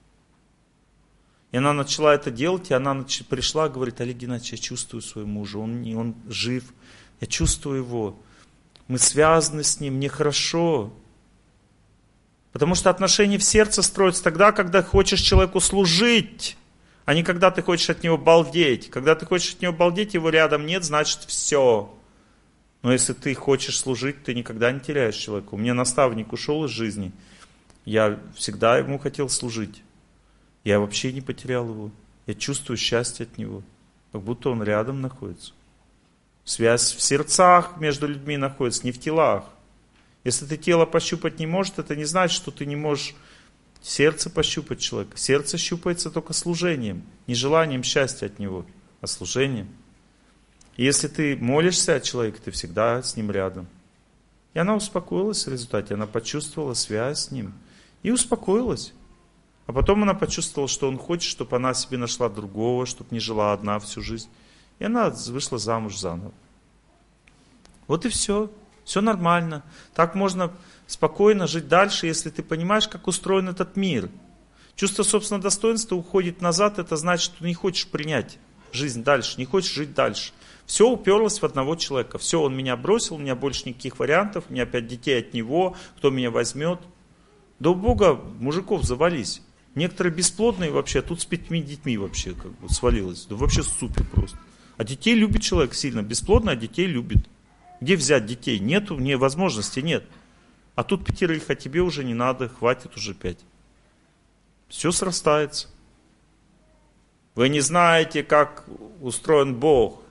И она начала это делать, и она пришла, говорит, Олег Геннадьевич, я чувствую своего мужа, он жив, я чувствую его, мы связаны с ним, мне хорошо. Потому что отношения в сердце строятся тогда, когда хочешь человеку служить, а не когда ты хочешь от него балдеть. Когда ты хочешь от него балдеть, его рядом нет, значит все. Но если ты хочешь служить, ты никогда не теряешь человека. У меня наставник ушел из жизни, я всегда ему хотел служить. Я вообще не потерял его. Я чувствую счастье от него. Как будто он рядом находится. Связь в сердцах между людьми находится, не в телах. Если ты тело пощупать не можешь, это не значит, что ты не можешь сердце пощупать человека. Сердце щупается только служением. Не желанием счастья от него, а служением. И если ты молишься о человеке, ты всегда с ним рядом. И она успокоилась в результате. Она почувствовала связь с ним. И успокоилась. А потом она почувствовала, что он хочет, чтобы она себе нашла другого, чтобы не жила одна всю жизнь. И она вышла замуж заново. Вот и все. Все нормально. Так можно спокойно жить дальше, если ты понимаешь, как устроен этот мир. Чувство собственного достоинства уходит назад, это значит, что ты не хочешь принять жизнь дальше, не хочешь жить дальше. Все уперлось в одного человека. Все, он меня бросил, у меня больше никаких вариантов, у меня 5 детей от него, кто меня возьмет. Да у Бога мужиков завались. Некоторые бесплодные вообще, тут с 5 детьми вообще как бы свалилось. Да вообще супер просто. А детей любит человек сильно. Бесплодно, а детей любит. Где взять детей? Нету, возможности нет. А тут 5, а тебе уже не надо, хватит уже 5. Все срастается. Вы не знаете, как устроен Бог.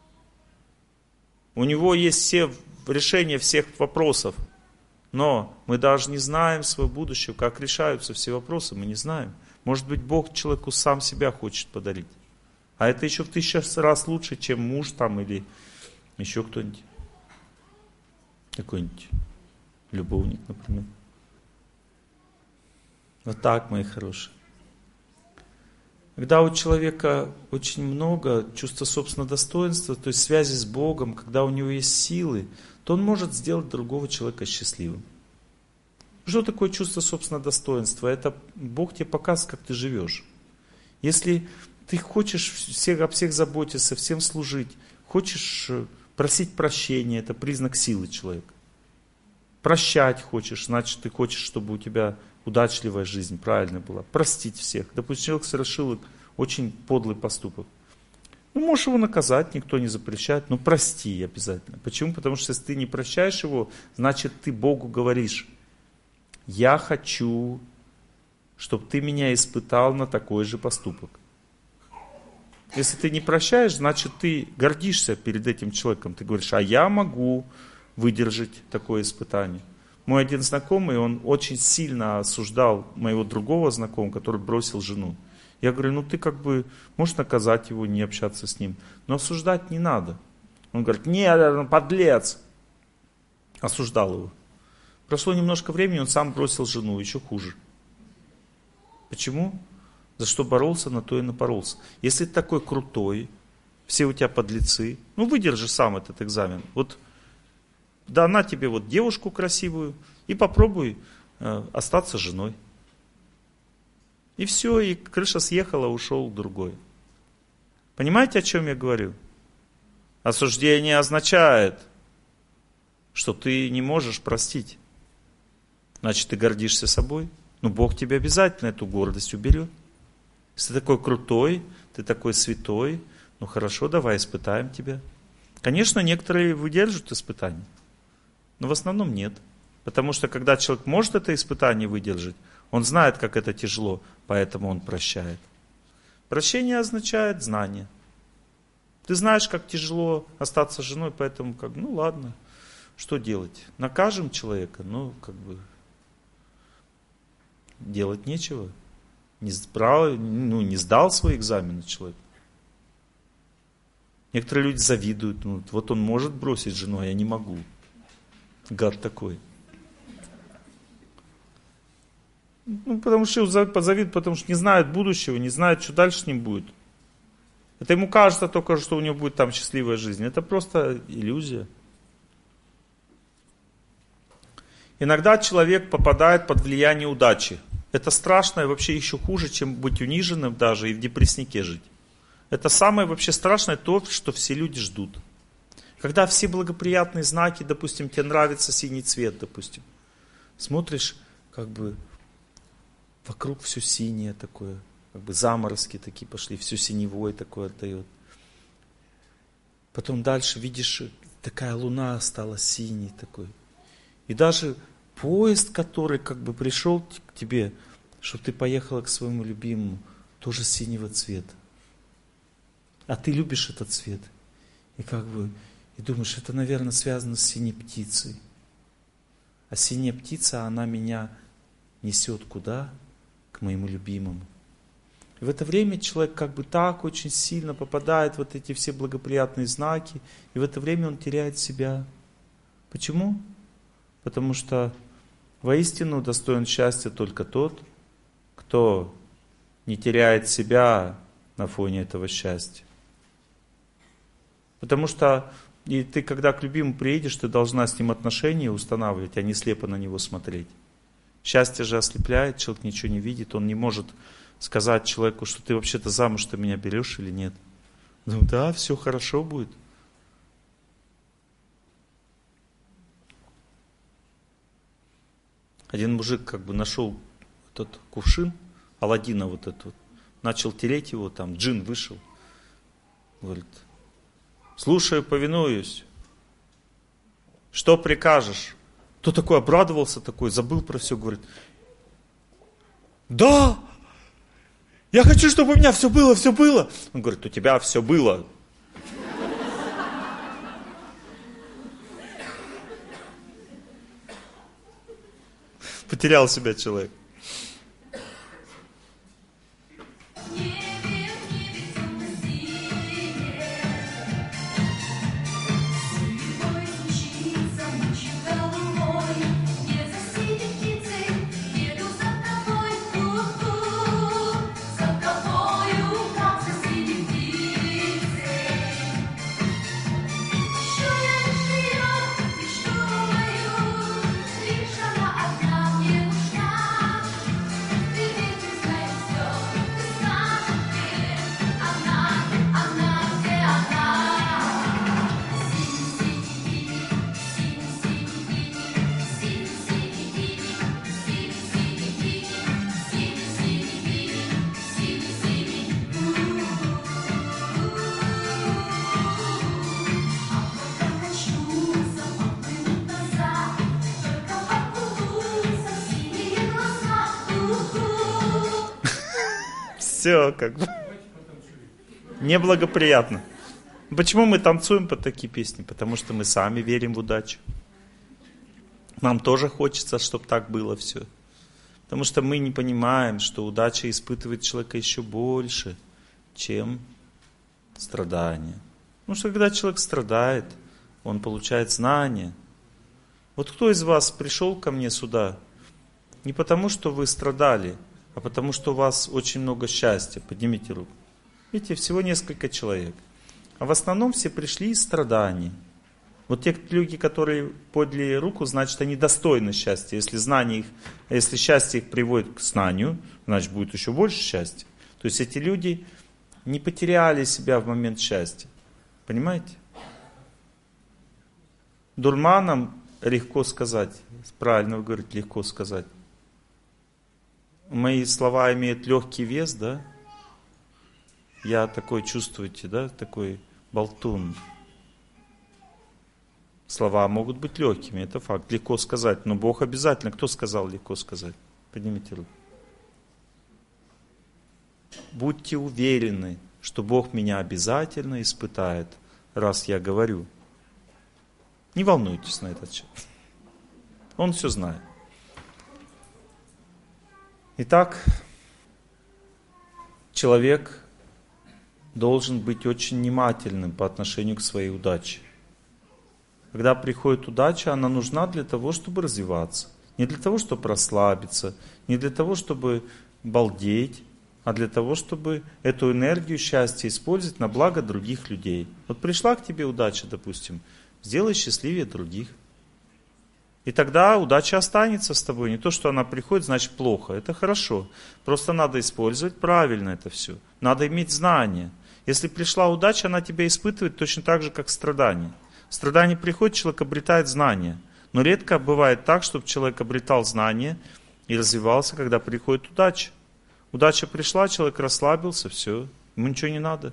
У Него есть все решения всех вопросов. Но мы даже не знаем своего будущего, как решаются все вопросы, мы не знаем. Может быть, Бог человеку сам себя хочет подарить. А это еще в 1000 раз лучше, чем муж там или еще кто-нибудь. Какой-нибудь любовник, например. Вот так, мои хорошие. Когда у человека очень много чувства собственного достоинства, то есть связи с Богом, когда у него есть силы, то он может сделать другого человека счастливым. Что такое чувство собственного достоинства? Это Бог тебе показывает, как ты живешь. Если ты хочешь о всех заботиться, всем служить, хочешь просить прощения, это признак силы человека. Прощать хочешь, значит, ты хочешь, чтобы у тебя удачливая жизнь, правильная была. Простить всех. Допустим, человек совершил очень подлый поступок. Ну, можешь его наказать, никто не запрещает, но прости обязательно. Почему? Потому что если ты не прощаешь его, значит, ты Богу говоришь: я хочу, чтобы ты меня испытал на такой же поступок. Если ты не прощаешь, значит, ты гордишься перед этим человеком. Ты говоришь: а я могу выдержать такое испытание. Мой один знакомый, он очень сильно осуждал моего другого знакомого, который бросил жену. Я говорю, ну ты как бы можешь наказать его, не общаться с ним, но осуждать не надо. Он говорит, нет, он подлец. Осуждал его. Прошло немножко времени, он сам бросил жену, еще хуже. Почему? За что боролся, на то и напоролся. Если ты такой крутой, все у тебя подлецы, ну выдержи сам этот экзамен. Вот да на тебе вот девушку красивую и попробуй остаться женой. И все, и крыша съехала, ушел другой. Понимаете, о чем я говорю? Осуждение означает, что ты не можешь простить. Значит, ты гордишься собой. Ну, Бог тебе обязательно эту гордость уберет. Если ты такой крутой, ты такой святой, ну хорошо, давай испытаем тебя. Конечно, некоторые выдержат испытания, но в основном нет. Потому что когда человек может это испытание выдержать, он знает, как это тяжело, поэтому он прощает. Прощение означает знание. Ты знаешь, как тяжело остаться женой, поэтому ну ладно, что делать? Накажем человека, делать нечего. Не сдал свой экзамен человек. Некоторые люди завидуют. Вот он может бросить жену, а я не могу. Гад такой. Потому что позавидуют, потому что не знают будущего, не знают, что дальше с ним будет. Это ему кажется только, что у него будет там счастливая жизнь. Это просто иллюзия. Иногда человек попадает под влияние удачи. Это страшно и вообще еще хуже, чем быть униженным даже и в депресснике жить. Это самое вообще страшное то, что все люди ждут. Когда все благоприятные знаки, допустим, тебе нравится синий цвет, допустим. Смотришь, вокруг все синее такое, заморозки такие пошли, все синевой такое отдает. Потом дальше видишь, такая луна стала синей такой. И даже поезд, который пришел к тебе, чтобы ты поехала к своему любимому, тоже синего цвета. А ты любишь этот цвет. И думаешь, это, наверное, связано с синей птицей. А синяя птица, она меня несет куда? К моему любимому. И в это время человек так очень сильно попадает в вот эти все благоприятные знаки, и в это время он теряет себя. Почему? Потому что воистину достоин счастья только тот, кто не теряет себя на фоне этого счастья. Потому что и ты, когда к любимому приедешь, ты должна с ним отношения устанавливать, а не слепо на него смотреть. Счастье же ослепляет, человек ничего не видит, он не может сказать человеку, что ты вообще-то замуж-то меня берешь или нет. Ну да, все хорошо будет. Один мужик нашел этот кувшин, Аладдина вот этот, начал тереть его, там джин вышел. Говорит, слушаю, повинуюсь. Что прикажешь? Кто такой обрадовался, забыл про все, говорит, да, я хочу, чтобы у меня все было, все было. Он говорит, у тебя все было. Потерял себя человек. Все неблагоприятно. Почему мы танцуем под такие песни? Потому что мы сами верим в удачу. Нам тоже хочется, чтобы так было все. Потому что мы не понимаем, что удача испытывает человека еще больше, чем страдания. Потому что когда человек страдает, он получает знания. Вот кто из вас пришел ко мне сюда не потому, что вы страдали, а потому, что у вас очень много счастья? Поднимите руку. Видите, всего несколько человек. А в основном все пришли из страданий. Вот те люди, которые подняли руку, значит, они достойны счастья. Если счастье их приводит к знанию, значит, будет еще больше счастья. То есть эти люди не потеряли себя в момент счастья. Понимаете? Дурманам легко сказать. Правильно вы говорите, легко сказать. Мои слова имеют легкий вес, да? Я такой, чувствуете, да? Такой болтун. Слова могут быть легкими, это факт. Легко сказать, но Бог обязательно. Кто сказал легко сказать? Поднимите руку. Будьте уверены, что Бог меня обязательно испытает, раз я говорю. Не волнуйтесь на этот счет. Он все знает. Итак, человек должен быть очень внимательным по отношению к своей удаче. Когда приходит удача, она нужна для того, чтобы развиваться. Не для того, чтобы расслабиться, не для того, чтобы балдеть, а для того, чтобы эту энергию счастья использовать на благо других людей. Вот пришла к тебе удача, допустим, сделай счастливее других. И тогда удача останется с тобой. Не то, что она приходит, значит плохо. Это хорошо. Просто надо использовать правильно это все. Надо иметь знания. Если пришла удача, она тебя испытывает точно так же, как страдание. Страдание приходит, человек обретает знания. Но редко бывает так, чтобы человек обретал знания и развивался, когда приходит удача. Удача пришла, человек расслабился, все, ему ничего не надо.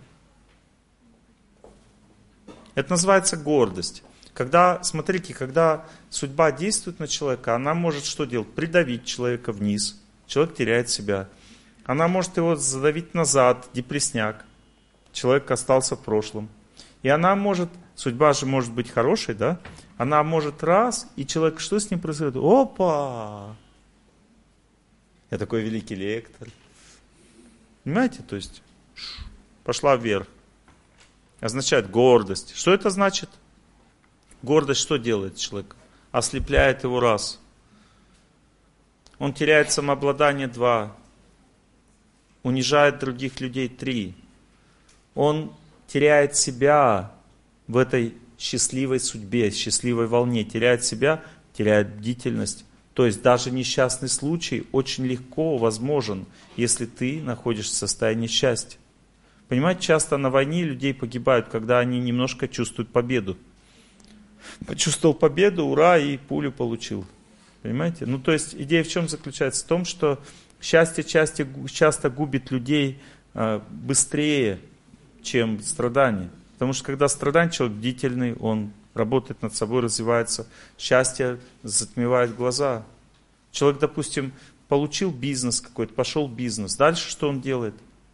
Это называется гордость. Смотрите, когда судьба действует на человека, она может что делать? Придавить человека вниз. Человек теряет себя. Она может его задавить назад, депресняк. Человек остался в прошлом. И она может, судьба же может быть хорошей, да? Она может раз, и человек, что с ним происходит? Опа! Я такой великий лектор. Понимаете? То есть, пошла вверх. Означает гордость. Что это значит? Гордость что делает человек? Ослепляет его раз. Он теряет самообладание 2. Унижает других людей 3. Он теряет себя в этой счастливой судьбе, счастливой волне. Теряет себя, теряет бдительность. То есть даже несчастный случай очень легко возможен, если ты находишься в состоянии счастья. Понимаете, часто на войне людей погибают, когда они немножко чувствуют победу. Почувствовал победу, ура, и пулю получил. Понимаете? То есть идея в чем заключается? В том, что счастье часто губит людей быстрее, чем страдание. Потому что когда страдание, человек бдительный, он работает над собой, развивается. Счастье затмевает глаза. Человек, допустим, получил бизнес какой-то, пошел в бизнес. Дальше что он делает?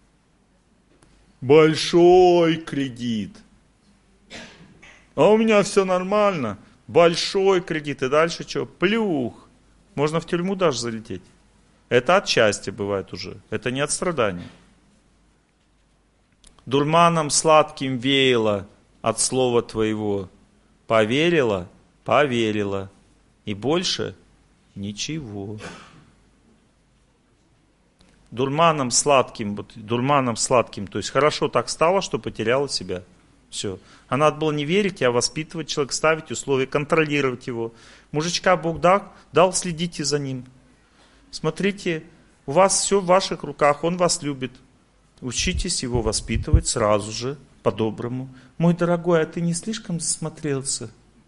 Большой кредит. А у меня все нормально. Большой кредит. И дальше что? Плюх. Можно в тюрьму даже залететь. Это от счастья бывает уже. Это не от страдания. Дурманом сладким веяло от слова твоего. Поверила? Поверила. И больше ничего. Дурманом сладким, то есть хорошо так стало, что потеряла себя. Все. А надо было не верить, а воспитывать человека, ставить условия, контролировать его. Мужичка Бог дал, следите за ним. Смотрите, у вас все в ваших руках, он вас любит. Учитесь его воспитывать сразу же, по-доброму. Мой дорогой, а ты не слишком засмотрелся?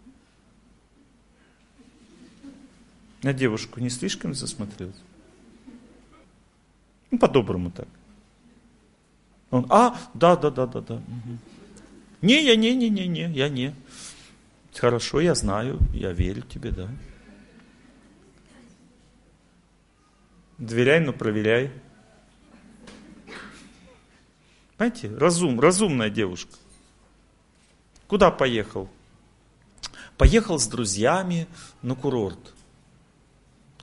На девушку не слишком засмотрелся? По-доброму так. Он, да. Угу. Не, я не. Хорошо, я знаю, я верю тебе, да. Доверяй, но проверяй. Понимаете, разумная девушка. Куда поехал? Поехал с друзьями на курорт.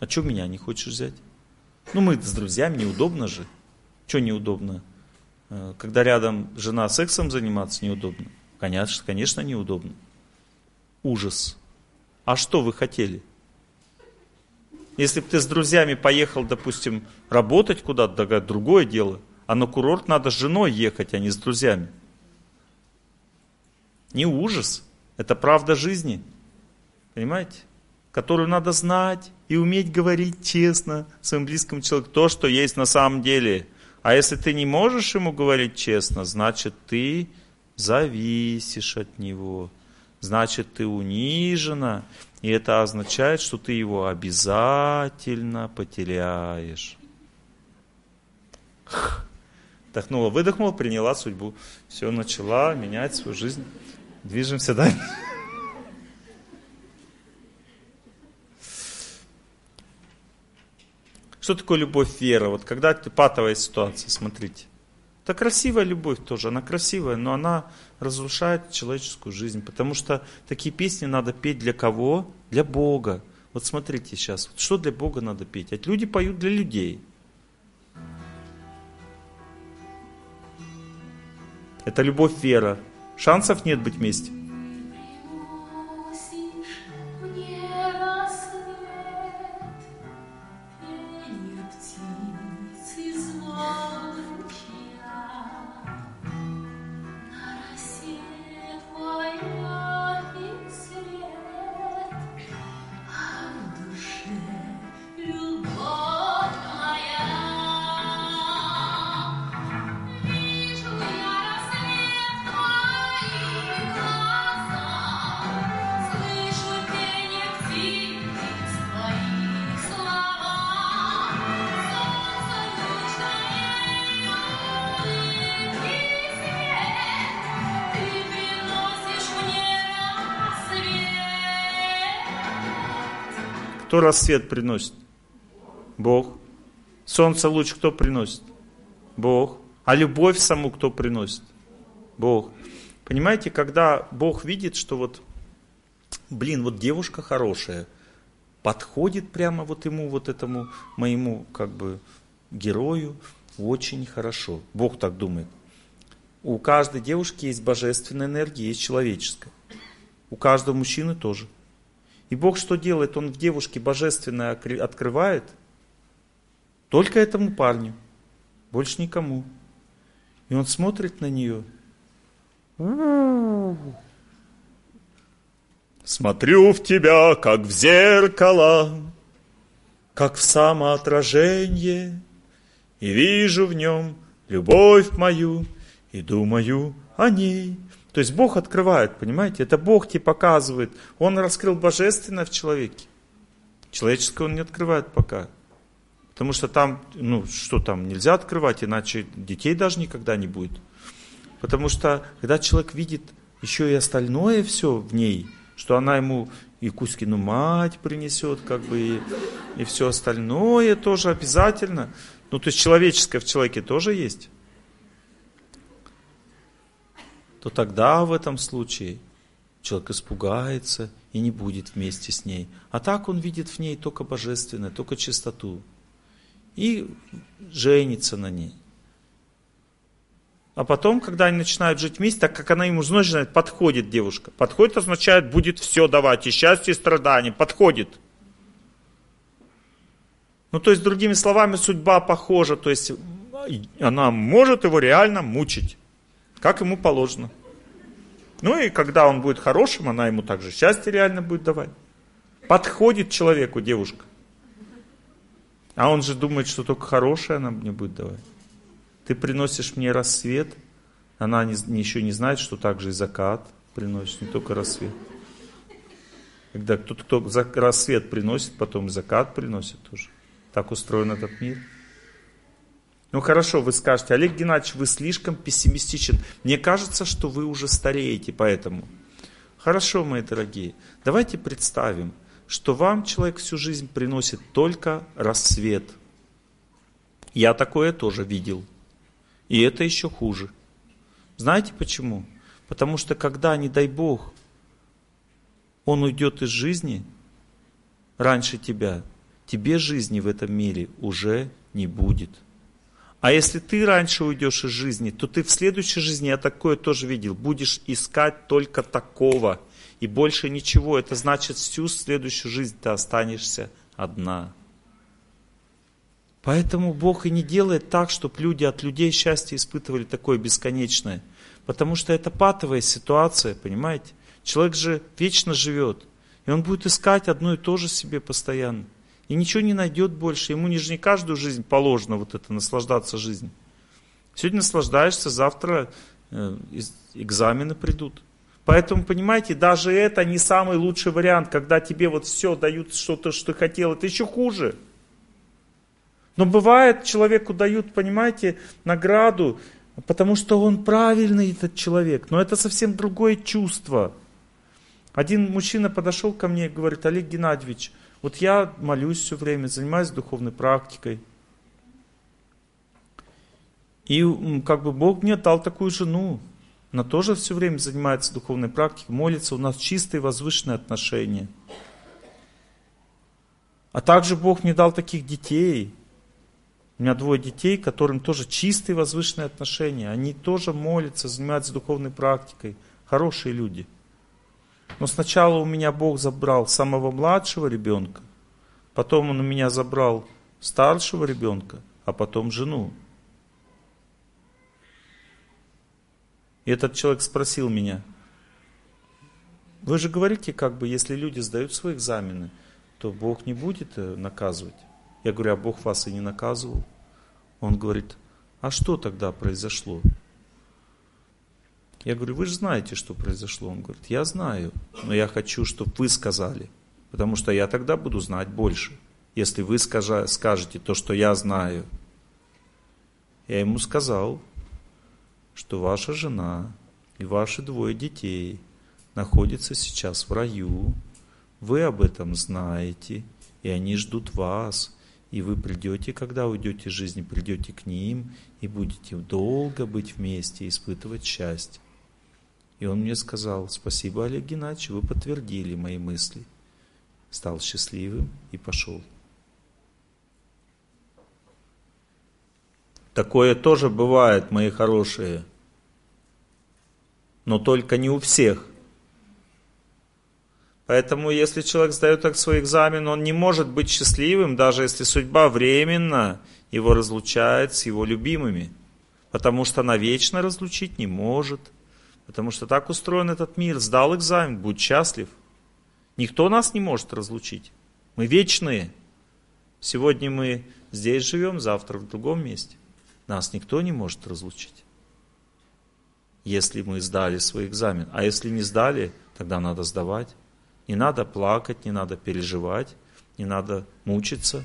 А что меня не хочешь взять? Ну, мы с друзьями, неудобно же. Что неудобно? Когда рядом жена сексом заниматься, неудобно. Конечно, неудобно. Ужас. А что вы хотели? Если бы ты с друзьями поехал, допустим, работать куда-то, другое дело. А на курорт надо с женой ехать, а не с друзьями. Не ужас. Это правда жизни. Понимаете? Которую надо знать и уметь говорить честно своему близкому человеку то, что есть на самом деле. А если ты не можешь ему говорить честно, значит, ты зависишь от него. Значит, ты унижена. И это означает, что ты его обязательно потеряешь. Вдохнула, выдохнула, приняла судьбу. Все, начала менять свою жизнь. Движемся дальше. Что такое любовь, вера? Вот когда патовая ситуация, смотрите. Это красивая любовь тоже, она красивая, но она разрушает человеческую жизнь. Потому что такие песни надо петь для кого? Для Бога. Вот смотрите сейчас, вот что для Бога надо петь? Ведь люди поют для людей. Это любовь, вера. Шансов нет быть вместе. Кто рассвет приносит? Бог. Солнце луч кто приносит? Бог. А любовь саму кто приносит? Бог. Понимаете, когда Бог видит, что вот девушка хорошая, подходит прямо вот ему, вот этому моему герою очень хорошо. Бог так думает. У каждой девушки есть божественная энергия, есть человеческая. У каждого мужчины тоже. И Бог что делает? Он в девушке божественное открывает только этому парню, больше никому. И он смотрит на нее. Смотрю в тебя, как в зеркало, как в самоотражение, и вижу в нем любовь мою, и думаю о ней. То есть Бог открывает, понимаете? Это Бог тебе показывает. Он раскрыл божественное в человеке. Человеческое он не открывает пока. Потому что там, нельзя открывать, иначе детей даже никогда не будет. Потому что, когда человек видит еще и остальное все в ней, что она ему и Кузькину мать принесет, и все остальное тоже обязательно. То есть человеческое в человеке тоже есть. То тогда в этом случае человек испугается и не будет вместе с ней. А так он видит в ней только божественное, только чистоту. И женится на ней. А потом, когда они начинают жить вместе, так как она ему начинает, подходит девушка. Подходит означает, будет все давать, и счастье, и страдания. Подходит. То есть, другими словами, судьба похожа. То есть, она может его реально мучить. Как ему положено. И когда он будет хорошим, она ему также счастье реально будет давать. Подходит человеку девушка. А он же думает, что только хорошее она мне будет давать. Ты приносишь мне рассвет, она еще не знает, что также и закат приносит, не только рассвет. Когда кто рассвет приносит, потом и закат приносит тоже. Так устроен этот мир. Хорошо, вы скажете, Олег Геннадьевич, вы слишком пессимистичен. Мне кажется, что вы уже стареете, поэтому. Хорошо, мои дорогие, давайте представим, что вам человек всю жизнь приносит только рассвет. Я такое тоже видел. И это еще хуже. Знаете почему? Потому что когда, не дай Бог, он уйдет из жизни раньше тебя, тебе жизни в этом мире уже не будет. А если ты раньше уйдешь из жизни, то ты в следующей жизни, я такое тоже видел, будешь искать только такого. И больше ничего. Это значит, всю следующую жизнь ты останешься одна. Поэтому Бог и не делает так, чтобы люди от людей счастье испытывали такое бесконечное. Потому что это патовая ситуация, понимаете? Человек же вечно живет. И он будет искать одно и то же себе постоянно. И ничего не найдет больше. Ему не каждую жизнь положено вот это, наслаждаться жизнью. Сегодня наслаждаешься, завтра экзамены придут. Поэтому, понимаете, даже это не самый лучший вариант, когда тебе вот все дают что-то, что ты хотел. Это еще хуже. Но бывает, человеку дают, понимаете, награду, потому что он правильный, этот человек. Но это совсем другое чувство. Один мужчина подошел ко мне и говорит: Олег Геннадьевич, вот я молюсь все время, занимаюсь духовной практикой. И как бы Бог мне дал такую жену. Она тоже все время занимается духовной практикой, молится, у нас чистые возвышенные отношения. А также Бог мне дал таких детей. У меня 2 детей, которым тоже чистые возвышенные отношения. Они тоже молятся, занимаются духовной практикой. Хорошие люди. Но сначала у меня Бог забрал самого младшего ребенка, потом Он у меня забрал старшего ребенка, а потом жену. И этот человек спросил меня: вы же говорите, как бы, если люди сдают свои экзамены, то Бог не будет наказывать. Я говорю: а Бог вас и не наказывал. Он говорит: а что тогда произошло? Я говорю: вы же знаете, что произошло. Он говорит: я знаю, но я хочу, чтобы вы сказали, потому что я тогда буду знать больше, если вы скажете то, что я знаю. Я ему сказал, что ваша жена и ваши 2 детей находятся сейчас в раю, вы об этом знаете, и они ждут вас. И вы придете, когда уйдете из жизни, придете к ним и будете долго быть вместе, испытывать счастье. И он мне сказал: спасибо, Олег Геннадьевич, вы подтвердили мои мысли. Стал счастливым и пошел. Такое тоже бывает, мои хорошие, но только не у всех. Поэтому, если человек сдает так свой экзамен, он не может быть счастливым, даже если судьба временно его разлучает с его любимыми. Потому что она вечно разлучить не может. Потому что так устроен этот мир. Сдал экзамен, будь счастлив. Никто нас не может разлучить. Мы вечные. Сегодня мы здесь живем, завтра в другом месте. Нас никто не может разлучить. Если мы сдали свой экзамен. А если не сдали, тогда надо сдавать. Не надо плакать, не надо переживать, не надо мучиться.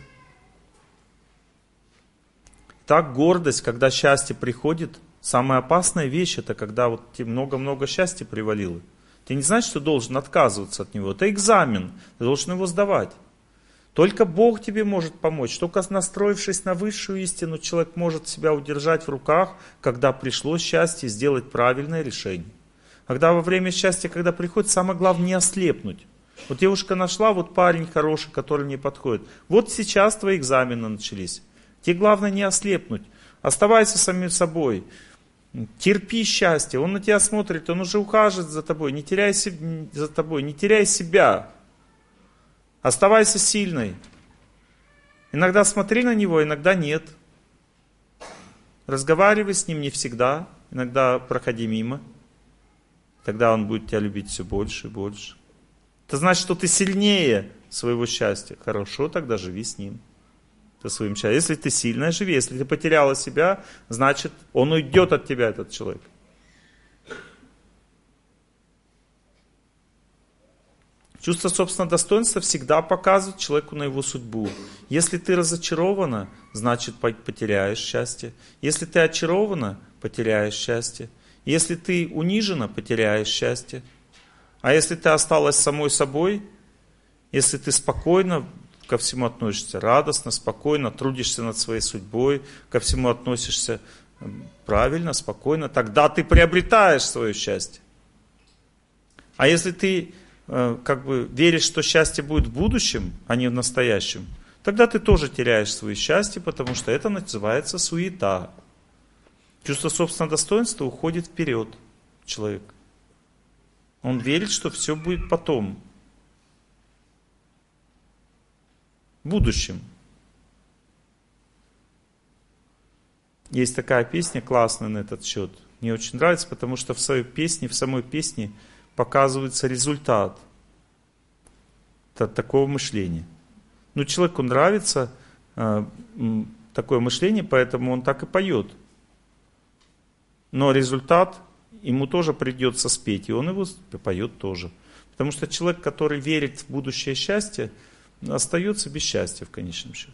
Так гордость, когда счастье приходит, самая опасная вещь, это когда вот тебе много-много счастья привалило. Ты не знаешь, что должен отказываться от него. Это экзамен, ты должен его сдавать. Только Бог тебе может помочь. Только настроившись на высшую истину, человек может себя удержать в руках, когда пришло счастье, сделать правильное решение. Когда во время счастья, когда приходит, самое главное не ослепнуть. Вот девушка нашла, вот парень хороший, который мне подходит. Вот сейчас твои экзамены начались. Тебе главное не ослепнуть. Оставайся самим собой. Терпи счастье. Он на тебя смотрит, он уже ухаживает за тобой. Не теряй себя. Оставайся сильной. Иногда смотри на него, иногда нет. Разговаривай с ним не всегда. Иногда проходи мимо. Тогда он будет тебя любить все больше и больше. Это значит, что ты сильнее своего счастья. Хорошо, тогда живи с ним. Со своим счастьем. Если ты сильная, живи. Если ты потеряла себя, значит, он уйдет от тебя, этот человек. Чувство собственного достоинства всегда показывает человеку на его судьбу. Если ты разочарована, значит, потеряешь счастье. Если ты очарована, потеряешь счастье. Если ты унижена, потеряешь счастье. А если ты осталась самой собой, если ты спокойно ко всему относишься, радостно, спокойно, трудишься над своей судьбой, ко всему относишься правильно, спокойно, тогда ты приобретаешь свое счастье. А если ты веришь, что счастье будет в будущем, а не в настоящем, тогда ты тоже теряешь свое счастье, потому что это называется суета. Чувство собственного достоинства уходит вперед человек. Он верит, что все будет потом, в будущем. Есть такая песня классная на этот счет. Мне очень нравится, потому что в самой песне показывается результат такого мышления. Ну, человеку нравится такое мышление, поэтому он так и поет. Но результат ему тоже придется спеть, и он его поет тоже. Потому что человек, который верит в будущее счастье, остается без счастья в конечном счете.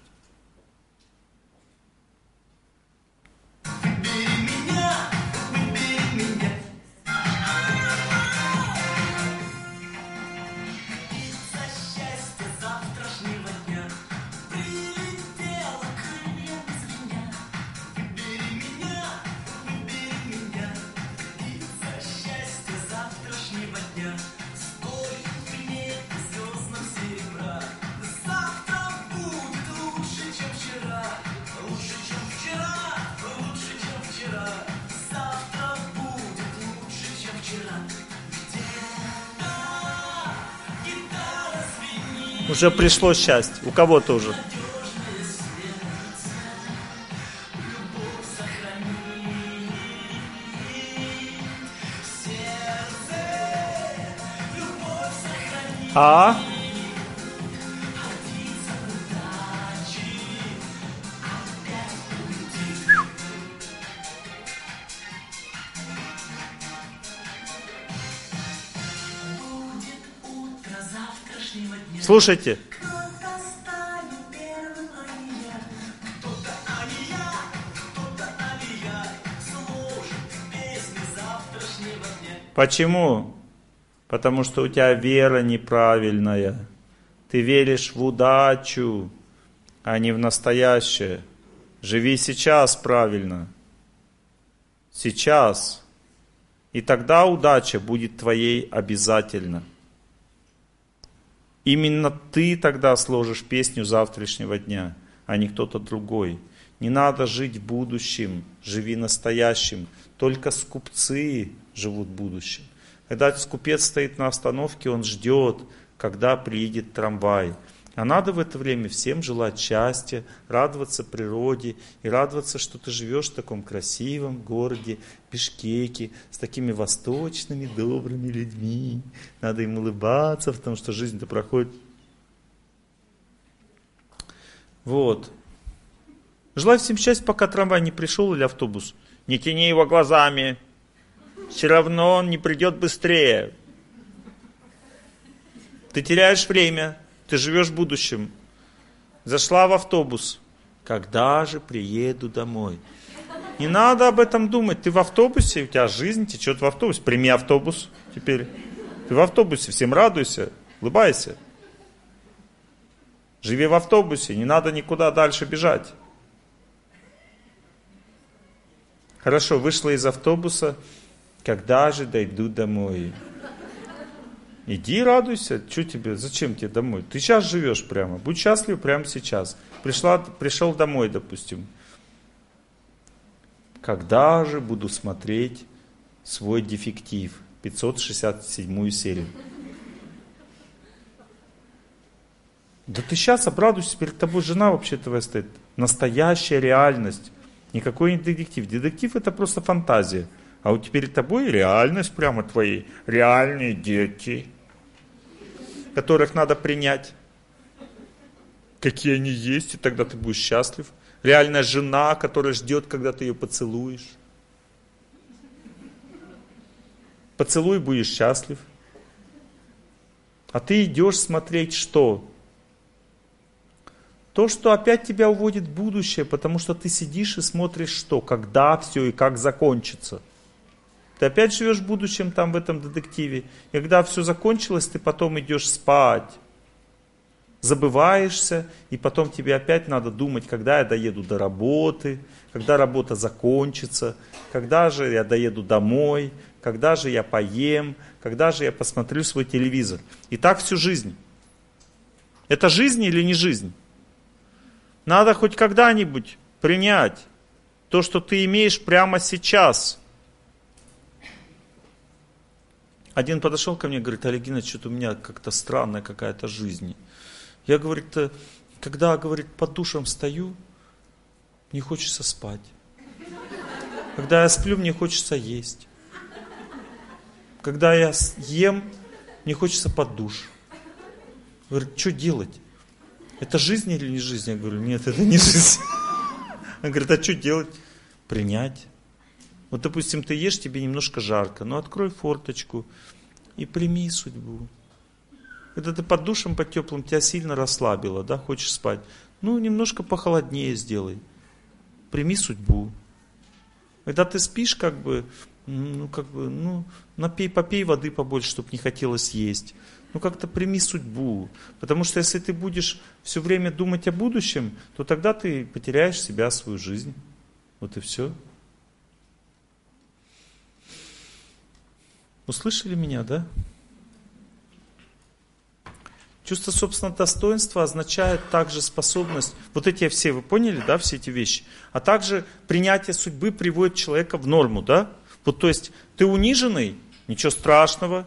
Уже пришло счастье. У кого-то уже. Слушайте. Почему? Потому что у тебя вера неправильная. Ты веришь в удачу, а не в настоящее. Живи сейчас правильно. Сейчас. И тогда удача будет твоей обязательно. Именно ты тогда сложишь песню завтрашнего дня, а не кто-то другой. Не надо жить в будущем, живи настоящим. Только скупцы живут в будущем. Когда скупец стоит на остановке, он ждет, когда приедет трамвай. А надо в это время всем желать счастья, радоваться природе и радоваться, что ты живешь в таком красивом городе Бишкеке, с такими восточными добрыми людьми. Надо им улыбаться, потому что жизнь-то проходит. Вот. Желаю всем счастья, пока трамвай не пришел или автобус. Не тяни его глазами. Все равно он не придет быстрее. Ты теряешь время. Ты живешь в будущем. Зашла в автобус. Когда же приеду домой? Не надо об этом думать. Ты в автобусе, у тебя жизнь течет в автобусе. Прими автобус теперь. Ты в автобусе, всем радуйся, улыбайся. Живи в автобусе, не надо никуда дальше бежать. Хорошо, вышла из автобуса. Когда же дойду домой? Иди радуйся, что тебе, зачем тебе домой? Ты сейчас живешь прямо, будь счастлив прямо сейчас. Пришел домой, допустим. Когда же буду смотреть свой дефектив? 567 серию. Да ты сейчас обрадуйся, перед тобой жена вообще твоя стоит. Настоящая реальность. Никакой не детектив. Детектив это просто фантазия. А вот перед тобой реальность прямо твои. Реальные дети, которых надо принять. Какие они есть, и тогда ты будешь счастлив. Реальная жена, которая ждет, когда ты ее поцелуешь. Поцелуй, будешь счастлив. А ты идешь смотреть что? То, что опять тебя уводит в будущее, потому что ты сидишь и смотришь что? Когда все и как закончится. Ты опять живешь в будущем там в этом детективе. И когда все закончилось, ты потом идешь спать. Забываешься, и потом тебе опять надо думать, когда я доеду до работы, когда работа закончится, когда же я доеду домой, когда же я поем, когда же я посмотрю свой телевизор. И так всю жизнь. Это жизнь или не жизнь? Надо хоть когда-нибудь принять то, что ты имеешь прямо сейчас. Один подошел ко мне и говорит: Олег Геннадьевич, что-то у меня как-то странная какая-то жизнь. Я, говорит, когда, говорит, под душем стою, мне хочется спать. Когда я сплю, мне хочется есть. Когда я ем, мне хочется под душ. Говорит, что делать? Это жизнь или не жизнь? Я говорю, нет, это не жизнь. Он говорит, а что делать? Принять. Вот, допустим, ты ешь, тебе немножко жарко, но открой форточку и прими судьбу. Когда ты под душем, под теплым, тебя сильно расслабило, да, хочешь спать. Ну, немножко похолоднее сделай. Прими судьбу. Когда ты спишь, попей воды побольше, чтобы не хотелось есть. Ну, как-то прими судьбу. Потому что если ты будешь все время думать о будущем, то тогда ты потеряешь себя, свою жизнь. Вот и все. Услышали меня, да? Чувство собственного достоинства означает также способность, вот эти все, вы поняли, да, все эти вещи, а также принятие судьбы приводит человека в норму, да? Вот, то есть, ты униженный, ничего страшного.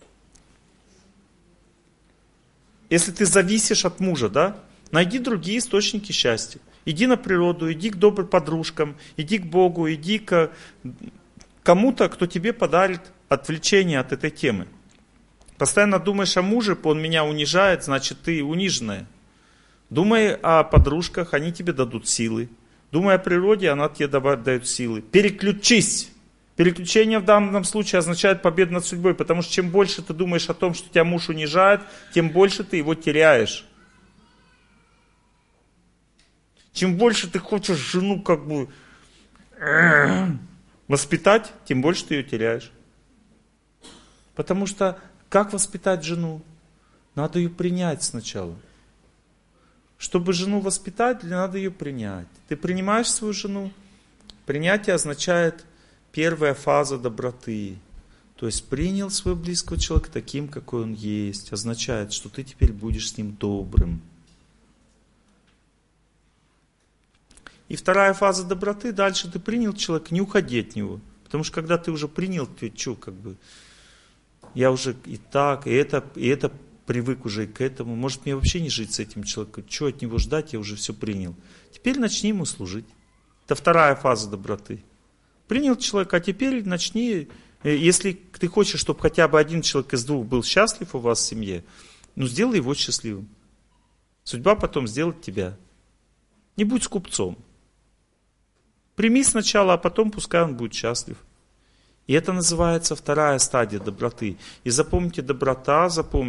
Если ты зависишь от мужа, да, найди другие источники счастья. Иди на природу, иди к добрым подружкам, иди к Богу, иди к кому-то, кто тебе подарит отвлечение от этой темы. Постоянно думаешь о муже, он меня унижает, значит ты униженная. Думай о подружках, они тебе дадут силы. Думай о природе, она тебе дает силы. Переключись. Переключение в данном случае означает победу над судьбой, потому что чем больше ты думаешь о том, что тебя муж унижает, тем больше ты его теряешь. Чем больше ты хочешь жену воспитать, тем больше ты ее теряешь. Потому что как воспитать жену? Надо ее принять сначала. Чтобы жену воспитать, надо ее принять. Ты принимаешь свою жену. Принятие означает первая фаза доброты. То есть принял своего близкого человека таким, какой он есть. Означает, что ты теперь будешь с ним добрым. И вторая фаза доброты, дальше ты принял человека, не уходи от него. Потому что когда ты уже принял, ты что, я уже и так, и это привык уже к этому. Может мне вообще не жить с этим человеком? Что от него ждать? Я уже все принял. Теперь начни ему служить. Это вторая фаза доброты. Принял человека, а теперь начни. Если ты хочешь, чтобы хотя бы один человек из двух был счастлив у вас в семье, сделай его счастливым. Судьба потом сделает тебя. Не будь скупцом. Прими сначала, а потом пускай он будет счастлив. И это называется вторая стадия доброты. И запомните, доброта,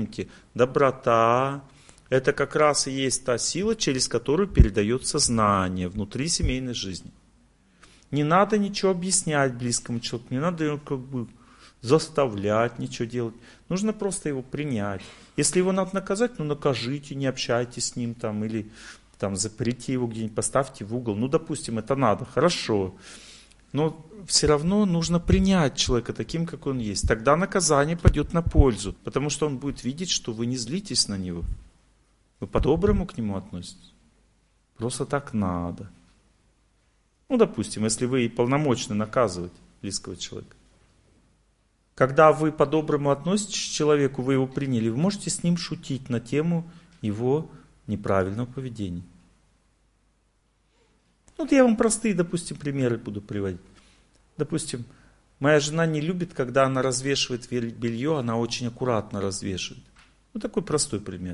это как раз и есть та сила, через которую передается знание внутри семейной жизни. Не надо ничего объяснять близкому человеку, не надо его заставлять ничего делать. Нужно просто его принять. Если его надо наказать, накажите, не общайтесь с ним или заприте его где-нибудь, поставьте в угол. Допустим, это надо, хорошо. Но все равно нужно принять человека таким, как он есть. Тогда наказание пойдет на пользу, потому что он будет видеть, что вы не злитесь на него. Вы по-доброму к нему относитесь. Просто так надо. Допустим, если вы полномочны наказывать близкого человека. Когда вы по-доброму относитесь к человеку, вы его приняли, вы можете с ним шутить на тему его неправильного поведения. Я вам простые, допустим, примеры буду приводить. Допустим, моя жена не любит, когда она развешивает белье, она очень аккуратно развешивает. Такой простой пример.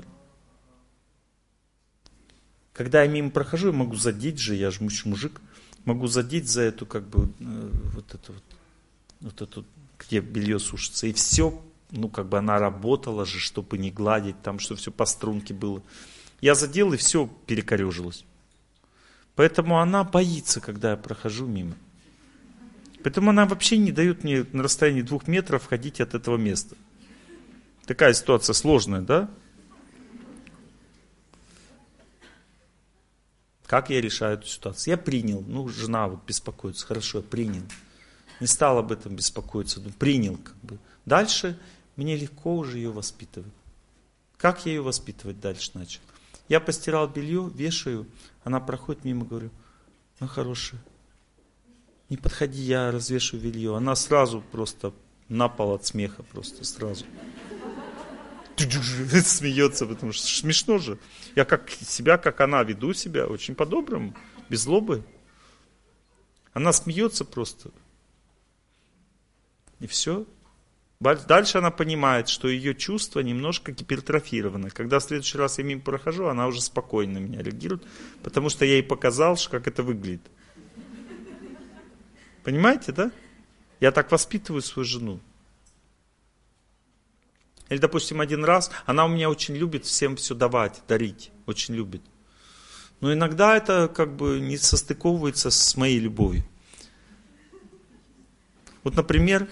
Когда я мимо прохожу, я могу задеть же, я же мужик, могу задеть за эту, где белье сушится. И все, она работала же, чтобы не гладить, чтобы все по струнке было. Я задел, и все перекорежилось. Поэтому она боится, когда я прохожу мимо. Поэтому она вообще не дает мне на расстоянии 2 метров ходить от этого места. Такая ситуация сложная, да? Как я решаю эту ситуацию? Я принял. Жена беспокоится. Хорошо, я принял. Не стал об этом беспокоиться. Принял Дальше мне легко уже ее воспитывать. Как я ее воспитывать дальше начал? Я постирал белье, вешаю, она проходит мимо, говорю, ну хорошая, не подходи, я развешу белье. Она сразу просто на пол от смеха, просто сразу. Смеется, потому что смешно же. Я как она веду себя, очень по-доброму, без злобы. Она смеется просто. И все. Дальше она понимает, что ее чувство немножко гипертрофировано. Когда в следующий раз я мимо прохожу, она уже спокойно на меня реагирует, потому что я ей показал, как это выглядит. Понимаете, да? Я так воспитываю свою жену. Или, допустим, один раз, она у меня очень любит всем все давать, дарить, очень любит. Но иногда это как бы не состыковывается с моей любовью. Вот, например,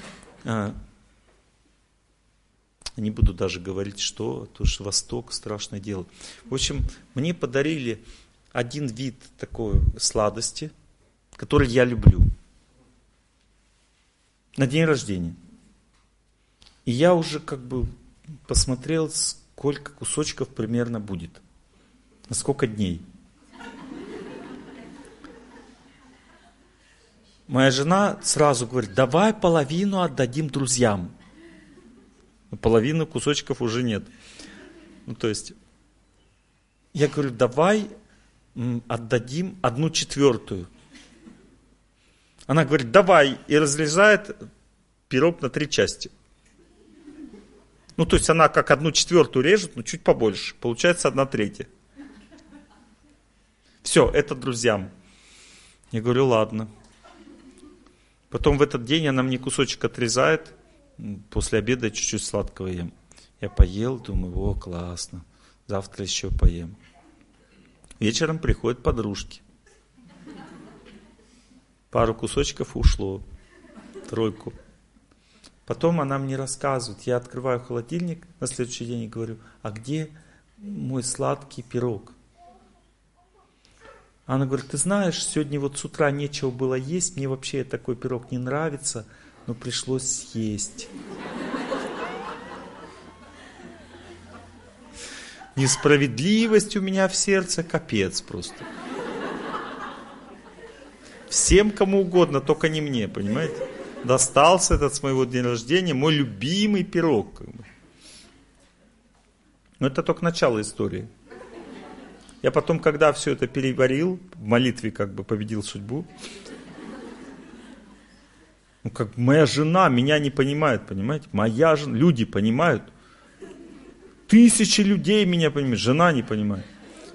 не буду даже говорить, что, потому что Восток страшное дело. В общем, мне подарили один вид такой сладости, который я люблю. На день рождения. И я уже как бы посмотрел, сколько кусочков примерно будет. На сколько дней. Моя жена сразу говорит, давай половину отдадим друзьям. Половины кусочков уже нет. Ну, то есть, я говорю, давай отдадим 1/4. Она говорит, давай, и разрезает пирог на 3 части. Ну, то есть, она как 1/4 режет, но чуть побольше. Получается 1/3. Все, это друзьям. Я говорю, ладно. Потом в этот день она мне кусочек отрезает. После обеда чуть-чуть сладкого ем. Я поел, думаю, о, классно. Завтра еще поем. Вечером приходят подружки. Пару кусочков ушло. 3. Потом она мне рассказывает. Я открываю холодильник на следующий день и говорю, а где мой сладкий пирог? Она говорит, ты знаешь, сегодня вот с утра нечего было есть, мне вообще такой пирог не нравится, но пришлось съесть. Несправедливость у меня в сердце, капец просто. Всем кому угодно, только не мне, понимаете? Достался этот с моего дня рождения, мой любимый пирог. Но это только начало истории. Я потом, когда все это переварил, в молитве как бы победил судьбу, ну, как моя жена меня не понимает, понимаете? Моя жена, люди понимают. 1000 людей меня понимают, жена не понимает.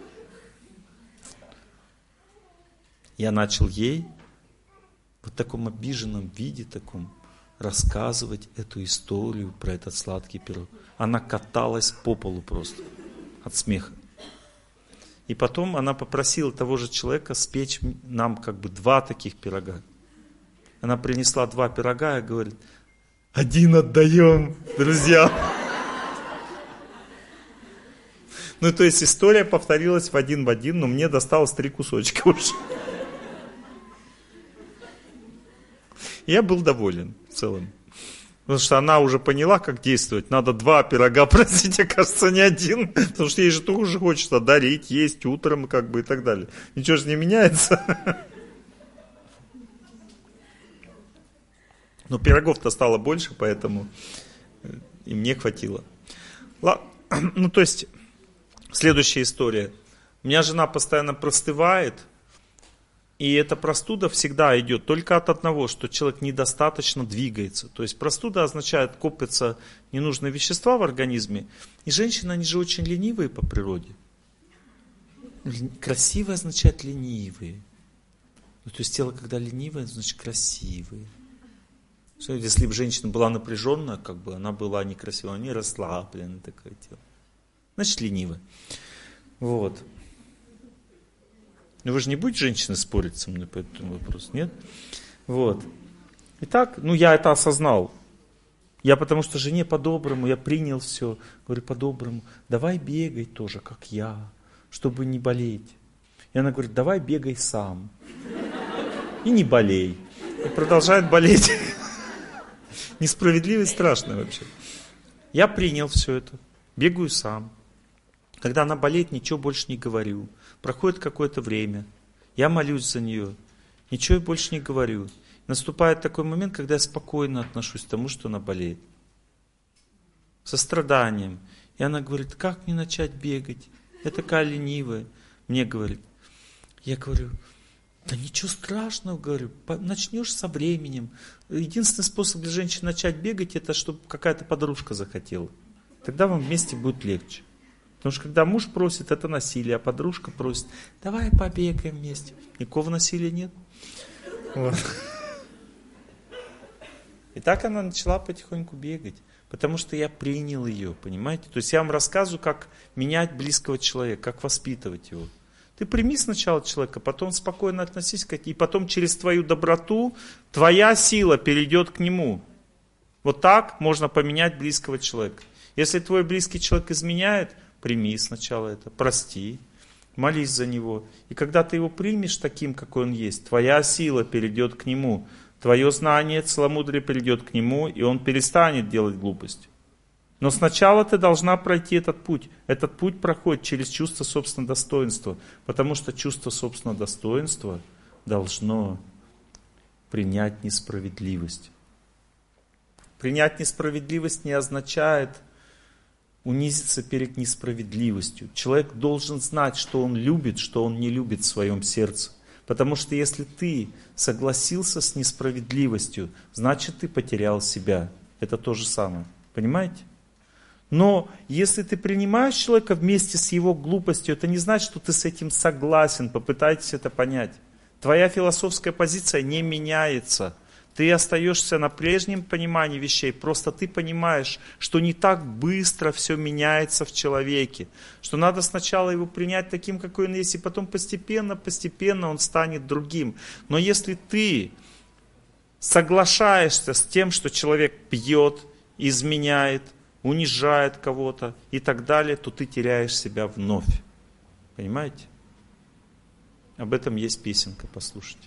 Я начал ей в таком обиженном виде, таком, рассказывать эту историю про этот сладкий пирог. Она каталась по полу просто от смеха. И потом она попросила того же человека спечь нам как бы 2 таких пирога. Она принесла 2 пирога и говорит, 1 отдаем друзьям. Ну, то есть история повторилась в один, но мне досталось 3 кусочка уже. Я был доволен в целом. Потому что она уже поняла, как действовать. Надо 2 пирога просить, а кажется, не 1. Потому что ей же тоже хочется дарить, есть утром как бы и так далее. Ничего же не меняется. Но пирогов-то стало больше, поэтому и мне хватило. Ну, то есть, следующая история. У меня жена постоянно простывает. И эта простуда всегда идет только от одного, что человек недостаточно двигается. То есть простуда означает, копятся ненужные вещества в организме. И женщины, они же очень ленивые по природе. Красивые означает ленивые. Ну, то есть тело, когда ленивое, значит красивые. Если бы женщина была напряженная, как бы она была некрасивая, не расслабленная такое тело. Значит ленивая. Вот. Но вы же не будете, женщины, спорить со мной по этому вопросу, нет? Вот. Итак, я это осознал. Я потому что жене по-доброму, я принял все. Говорю, по-доброму, давай бегай тоже, как я, чтобы не болеть. И она говорит, давай бегай сам. И не болей. И продолжает болеть. Несправедливость страшная вообще. Я принял все это. Бегаю сам. Когда она болеет, ничего больше не говорю. Проходит какое-то время, я молюсь за нее, ничего ей больше не говорю. Наступает такой момент, когда я спокойно отношусь к тому, что она болеет. Со страданием. И она говорит, как мне начать бегать? Я такая ленивая. Мне говорит. Я говорю, да ничего страшного, говорю, начнешь со временем. Единственный способ для женщины начать бегать, это чтобы какая-то подружка захотела. Тогда вам вместе будет легче. Потому что когда муж просит, это насилие, а подружка просит, давай побегаем вместе. Никакого насилия нет. Вот. И так она начала потихоньку бегать. Потому что я принял ее, понимаете? То есть я вам рассказываю, как менять близкого человека, как воспитывать его. Ты прими сначала человека, потом спокойно относись к этому, и потом через твою доброту твоя сила перейдет к нему. Вот так можно поменять близкого человека. Если твой близкий человек изменяет, прими сначала это, прости, молись за него. И когда ты его примешь таким, какой он есть, твоя сила перейдет к нему. Твое знание, целомудрие перейдет к нему, и он перестанет делать глупости. Но сначала ты должна пройти этот путь. Этот путь проходит через чувство собственного достоинства. Потому что чувство собственного достоинства должно принять несправедливость. Принять несправедливость не означает унизиться перед несправедливостью. Человек должен знать, что он любит, что он не любит в своем сердце. Потому что если ты согласился с несправедливостью, значит ты потерял себя. Это то же самое. Понимаете? Но если ты принимаешь человека вместе с его глупостью, это не значит, что ты с этим согласен. Попытайтесь это понять. Твоя философская позиция не меняется. Ты остаешься на прежнем понимании вещей. Просто ты понимаешь, что не так быстро все меняется в человеке. Что надо сначала его принять таким, какой он есть, и потом постепенно он станет другим. Но если ты соглашаешься с тем, что человек пьет, изменяет, унижает кого-то и так далее, то ты теряешь себя вновь. Понимаете? Об этом есть песенка, послушайте.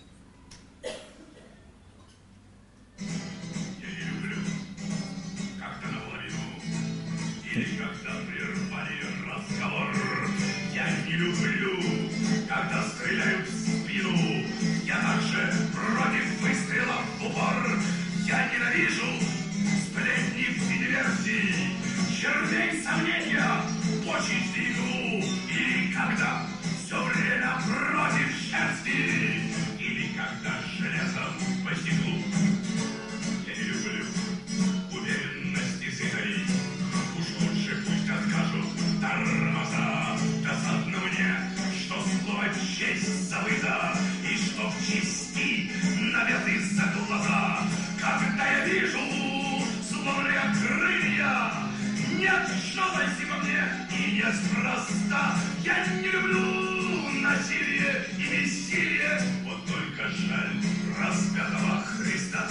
Я не люблю, когда наполовину или когда прервали разговор. Я не люблю, когда стреляют в спину. Я также против выстрелов в упор. Я ненавижу сплетниц и диверсий, червей сомнения, очень двигу. Или когда все время против шерсти, или когда железом по стеклу. Я не люблю уверенности сытой. Уж лучше пусть откажут тормоза. Досадно мне, что слово честь забыто, и что в чести наветы за глаза. Когда я вижу сломанные крылья, нет жалости во мне и неспроста. Я не люблю насилие и бессилие, вот только жаль распятого Христа.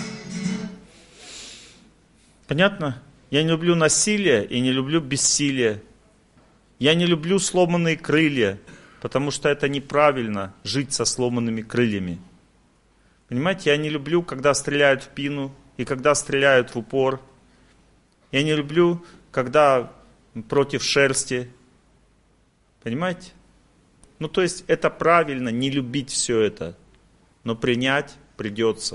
Понятно? Я не люблю насилие и не люблю бессилие. Я не люблю сломанные крылья, потому что это неправильно жить со сломанными крыльями. Понимаете, я не люблю, когда стреляют в спину и когда стреляют в упор. Я не люблю, когда против шерсти. Понимаете? Ну, то есть, это правильно, не любить все это. Но принять придется.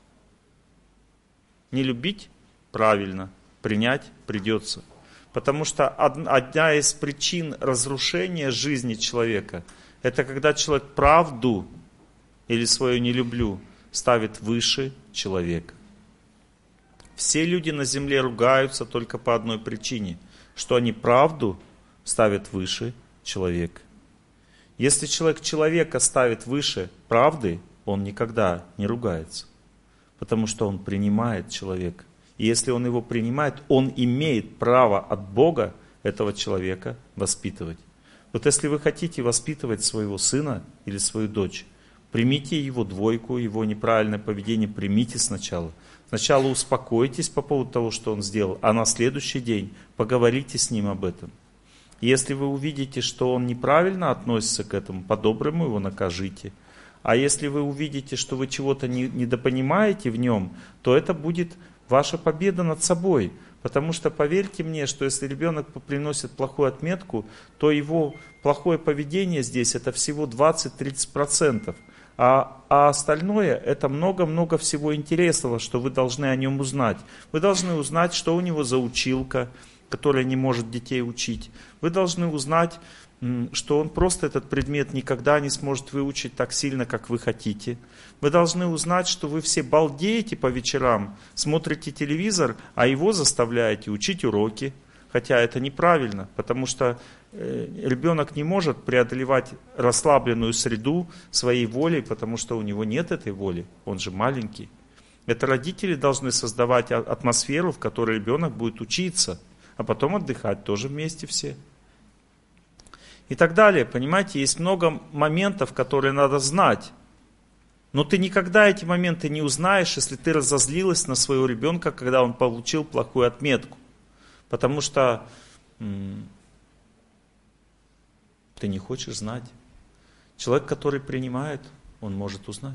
Не любить правильно, принять придется. Потому что одна из причин разрушения жизни человека, это когда человек правду или свою «не люблю» ставит выше человека. Все люди на земле ругаются только по одной причине, что они правду ставят выше человека. Если человек человека ставит выше правды, он никогда не ругается, потому что он принимает человека. И если он его принимает, он имеет право от Бога этого человека воспитывать. Вот если вы хотите воспитывать своего сына или свою дочь, примите его двойку, его неправильное поведение, примите сначала. Сначала успокойтесь по поводу того, что он сделал, а на следующий день поговорите с ним об этом. Если вы увидите, что он неправильно относится к этому, по-доброму его накажите. А если вы увидите, что вы чего-то недопонимаете в нем, то это будет ваша победа над собой. Потому что поверьте мне, что если ребенок приносит плохую отметку, то его плохое поведение здесь это всего 20-30%. А остальное это много-много всего интересного, что вы должны о нем узнать. Вы должны узнать, что у него за училка, которая не может детей учить. Вы должны узнать, что он просто этот предмет никогда не сможет выучить так сильно, как вы хотите. Вы должны узнать, что вы все балдеете по вечерам, смотрите телевизор, а его заставляете учить уроки. Хотя это неправильно, потому что ребенок не может преодолевать расслабленную среду своей волей, потому что у него нет этой воли, он же маленький. Это родители должны создавать атмосферу, в которой ребенок будет учиться, а потом отдыхать тоже вместе все. И так далее, понимаете, есть много моментов, которые надо знать. Но ты никогда эти моменты не узнаешь, если ты разозлилась на своего ребенка, когда он получил плохую отметку. Потому что ты не хочешь знать. Человек, который принимает, он может узнать.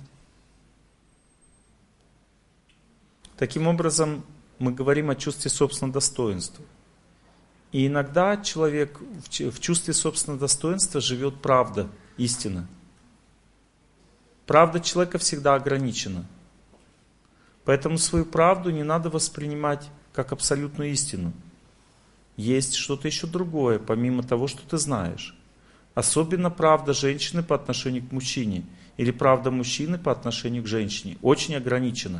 Таким образом, мы говорим о чувстве собственного достоинства. И иногда человек в чувстве собственного достоинства живет правда, истина. Правда человека всегда ограничена. Поэтому свою правду не надо воспринимать как абсолютную истину. Есть что-то еще другое, помимо того, что ты знаешь. Особенно правда женщины по отношению к мужчине. Или правда мужчины по отношению к женщине. Очень ограничена.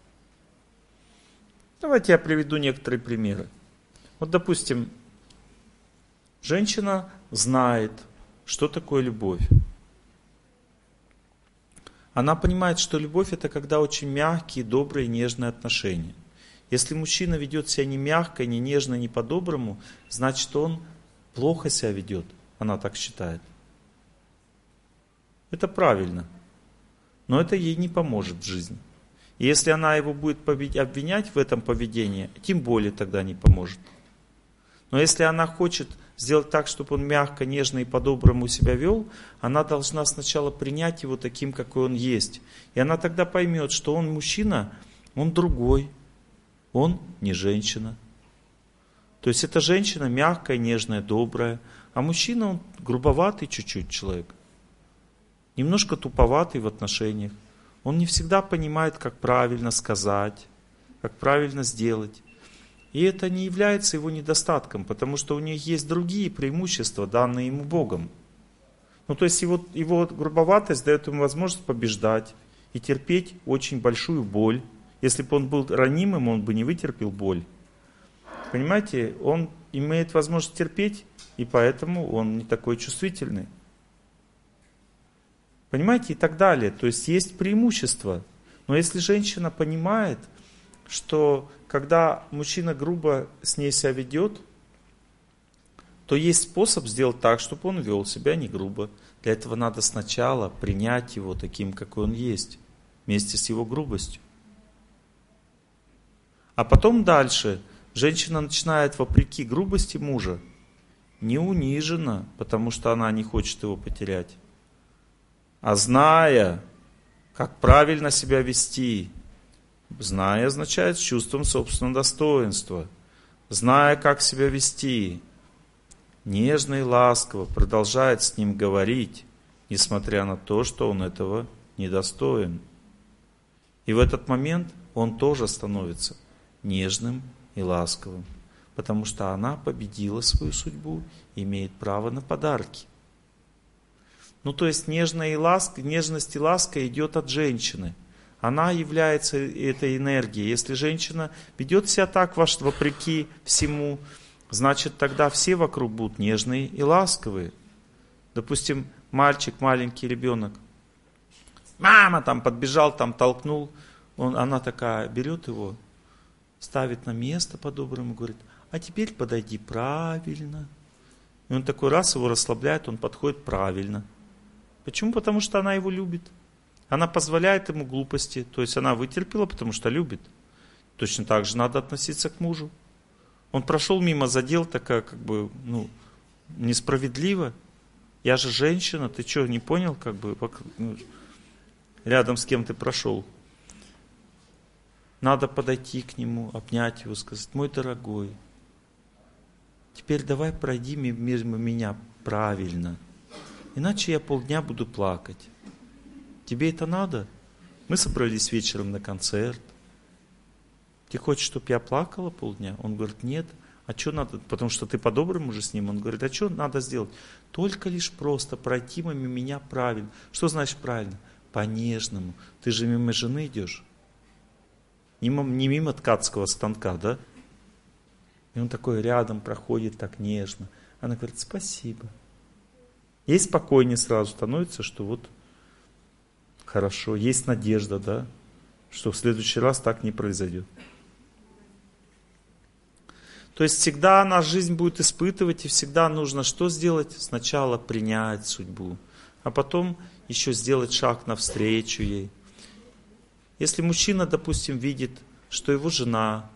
Давайте я приведу некоторые примеры. Вот, допустим, женщина знает, что такое любовь. Она понимает, что любовь это когда очень мягкие, добрые, нежные отношения. Если мужчина ведет себя не мягко, не нежно, не по-доброму, значит он плохо себя ведет. Она так считает. Это правильно. Но это ей не поможет в жизни. И если она его будет обвинять в этом поведении, тем более тогда не поможет. Но если она хочет сделать так, чтобы он мягко, нежно и по-доброму себя вел, она должна сначала принять его таким, какой он есть. И она тогда поймет, что он мужчина, он другой. Он не женщина. То есть эта женщина мягкая, нежная, добрая, а мужчина он грубоватый чуть-чуть человек. Немножко туповатый в отношениях. Он не всегда понимает, как правильно сказать, как правильно сделать. И это не является его недостатком, потому что у них есть другие преимущества, данные ему Богом. Ну то есть его грубоватость дает ему возможность побеждать и терпеть очень большую боль. Если бы он был ранимым, он бы не вытерпел боль. Понимаете, он имеет возможность терпеть, и поэтому он не такой чувствительный. Понимаете, и так далее. То есть есть преимущества. Но если женщина понимает, что когда мужчина грубо с ней себя ведет, то есть способ сделать так, чтобы он вел себя не грубо. Для этого надо сначала принять его таким, какой он есть, вместе с его грубостью. А потом дальше женщина начинает вопреки грубости мужа не унижена, потому что она не хочет его потерять, а зная, как правильно себя вести. Зная означает с чувством собственного достоинства. Зная, как себя вести, нежно и ласково продолжает с ним говорить, несмотря на то, что он этого недостоин. И в этот момент он тоже становится нежным и ласковым, потому что она победила свою судьбу и имеет право на подарки. Ну то есть нежность и ласка идет от женщины. Она является этой энергией. Если женщина ведет себя так вопреки всему, значит тогда все вокруг будут нежные и ласковые. Допустим, мальчик, маленький ребенок. Мама там подбежал, там толкнул. Она такая берет его, ставит на место по-доброму, говорит, а теперь подойди правильно. И он такой раз его расслабляет, он подходит правильно. Почему? Потому что она его любит. Она позволяет ему глупости, то есть она вытерпела, потому что любит. Точно так же надо относиться к мужу. Он прошел мимо, задел, такая несправедливо. Я же женщина, ты что, не понял, рядом с кем ты прошел? надо подойти к нему, обнять его, сказать: мой дорогой, теперь давай пройди мимо меня правильно, иначе я полдня буду плакать. Тебе это надо? Мы собрались вечером на концерт. Ты хочешь, чтобы я плакала полдня? Он говорит: нет. А что надо? Потому что ты по-доброму же с ним. Он говорит: а что надо сделать? Только лишь просто пройти мимо меня правильно. Что значит правильно? По-нежному. Ты же мимо жены идешь. Не мимо ткацкого станка, да? И он такой рядом проходит так нежно. Она говорит: спасибо. Ей спокойнее сразу становится, что вот хорошо. Есть надежда, да? Что в следующий раз так не произойдет. То есть всегда наша жизнь будет испытывать, и всегда нужно что сделать? Сначала принять судьбу, а потом еще сделать шаг навстречу ей. Если мужчина, допустим, видит, что его жена,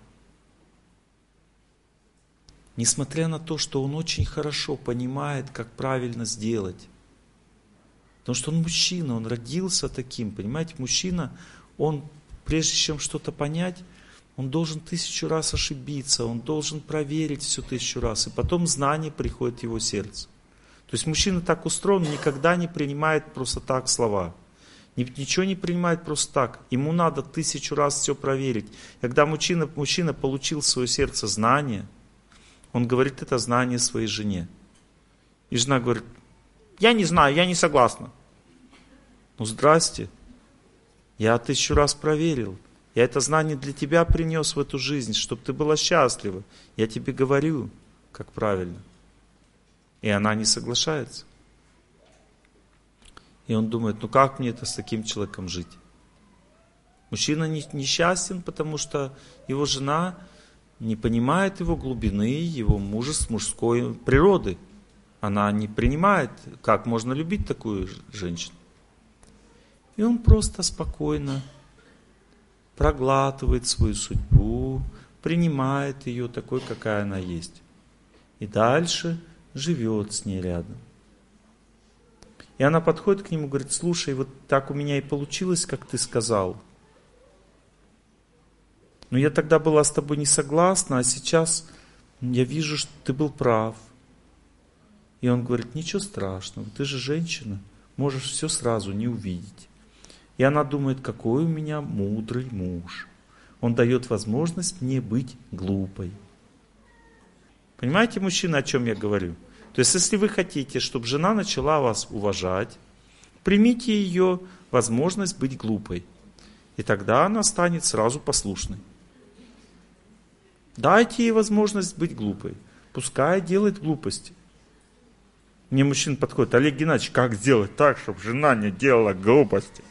несмотря на то, что он очень хорошо понимает, как правильно сделать, потому что он мужчина, он родился таким, понимаете, мужчина, он прежде чем что-то понять, он должен 1000 раз ошибиться, он должен проверить все 1000 раз, и потом знание приходит в его сердце. То есть мужчина так устроен, никогда не принимает просто так слова. Ничего не принимает просто так. Ему надо 1000 раз все проверить. Когда мужчина получил в свое сердце знание, он говорит это знание своей жене. И жена говорит: я не знаю, я не согласна. Ну здрасте, я 1000 раз проверил. Я это знание для тебя принес в эту жизнь, чтобы ты была счастлива. Я тебе говорю, как правильно. И она не соглашается. И он думает: ну как мне это с таким человеком жить? Мужчина несчастен, потому что его жена не понимает его глубины, его мужской природы. Она не принимает, как можно любить такую женщину. И он просто спокойно проглатывает свою судьбу, принимает ее такой, какая она есть. И дальше живет с ней рядом. И она подходит к нему и говорит: слушай, вот так у меня и получилось, как ты сказал. Но я тогда была с тобой не согласна, а сейчас я вижу, что ты был прав. И он говорит: ничего страшного, ты же женщина, можешь все сразу не увидеть. И она думает: какой у меня мудрый муж. Он дает возможность мне быть глупой. Понимаете, мужчина, о чем я говорю? То есть, если вы хотите, чтобы жена начала вас уважать, примите ее возможность быть глупой. И тогда она станет сразу послушной. Дайте ей возможность быть глупой. Пускай делает глупости. Мне мужчина подходит: Олег Геннадьевич, как сделать так, чтобы жена не делала глупости?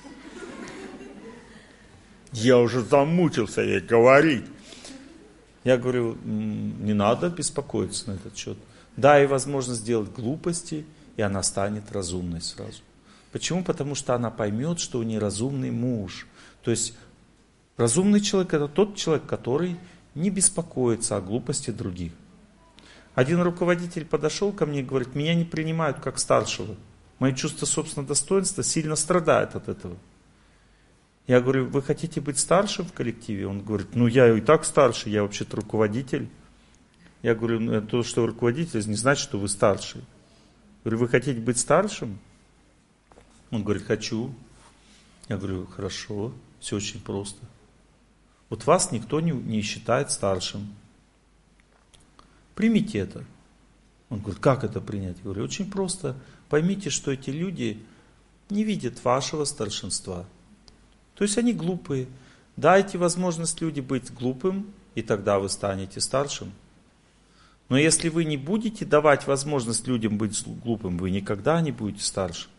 Я уже замучился ей говорить. Я говорю: не надо беспокоиться на этот счет. Дай ей возможность сделать глупости, и она станет разумной сразу. Почему? Потому что она поймет, что у нее разумный муж. То есть разумный человек — это тот человек, который не беспокоится о глупости других. Один руководитель подошел ко мне и говорит: меня не принимают как старшего. Мое чувство собственного достоинства сильно страдает от этого. Я говорю: вы хотите быть старшим в коллективе? Он говорит: ну я и так старший, я вообще-то руководитель. Я говорю: ну, то, что вы руководитель, не значит, что вы старший. Я говорю: вы хотите быть старшим? Он говорит: хочу. Я говорю: хорошо, все очень просто. Вот вас никто не считает старшим. Примите это. Он говорит: как это принять? Я говорю: очень просто. Поймите, что эти люди не видят вашего старшинства. То есть они глупые. Дайте возможность людям быть глупым, и тогда вы станете старшим. Но если вы не будете давать возможность людям быть глупым, вы никогда не будете старшим.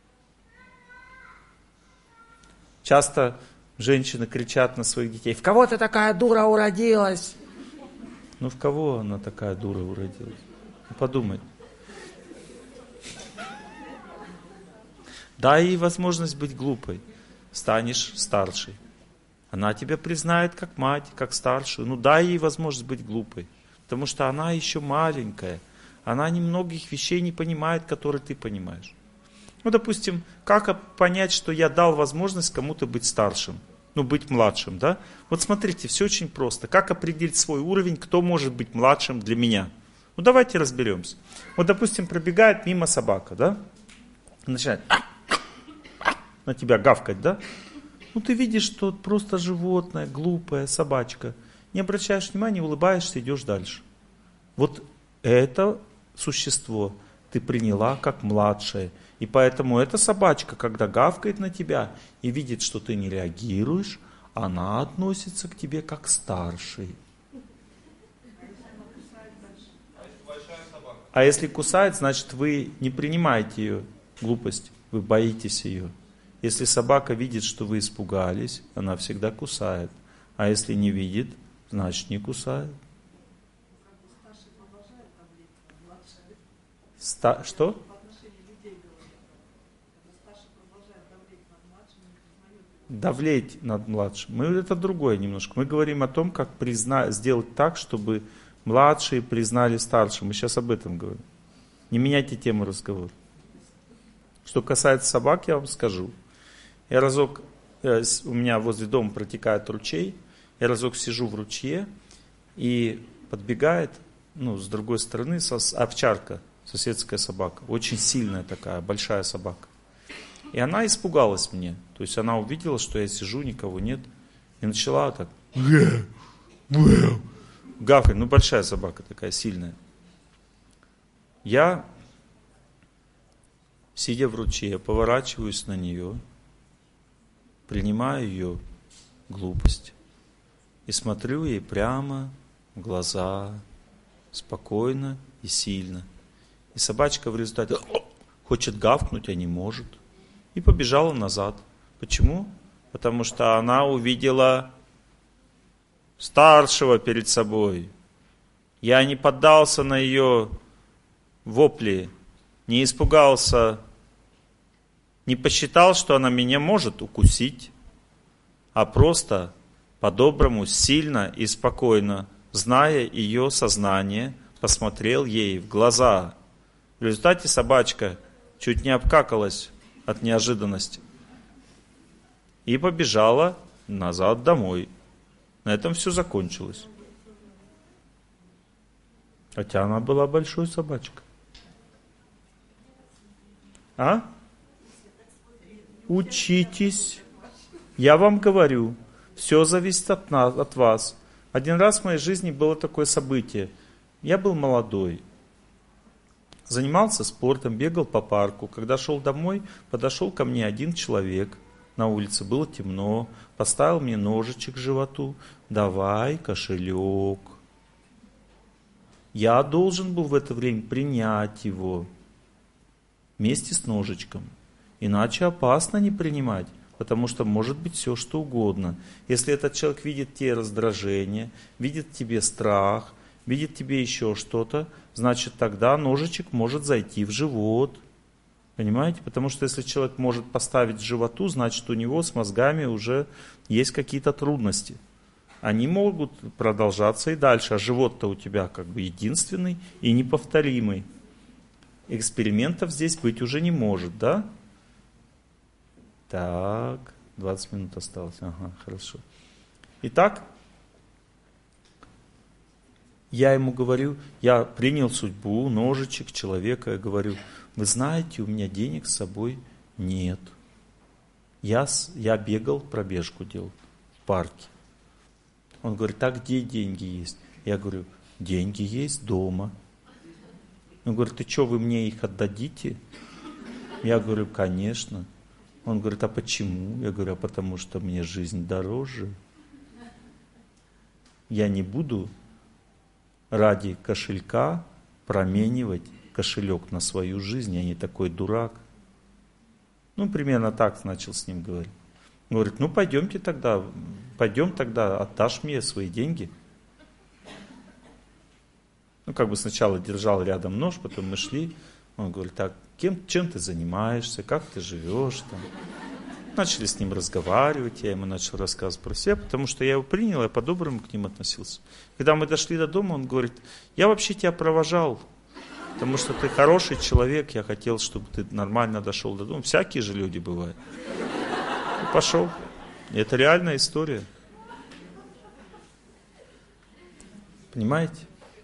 Часто женщины кричат на своих детей: в кого ты такая дура уродилась? Ну в кого она такая дура уродилась? Ну, подумай. Дай ей возможность быть глупой. Станешь старшей. Она тебя признает как мать, как старшую. Ну дай ей возможность быть глупой. Потому что она еще маленькая. Она немногих вещей не понимает, которые ты понимаешь. Ну, допустим, как понять, что я дал возможность кому-то быть старшим? Ну, быть младшим, да? Вот смотрите, все очень просто. Как определить свой уровень, кто может быть младшим для меня? Ну, давайте разберемся. Вот, допустим, пробегает мимо собака, да? Начинает на тебя гавкать, да? Ну, ты видишь, что просто животное, глупая собачка. Не обращаешь внимания, улыбаешься, идешь дальше. Вот это существо ты приняла как младшее. И поэтому эта собачка, когда гавкает на тебя и видит, что ты не реагируешь, она относится к тебе как старший. А если кусает, значит вы не принимаете ее глупость, вы боитесь ее. Если собака видит, что вы испугались, она всегда кусает. А если не видит, значит не кусает. Что? Давлеть над младшим. Это другое немножко. Мы говорим о том, как сделать так, чтобы младшие признали старшим. Мы сейчас об этом говорим. Не меняйте тему разговора. Что касается собак, я вам скажу. Я разок, у меня возле дома протекает ручей, я разок сижу в ручье, и подбегает, с другой стороны, овчарка, соседская собака. Очень сильная такая, большая собака. И она испугалась мне. То есть она увидела, что я сижу, никого нет. И начала так гавкать. Большая собака такая, сильная. Я, сидя в ручье, поворачиваюсь на нее, принимаю ее глупость и смотрю ей прямо в глаза, спокойно и сильно. И собачка в результате хочет гавкнуть, а не может. И побежала назад. Почему? Потому что она увидела старшего перед собой. Я не поддался на ее вопли, не испугался, не посчитал, что она меня может укусить, а просто по-доброму, сильно и спокойно, зная ее сознание, посмотрел ей в глаза. В результате собачка чуть не обкакалась от неожиданности и побежала назад домой. На этом все закончилось. Хотя она была большой собачкой. Учитесь. Я вам говорю, все зависит от вас. Один раз в моей жизни было такое событие. Я был молодой. Занимался спортом, бегал по парку. Когда шел домой, подошел ко мне один человек на улице. Было темно. Поставил мне ножичек к животу. Давай кошелек. Я должен был в это время принять его вместе с ножичком. Иначе опасно не принимать, потому что может быть все, что угодно. Если этот человек видит в тебе раздражение, видит в тебе страх, видит в тебе еще что-то, значит тогда ножичек может зайти в живот. Понимаете? Потому что если человек может поставить в животу, значит у него с мозгами уже есть какие-то трудности. Они могут продолжаться и дальше, а живот-то у тебя как бы единственный и неповторимый. Экспериментов здесь быть уже не может, да? Так, 20 минут осталось. Ага, хорошо. Итак, я ему говорю, я принял судьбу, ножичек, человека, я говорю, вы знаете, у меня денег с собой нет. Я бегал, пробежку делал в парке. Он говорит, а где деньги есть? Я говорю, деньги есть дома. Он говорит, ты что, вы мне их отдадите? Я говорю, конечно. Он говорит, а почему? Я говорю, а потому что мне жизнь дороже. Я не буду ради кошелька променивать кошелек на свою жизнь. Я не такой дурак. Примерно так начал с ним говорить. Он говорит, пойдем тогда, отдашь мне свои деньги. Сначала держал рядом нож, потом мы шли. Он говорит, так, чем ты занимаешься, как ты живешь там. Начали с ним разговаривать, я ему начал рассказывать про себя, потому что я его принял, я по-доброму к ним относился. Когда мы дошли до дома, он говорит, я вообще тебя провожал, потому что ты хороший человек, я хотел, чтобы ты нормально дошел до дома. Всякие же люди бывают. И пошел. Это реальная история. Понимаете?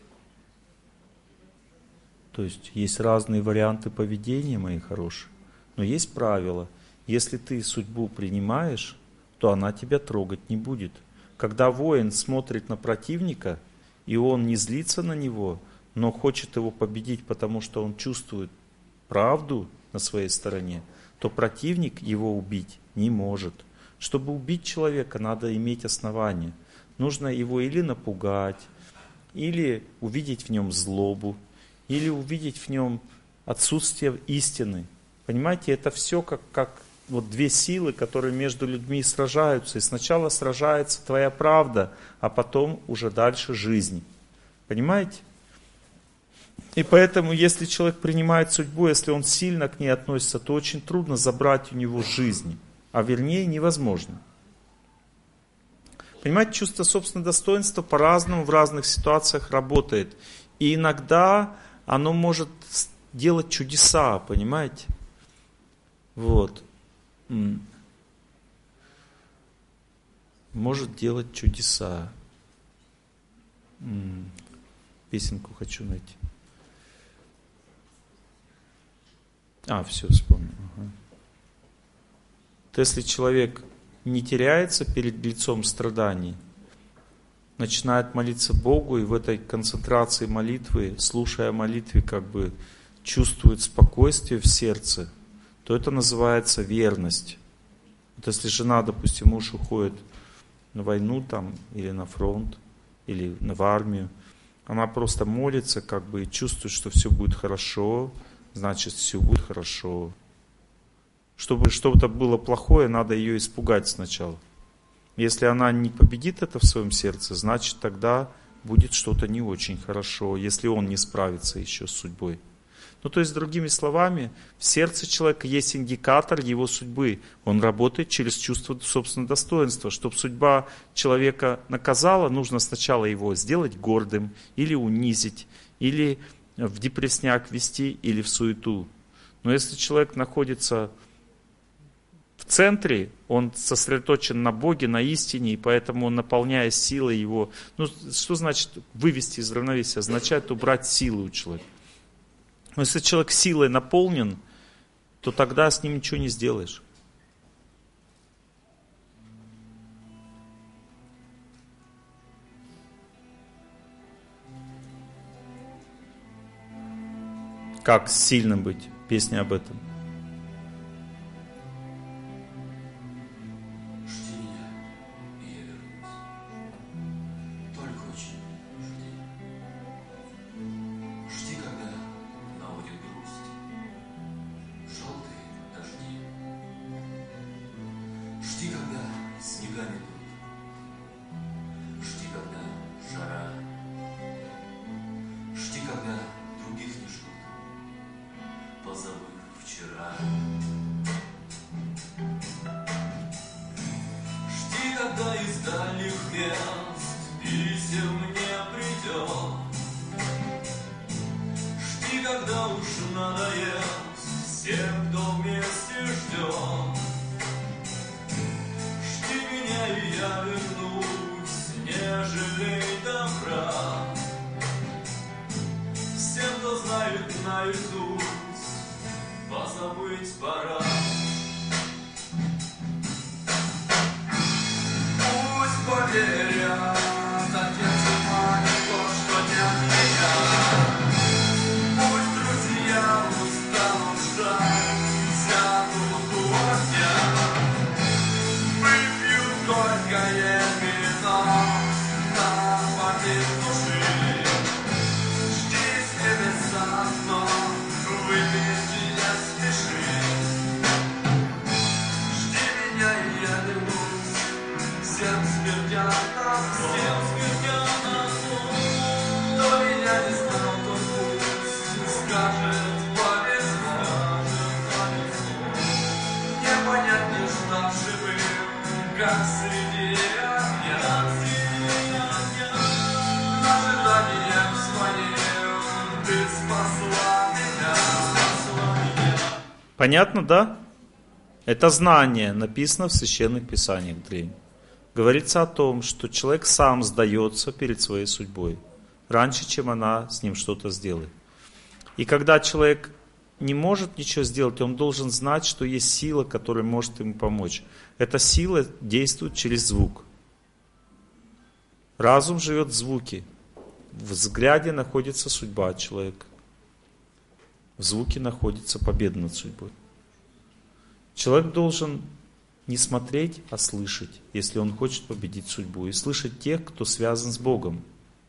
То есть есть разные варианты поведения, мои хорошие. Но есть правило. Если ты судьбу принимаешь, то она тебя трогать не будет. Когда воин смотрит на противника, и он не злится на него, но хочет его победить, потому что он чувствует правду на своей стороне, то противник его убить не может. Чтобы убить человека, надо иметь основания. Нужно его или напугать, или увидеть в нем злобу, или увидеть в нем отсутствие истины. Понимаете, это все как вот две силы, которые между людьми сражаются. И сначала сражается твоя правда, а потом уже дальше жизнь. Понимаете? И поэтому, если человек принимает судьбу, если он сильно к ней относится, то очень трудно забрать у него жизнь. А вернее, невозможно. Понимаете, чувство собственного достоинства по-разному в разных ситуациях работает. И иногда оно может делать чудеса, понимаете? Вот. Может делать чудеса. Песенку хочу найти. Все, вспомнил. Ага. То если человек не теряется перед лицом страданий, начинает молиться Богу, и в этой концентрации молитвы, слушая молитвы, чувствует спокойствие в сердце, то это называется верность. Вот если жена, допустим, муж уходит на войну или на фронт, или в армию, она просто молится, и чувствует, что все будет хорошо, значит, все будет хорошо. Чтобы что-то было плохое, надо ее испугать сначала. Если она не победит это в своем сердце, значит, тогда будет что-то не очень хорошо, если он не справится еще с судьбой. То есть, другими словами, в сердце человека есть индикатор его судьбы. Он работает через чувство собственного достоинства. Чтобы судьба человека наказала, нужно сначала его сделать гордым, или унизить, или в депрессняк ввести, или в суету. Но если человек находится в центре, он сосредоточен на Боге, на истине, и поэтому он, наполняя силой его... Что значит вывести из равновесия? Означает убрать силу у человека. Но если человек силой наполнен, то тогда с ним ничего не сделаешь. Как сильно быть? Песня об этом. Понятно, да? Это знание, написано в священных писаниях древних. Говорится о том, что человек сам сдается перед своей судьбой, раньше, чем она с ним что-то сделает. И когда человек не может ничего сделать, он должен знать, что есть сила, которая может ему помочь. Эта сила действует через звук. Разум живет в звуке. В взгляде находится судьба человека. В звуке находится победа над судьбой. Человек должен не смотреть, а слышать, если он хочет победить судьбу. И слышать тех, кто связан с Богом.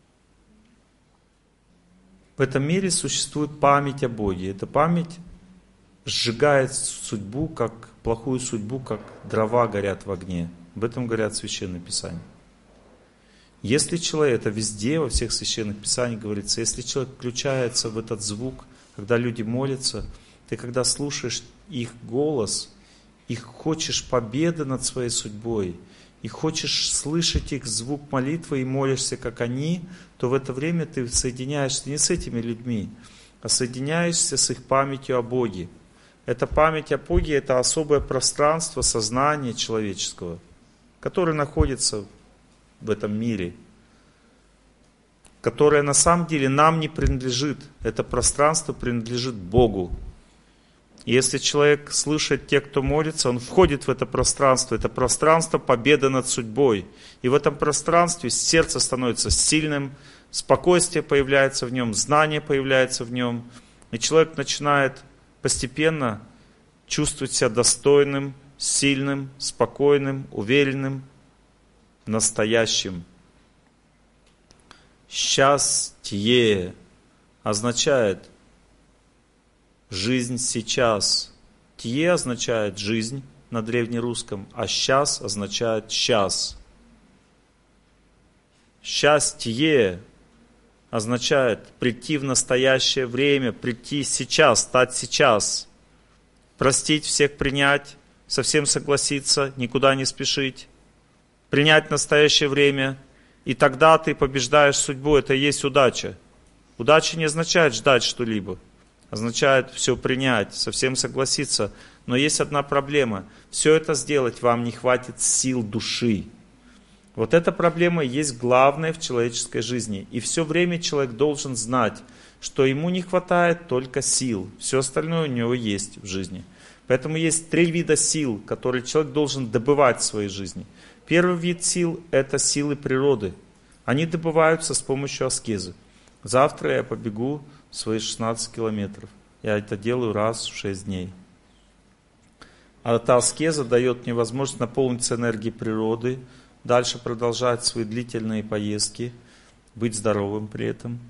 В этом мире существует память о Боге. Эта память сжигает судьбу, как плохую судьбу, как дрова горят в огне. Об этом говорят священные писания. Если человек, это везде, во всех священных писаниях говорится, если человек включается в этот звук, когда люди молятся, ты когда слушаешь их голос, и хочешь победы над своей судьбой, и хочешь слышать их звук молитвы и молишься, как они, то в это время ты соединяешься не с этими людьми, а соединяешься с их памятью о Боге. Эта память о Боге – это особое пространство сознания человеческого, которое находится в этом мире, которое на самом деле нам не принадлежит. Это пространство принадлежит Богу. И если человек слышит тех, кто молится, он входит в это пространство победы над судьбой. И в этом пространстве сердце становится сильным, спокойствие появляется в нем, знание появляется в нем. И человек начинает постепенно чувствовать себя достойным, сильным, спокойным, уверенным, настоящим. Счастье означает жизнь сейчас. Тье означает жизнь на древнерусском, а сейчас означает сейчас. Счастье означает прийти в настоящее время, прийти сейчас, стать сейчас. Простить всех, принять, совсем согласиться, никуда не спешить. Принять настоящее время, и тогда ты побеждаешь судьбу, это и есть удача. Удача не означает ждать что-либо. Означает все принять, совсем согласиться. Но есть одна проблема. Все это сделать вам не хватит сил души. Вот эта проблема и есть главная в человеческой жизни. И все время человек должен знать, что ему не хватает только сил. Все остальное у него есть в жизни. Поэтому есть 3 вида сил, которые человек должен добывать в своей жизни. Первый вид сил – это силы природы. Они добываются с помощью аскезы. Завтра я побегу свои 16 километров. Я это делаю раз в 6 дней. А эта аскеза дает мне возможность наполниться энергией природы, дальше продолжать свои длительные поездки, быть здоровым при этом.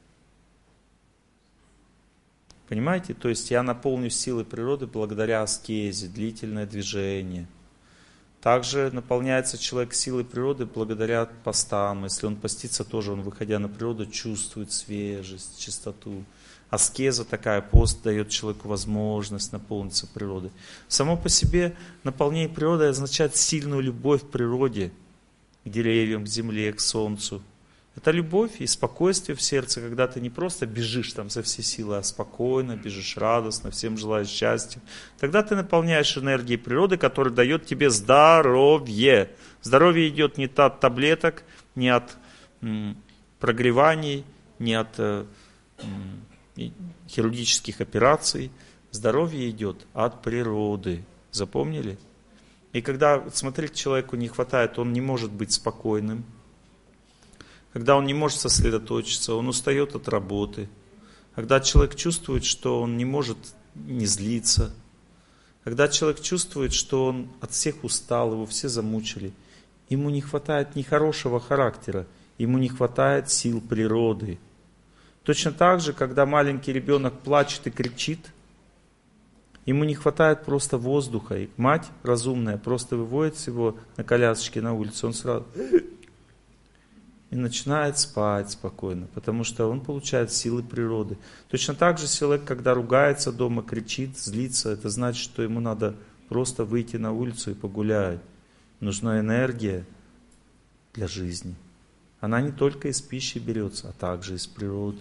Понимаете? То есть я наполнюсь силой природы благодаря аскезе, длительное движение. Также наполняется человек силой природы благодаря постам. Если он постится, тоже он, выходя на природу, чувствует свежесть, чистоту. Аскеза такая, пост дает человеку возможность наполниться природой. Само по себе наполнение природы означает сильную любовь к природе, к деревьям, к земле, к солнцу. Это любовь и спокойствие в сердце, когда ты не просто бежишь там со всей силы, а спокойно бежишь, радостно, всем желаешь счастья. Тогда ты наполняешь энергией природы, которая дает тебе здоровье. Здоровье идет не от таблеток, не от прогреваний, не от хирургических операций. Здоровье идет от природы. Запомнили? И когда, смотрите, человеку не хватает, он не может быть спокойным. Когда он не может сосредоточиться, он устает от работы. Когда человек чувствует, что он не может не злиться. Когда человек чувствует, что он от всех устал, его все замучили. Ему не хватает ни хорошего характера, ему не хватает сил природы. Точно так же, когда маленький ребенок плачет и кричит, ему не хватает просто воздуха. И мать разумная просто выводит его на колясочке на улицу, он сразу... И начинает спать спокойно, потому что он получает силы природы. Точно так же человек, когда ругается дома, кричит, злится, это значит, что ему надо просто выйти на улицу и погулять. Нужна энергия для жизни. Она не только из пищи берется, а также из природы.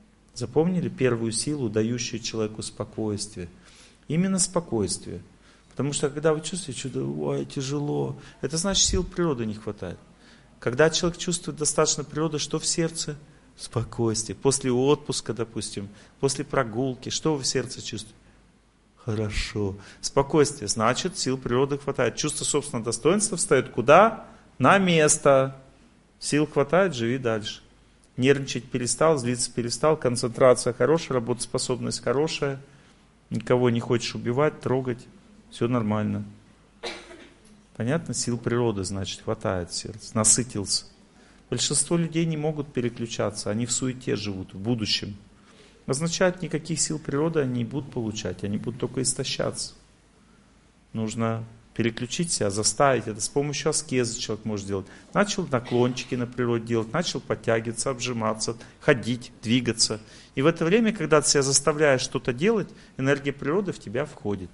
Запомнили первую силу, дающую человеку спокойствие? Именно спокойствие. Потому что когда вы чувствуете, что ой, тяжело, это значит, сил природы не хватает. Когда человек чувствует достаточно природы, что в сердце? Спокойствие. После отпуска, допустим, после прогулки, что вы в сердце чувствуете? Хорошо. Спокойствие. Значит, сил природы хватает. Чувство собственного достоинства встает куда? На место. Сил хватает, живи дальше. Нервничать перестал, злиться перестал, концентрация хорошая, работоспособность хорошая. Никого не хочешь убивать, трогать. Все нормально. Понятно? Сил природы, значит, хватает в сердце. Насытился. Большинство людей не могут переключаться. Они в суете живут, в будущем. Означает, никаких сил природы они не будут получать. Они будут только истощаться. Нужно переключить себя, заставить. Это с помощью аскезы человек может сделать. Начал наклончики на природе делать, начал подтягиваться, обжиматься, ходить, двигаться. И в это время, когда ты себя заставляешь что-то делать, энергия природы в тебя входит.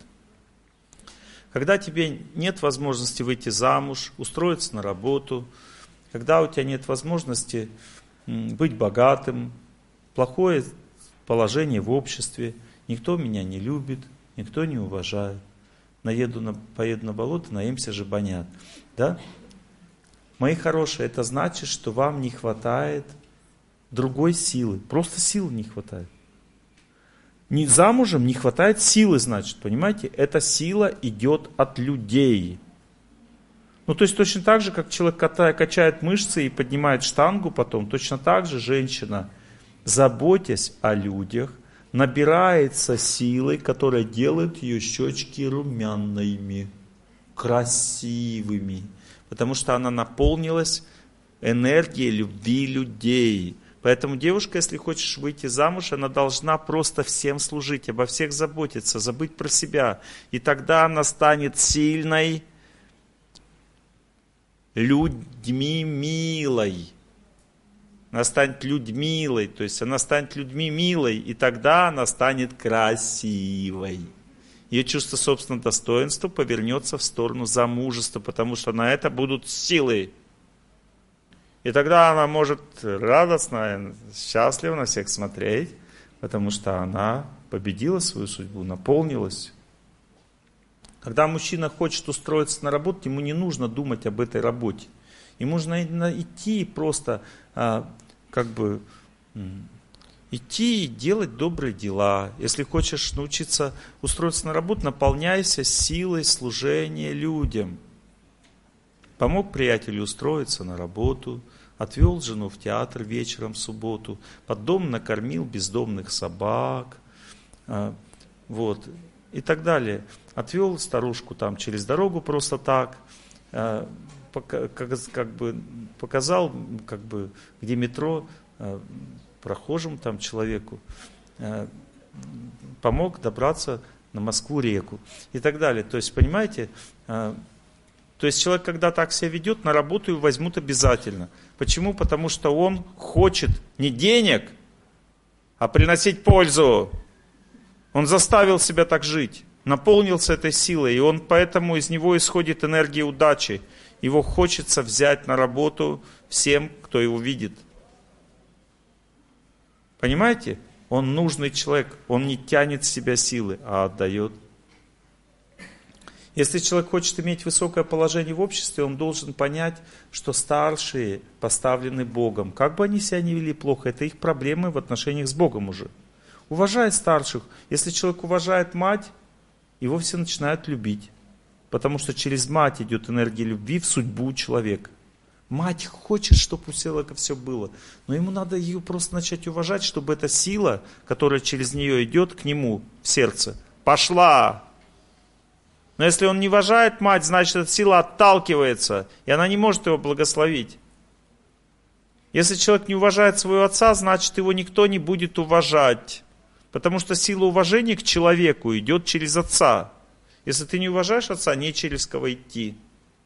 Когда тебе нет возможности выйти замуж, устроиться на работу, когда у тебя нет возможности быть богатым, плохое положение в обществе, никто меня не любит, никто не уважает. Поеду на болото, наемся жабанят. Да? Мои хорошие, это значит, что вам не хватает другой силы. Просто силы не хватает. Не замужем не хватает силы, значит, понимаете? Эта сила идет от людей. Ну, то есть точно так же, как человек качает мышцы и поднимает штангу потом, точно так же женщина, заботясь о людях, набирается силой, которая делает ее щечки румяными, красивыми. Потому что она наполнилась энергией любви людей. Поэтому девушка, если хочешь выйти замуж, она должна просто всем служить, обо всех заботиться, забыть про себя. И тогда она станет сильной, людьми милой. Она станет людьмилой, то есть она станет людьми милой, и тогда она станет красивой. Ее чувство собственного достоинства повернется в сторону замужества, потому что на это будут силы. И тогда она может радостно, счастливо на всех смотреть, потому что она победила свою судьбу, наполнилась. Когда мужчина хочет устроиться на работу, ему не нужно думать об этой работе. Ему нужно идти просто, идти и делать добрые дела. Если хочешь научиться устроиться на работу, наполняйся силой служения людям. Помог приятелю устроиться на работу, отвел жену в театр вечером в субботу, под дом накормил бездомных собак, и так далее. Отвел старушку там через дорогу просто так, показал, где метро, прохожему там человеку, помог добраться на Москву-реку и так далее. То есть, понимаете, то есть человек, когда так себя ведет, на работу его возьмут обязательно. Почему? Потому что он хочет не денег, а приносить пользу. Он заставил себя так жить, наполнился этой силой, и он поэтому из него исходит энергия удачи. Его хочется взять на работу всем, кто его видит. Понимаете? Он нужный человек, он не тянет в себя силы, а отдает. Если человек хочет иметь высокое положение в обществе, он должен понять, что старшие поставлены Богом. Как бы они себя не вели плохо, это их проблемы в отношениях с Богом уже. Уважает старших. Если человек уважает мать, его все начинают любить. Потому что через мать идет энергия любви в судьбу человека. Мать хочет, чтобы у человека все было. Но ему надо ее просто начать уважать, чтобы эта сила, которая через нее идет к нему в сердце, пошла. Но если он не уважает мать, значит эта сила отталкивается, и она не может его благословить. Если человек не уважает своего отца, значит его никто не будет уважать. Потому что сила уважения к человеку идет через отца. Если ты не уважаешь отца, не через кого идти.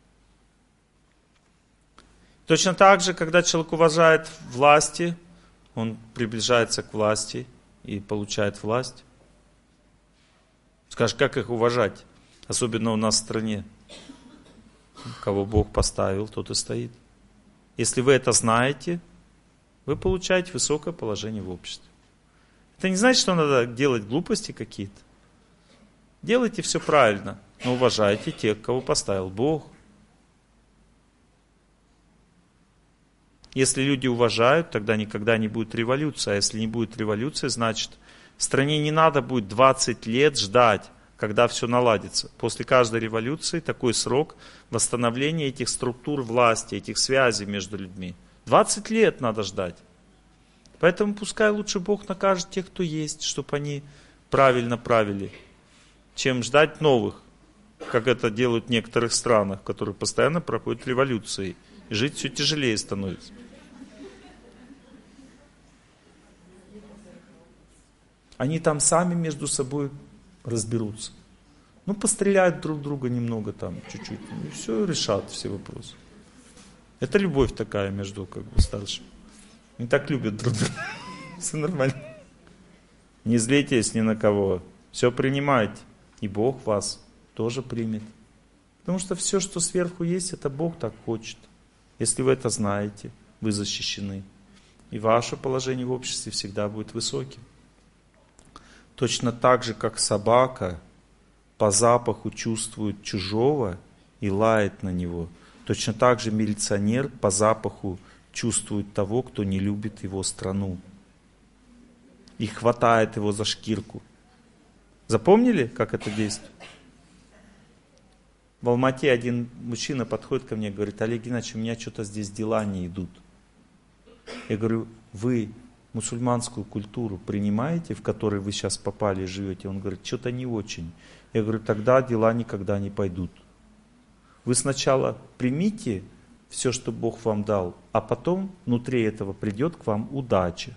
Точно так же, когда человек уважает власти, он приближается к власти и получает власть. Скажешь, как их уважать? Особенно у нас в стране. Кого Бог поставил, тот и стоит. Если вы это знаете, вы получаете высокое положение в обществе. Это не значит, что надо делать глупости какие-то. Делайте все правильно. но уважайте тех, кого поставил Бог. Если люди уважают, тогда никогда не будет революции. А если не будет революции, значит, стране не надо будет 20 лет ждать, когда все наладится. После каждой революции такой срок восстановления этих структур власти, этих связей между людьми. 20 лет надо ждать. Поэтому пускай лучше Бог накажет тех, кто есть, чтобы они правильно правили, чем ждать новых, как это делают в некоторых странах, которые постоянно проходят революции. И жить все тяжелее становится. Они там сами между собой разберутся. Ну, постреляют друг друга немного там, чуть-чуть. И все решат все вопросы. Это любовь такая между старшими. Они так любят друг друга. Все нормально. Не злитесь ни на кого. Все принимайте. И Бог вас тоже примет. Потому что все, что сверху есть, это Бог так хочет. Если вы это знаете, вы защищены. И ваше положение в обществе всегда будет высоким. Точно так же, как собака по запаху чувствует чужого и лает на него. Точно так же милиционер по запаху чувствует того, кто не любит его страну. И хватает его за шкирку. Запомнили, как это действует? В Алмате один мужчина подходит ко мне и говорит: Олег Геннадьевич, у меня что-то здесь дела не идут. Я говорю: вы мусульманскую культуру принимаете, в которой вы сейчас попали и живете? Он говорит: что-то не очень. Я говорю: тогда дела никогда не пойдут. Вы сначала примите все, что Бог вам дал, а потом внутри этого придет к вам удача.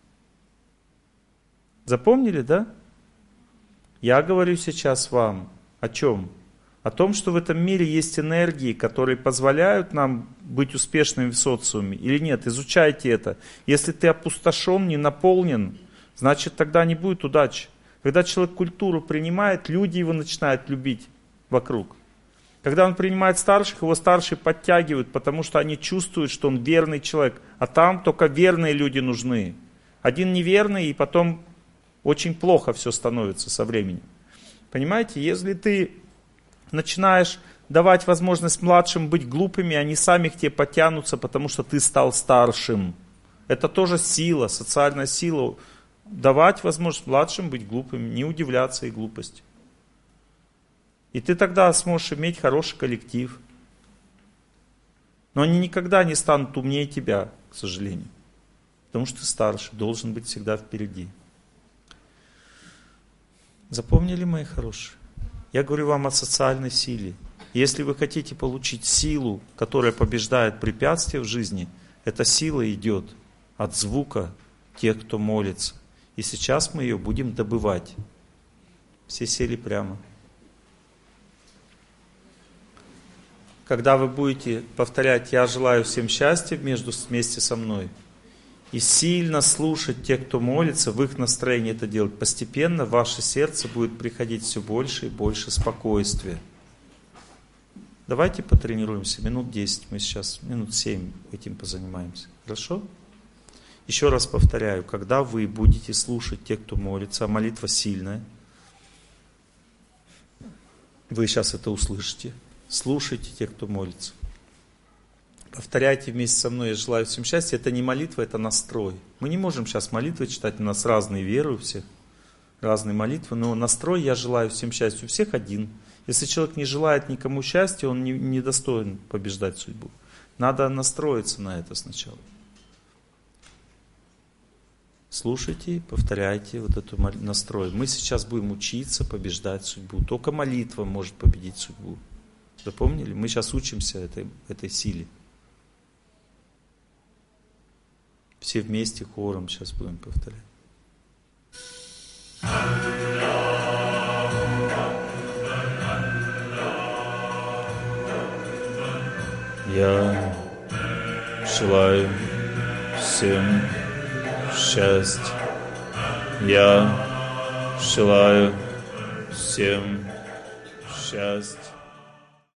Запомнили, да? Я говорю сейчас вам о чем? О том, что в этом мире есть энергии, которые позволяют нам быть успешными в социуме. Или нет? Изучайте это. Если ты опустошен, не наполнен, значит тогда не будет удачи. Когда человек культуру принимает, люди его начинают любить вокруг. Когда он принимает старших, его старшие подтягивают, потому что они чувствуют, что он верный человек. А там только верные люди нужны. Один неверный, и потом очень плохо все становится со временем. Понимаете, если ты начинаешь давать возможность младшим быть глупыми, они сами к тебе потянутся, потому что ты стал старшим. Это тоже сила, социальная сила. Давать возможность младшим быть глупыми, не удивляться их глупости. И ты тогда сможешь иметь хороший коллектив. Но они никогда не станут умнее тебя, к сожалению. Потому что ты старше, должен быть всегда впереди. Запомнили, мои хорошие? Я говорю вам о социальной силе. Если вы хотите получить силу, которая побеждает препятствия в жизни, эта сила идет от звука тех, кто молится. И сейчас мы ее будем добывать. Все сели прямо. Когда вы будете повторять «Я желаю всем счастья» вместе со мной, и сильно слушать тех, кто молится, в их настроении это делать, постепенно в ваше сердце будет приходить все больше и больше спокойствия. Давайте потренируемся, минут 10, мы сейчас минут 7 этим позанимаемся. Хорошо? Еще раз повторяю, когда вы будете слушать тех, кто молится, а молитва сильная, вы сейчас это услышите, слушайте тех, кто молится. Повторяйте вместе со мной «Я желаю всем счастья». Это не молитва, это настрой. Мы не можем сейчас молитвы читать, у нас разные веры у всех, разные молитвы, но настрой «Я желаю всем счастья» у всех один. Если человек не желает никому счастья, он не достоин побеждать судьбу. Надо настроиться на это сначала. Слушайте, повторяйте вот эту настрой. Мы сейчас будем учиться побеждать судьбу. Только молитва может победить судьбу. Запомнили? Мы сейчас учимся этой силе. Все вместе хором сейчас будем повторять. Я желаю всем счастья. Я желаю всем счастья.